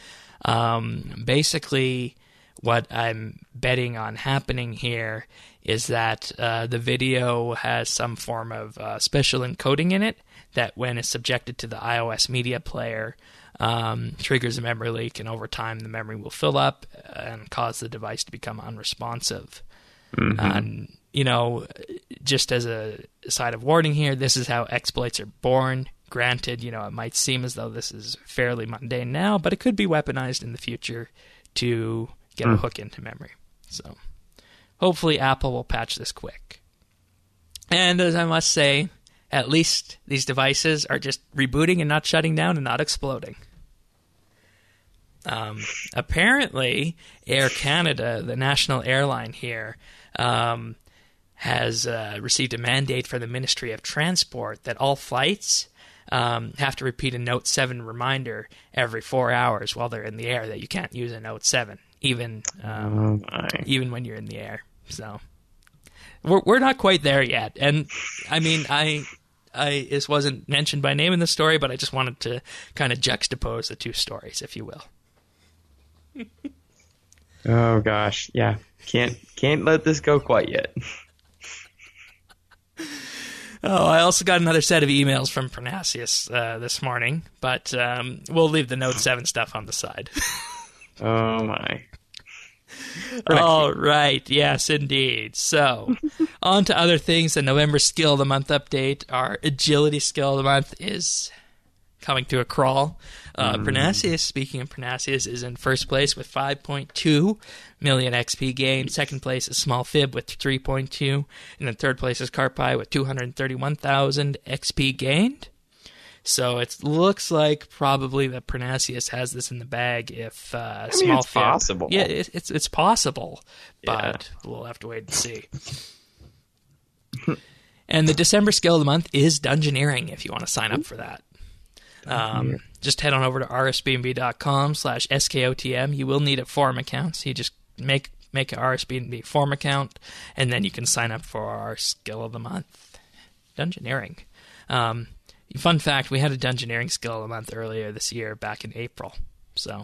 Basically, what I'm betting on happening here is that the video has some form of special encoding in it that, when it's subjected to the iOS media player, triggers a memory leak, and over time the memory will fill up and cause the device to become unresponsive. And just as a side of warning here, this is how exploits are born. Granted, it might seem as though this is fairly mundane now, but it could be weaponized in the future to get a hook into memory. So hopefully Apple will patch this quick. And as I must say, at least these devices are just rebooting and not shutting down and not exploding. Apparently, Air Canada, the national airline here, has received a mandate from the Ministry of Transport that all flights have to repeat a Note 7 reminder every 4 hours while they're in the air, that you can't use a Note 7, even when you're in the air. So we're not quite there yet. And I mean, this wasn't mentioned by name in the story, but I just wanted to kind of juxtapose the two stories, if you will. Oh gosh, yeah. Can't let this go quite yet. Oh, I also got another set of emails from Pernasius this morning, but we'll leave the Note 7 stuff on the side. Oh my. All right, yes, indeed. So, on to other things. The November Skill of the Month update. Our Agility Skill of the Month is coming to a crawl. Pernasius, speaking of Pernasius, is in first place with 5.2 million XP gained. Second place is Small Fib with 3.2. And then third place is Carpi with 231,000 XP gained. So it looks like probably that Pernasius has this in the bag if Small it's Fib... possible. Yeah, it's possible, but we'll have to wait and see. And the December Skill of the Month is Dungeoneering, if you want to sign up for that. Just head on over to rsbnb.com/skotm. You will need a forum account, so you just make an RSBNB forum account, and then you can sign up for our Skill of the Month, Dungeoneering. Fun fact, we had a Dungeoneering Skill of the Month earlier this year, back in April. So,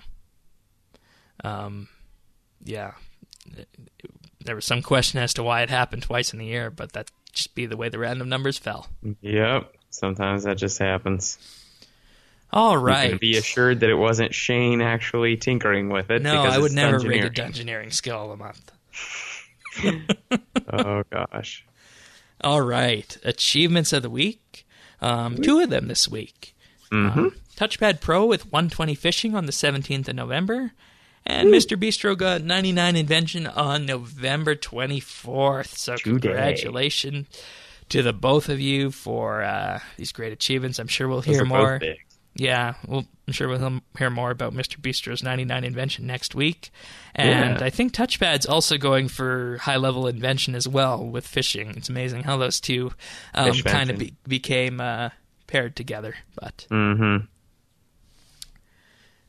yeah. There was some question as to why it happened twice in the year, but that just be the way the random numbers fell. Yep. Sometimes that just happens. All right. You can be assured that it wasn't Shane actually tinkering with it. No, I would never rate a Dungeoneering Skill of the Month. Oh, gosh. All right. Achievements of the week. 2 of them this week. Touchpad Pro with 120 fishing on the 17th of November. And Mr. Bistro got 99 invention on November 24th. So congratulations to the both of you for these great achievements. I'm sure we'll hear more. Yeah, I'm sure we'll hear more about Mr. Bistro's 99 invention next week. And I think Touchpad's also going for high-level invention as well with fishing. It's amazing how those two kind of became paired together. But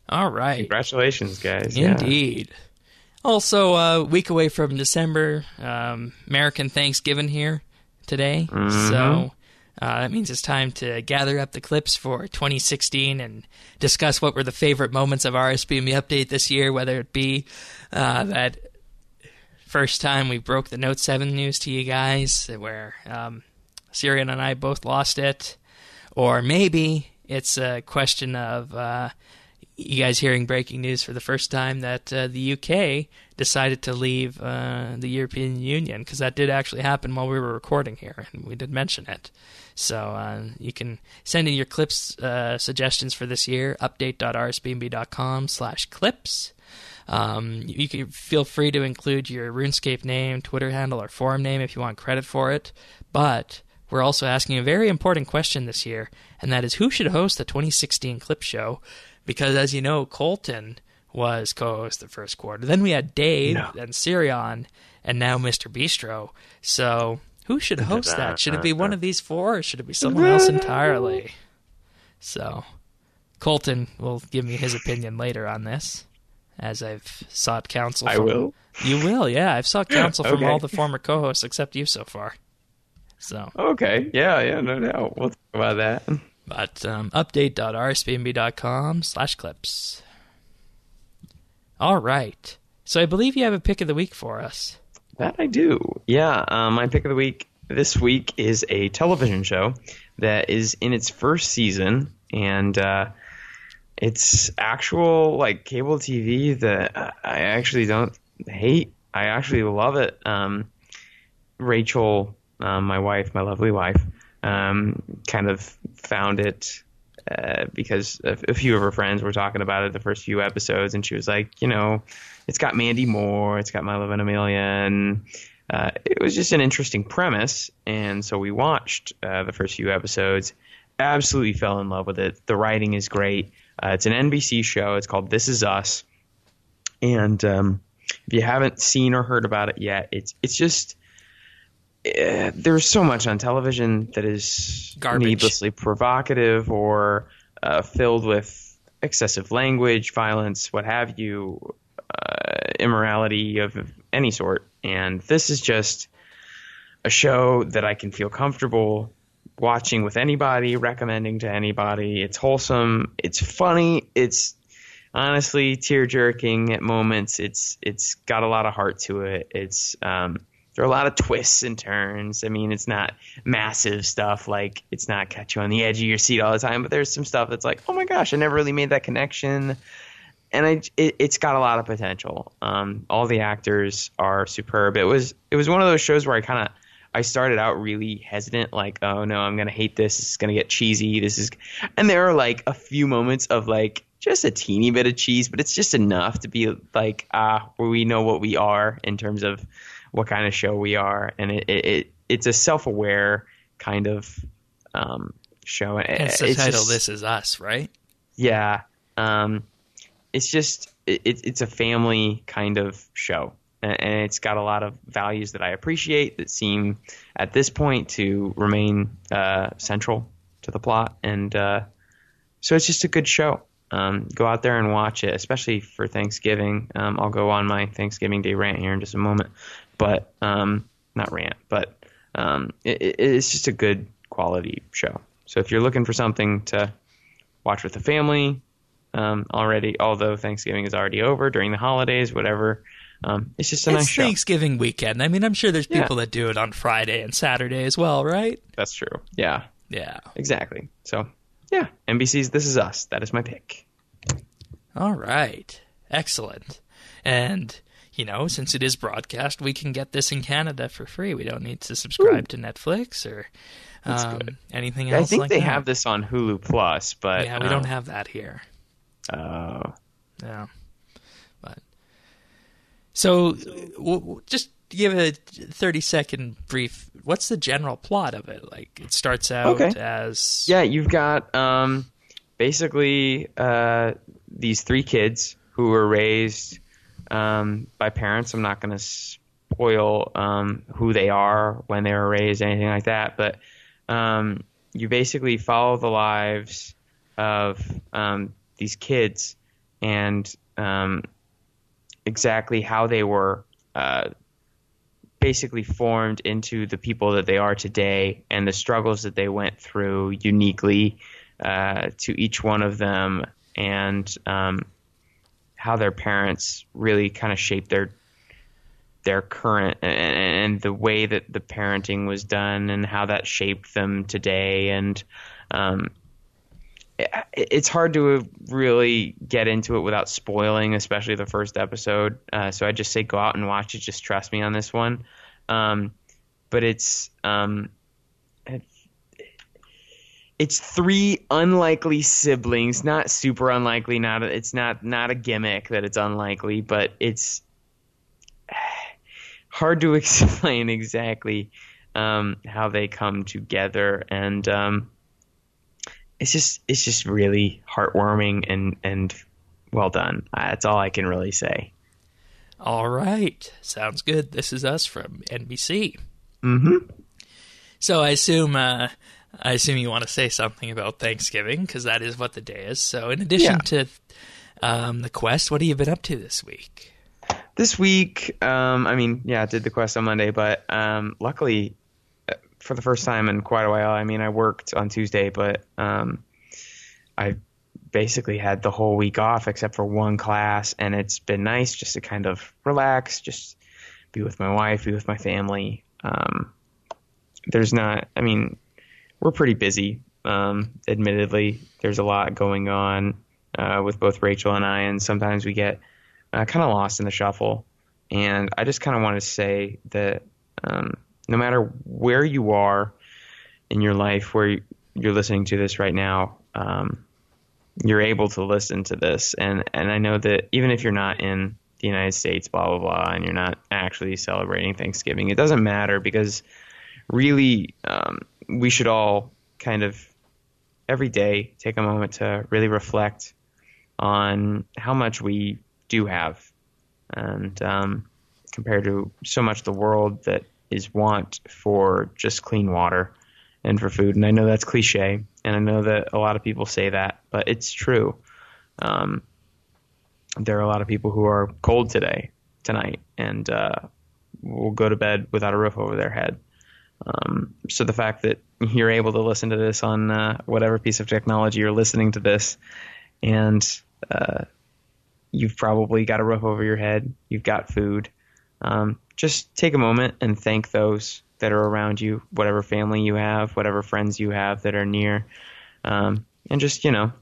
All right. Congratulations, guys. Indeed. Yeah. Also, a week away from December, American Thanksgiving here today. Mm-hmm. So that means it's time to gather up the clips for 2016 and discuss what were the favorite moments of RSBMB Update this year, whether it be that first time we broke the Note 7 news to you guys, where Sirian and I both lost it, or maybe it's a question of you guys hearing breaking news for the first time that the UK decided to leave the European Union, because that did actually happen while we were recording here, and we did mention it. So you can send in your clips suggestions for this year, update.rsbnb.com/clips. You can feel free to include your RuneScape name, Twitter handle, or forum name if you want credit for it, but we're also asking a very important question this year, and that is who should host the 2016 Clip Show? Because, as you know, Colton was co-host the first quarter. Then we had Dave and Sirion, and now Mr. Bistro. So, who should host that? Should it be one of these four, or should it be someone else entirely? So, Colton will give me his opinion later on this, as I've sought counsel from... I will? You will, yeah. I've sought counsel from all the former co-hosts except you so far. So. Okay, yeah, no doubt. We'll talk about that. But update.rsbnb.com/clips. All right. So I believe you have a pick of the week for us. That I do. Yeah, my pick of the week this week is a television show that is in its first season, and it's actual like cable TV that I actually don't hate. I actually love it. Rachel, my wife, my lovely wife, kind of found it because a few of her friends were talking about it the first few episodes, and she was like, it's got Mandy Moore, it's got Milo Ventimiglia, and it was just an interesting premise, and so we watched the first few episodes, absolutely fell in love with it. The writing is great. It's an NBC show. It's called This Is Us, and if you haven't seen or heard about it yet, it's just... there's so much on television that is garbage, needlessly provocative or filled with excessive language, violence, what have you, immorality of any sort. And this is just a show that I can feel comfortable watching with anybody, recommending to anybody. It's wholesome. It's funny. It's honestly tear-jerking at moments. It's got a lot of heart to it. There are a lot of twists and turns. I mean, it's not massive stuff, like it's not got you on the edge of your seat all the time, but there's some stuff that's like, oh my gosh, I never really made that connection. And it's got a lot of potential. All the actors are superb. It was one of those shows where I started out really hesitant, like, oh no, I'm going to hate this. This is going to get cheesy. And there are like a few moments of like just a teeny bit of cheese, but it's just enough to be like, we know what we are in terms of what kind of show we are, and it's a self-aware kind of show. It's the title, This Is Us, right? Yeah. It's just it's a family kind of show, and it's got a lot of values that I appreciate that seem at this point to remain central to the plot, and so it's just a good show. Go out there and watch it, especially for Thanksgiving. I'll go on my Thanksgiving Day rant here in just a moment. But not rant, but it's just a good quality show. So if you're looking for something to watch with the family already, although Thanksgiving is already over, during the holidays, whatever, it's just a nice show. It's Thanksgiving weekend. I mean, I'm sure there's people that do it on Friday and Saturday as well, right? That's true. Yeah. Yeah. Exactly. So, yeah, NBC's This Is Us. That is my pick. All right. Excellent. And... since it is broadcast, we can get this in Canada for free. We don't need to subscribe to Netflix or anything else. I think like they that. have this on Hulu Plus, but yeah, we don't have that here. Oh, yeah. But so, just give a 30-second brief. What's the general plot of it? Like, it starts out as you've got basically these three kids who were raised by parents. I'm not going to spoil who they are, when they were raised, anything like that. But you basically follow the lives of these kids and exactly how they were basically formed into the people that they are today, and the struggles that they went through uniquely to each one of them, and how their parents really kind of shaped their current and the way that the parenting was done and how that shaped them today. And it's hard to really get into it without spoiling, especially the first episode. So I just say go out and watch it. Just trust me on this one. But it's three unlikely siblings, not super unlikely. It's not a gimmick that it's unlikely, but it's hard to explain exactly how they come together, and it's just really heartwarming and well done. That's all I can really say. All right, sounds good. This is Us from NBC. Mm-hmm. So I assume you want to say something about Thanksgiving, because that is what the day is. So in addition to the quest, what have you been up to this week? This week, I did the quest on Monday, but luckily, for the first time in quite a while, I worked on Tuesday, but I basically had the whole week off except for one class, and it's been nice just to kind of relax, just be with my wife, be with my family. We're pretty busy, admittedly. There's a lot going on with both Rachel and I, and sometimes we get kind of lost in the shuffle. And I just kind of want to say that no matter where you are in your life, where you're listening to this right now, you're able to listen to this. And I know that even if you're not in the United States, blah, blah, blah, and you're not actually celebrating Thanksgiving, it doesn't matter, because really we should all kind of every day take a moment to really reflect on how much we do have, and compared to so much of the world that is want for just clean water and for food. And I know that's cliche, and I know that a lot of people say that, but it's true. There are a lot of people who are cold tonight, and will go to bed without a roof over their head. So the fact that you're able to listen to this on whatever piece of technology you're listening to this, and you've probably got a roof over your head, you've got food, just take a moment and thank those that are around you, whatever family you have, whatever friends you have that are near, and just,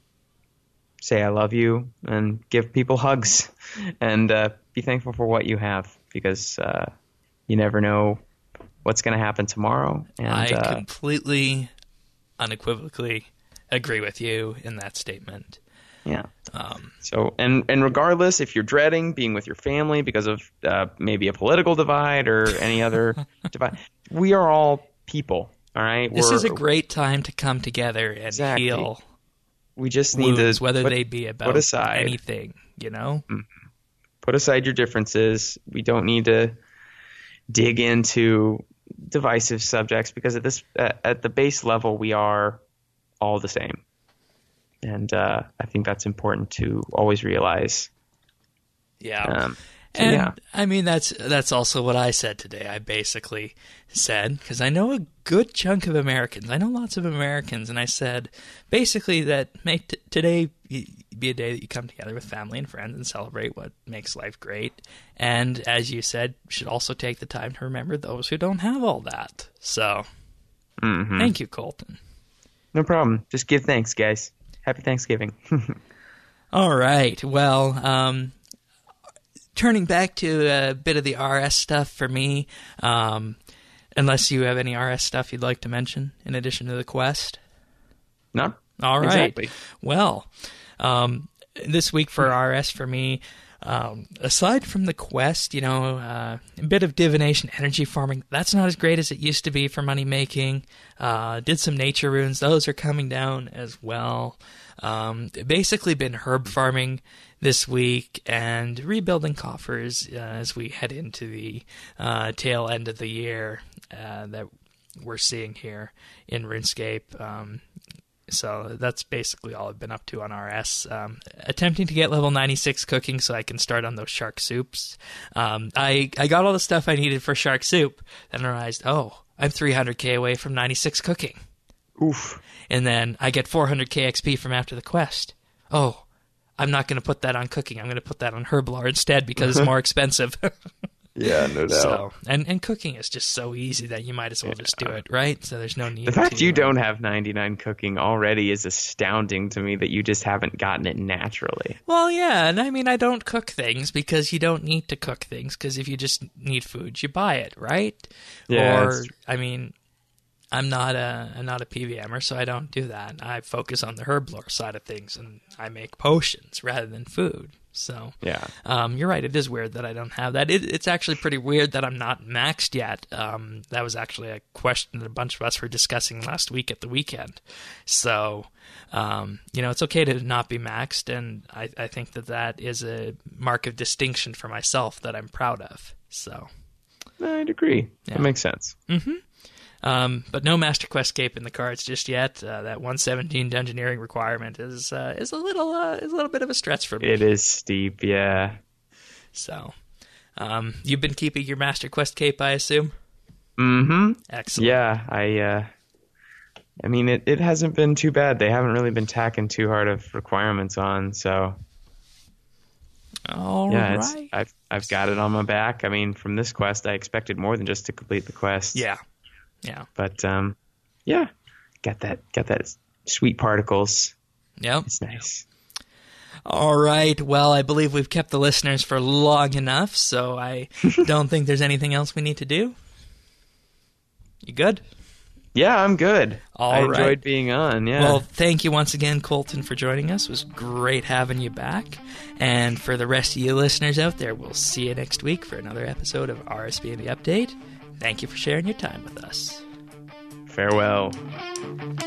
say I love you and give people hugs, and be thankful for what you have, because you never know what's going to happen tomorrow. And I completely, unequivocally agree with you in that statement. Yeah. So, and regardless if you're dreading being with your family because of maybe a political divide or any other divide, we are all people. All right. This is a great time to come together and heal. We just need wounds, whether they be about anything, Mm-hmm. Put aside your differences. We don't need to dig into divisive subjects, because at the base level, we are all the same. And I think that's important to always realize. Yeah. Yeah. That's also what I said today. I basically said, because I know a good chunk of Americans. I know lots of Americans, and I said basically that make today be a day that you come together with family and friends and celebrate what makes life great. And as you said, you should also take the time to remember those who don't have all that. So, Thank you, Colton. No problem. Just give thanks, guys. Happy Thanksgiving. All right. Well, turning back to a bit of the RS stuff for me, unless you have any RS stuff you'd like to mention in addition to the quest. No. All right. Exactly. Well, this week for RS for me, aside from the quest, a bit of divination, energy farming, that's not as great as it used to be for money making. Did some nature runes. Those are coming down as well. Basically been herb farming this week and rebuilding coffers as we head into the tail end of the year that we're seeing here in RuneScape. So that's basically all I've been up to on RS. Attempting to get level 96 cooking so I can start on those shark soups. I got all the stuff I needed for shark soup, then I realized, I'm 300k away from 96 cooking. Oof. And then I get 400k XP from after the quest. Oh, I'm not going to put that on cooking. I'm going to put that on Herblore instead because it's more expensive. Yeah, no doubt. So, and cooking is just so easy that you might as well just do it, right? So there's no need. The fact you don't have 99 cooking already is astounding to me that you just haven't gotten it naturally. Well, yeah, and I mean, I don't cook things because you don't need to cook things, because if you just need food, you buy it, right? Yeah. Or, I mean, I'm not a PVMer, so I don't do that. I focus on the Herblore side of things, and I make potions rather than food. So, yeah, you're right. It is weird that I don't have that. It's actually pretty weird that I'm not maxed yet. That was actually a question that a bunch of us were discussing last week at the weekend. So, it's okay to not be maxed, and I think that is a mark of distinction for myself that I'm proud of. So, I'd agree. Yeah. That makes sense. Mm-hmm. But no Master Quest Cape in the cards just yet. That 117 dungeoneering requirement is a little bit of a stretch for me. It is steep, yeah. So, you've been keeping your Master Quest Cape, I assume? Mm-hmm. Excellent. Yeah, I mean, it hasn't been too bad. They haven't really been tacking too hard of requirements on, so. All right. I've got it on my back. I mean, from this quest, I expected more than just to complete the quest. Yeah. But got that sweet particles. Yep. It's nice. All right. Well, I believe we've kept the listeners for long enough, so I don't think there's anything else we need to do. You good? Yeah, I'm good. I enjoyed being on, yeah. Well, thank you once again, Colton, for joining us. It was great having you back. And for the rest of you listeners out there, we'll see you next week for another episode of RSB and the Update. Thank you for sharing your time with us. Farewell.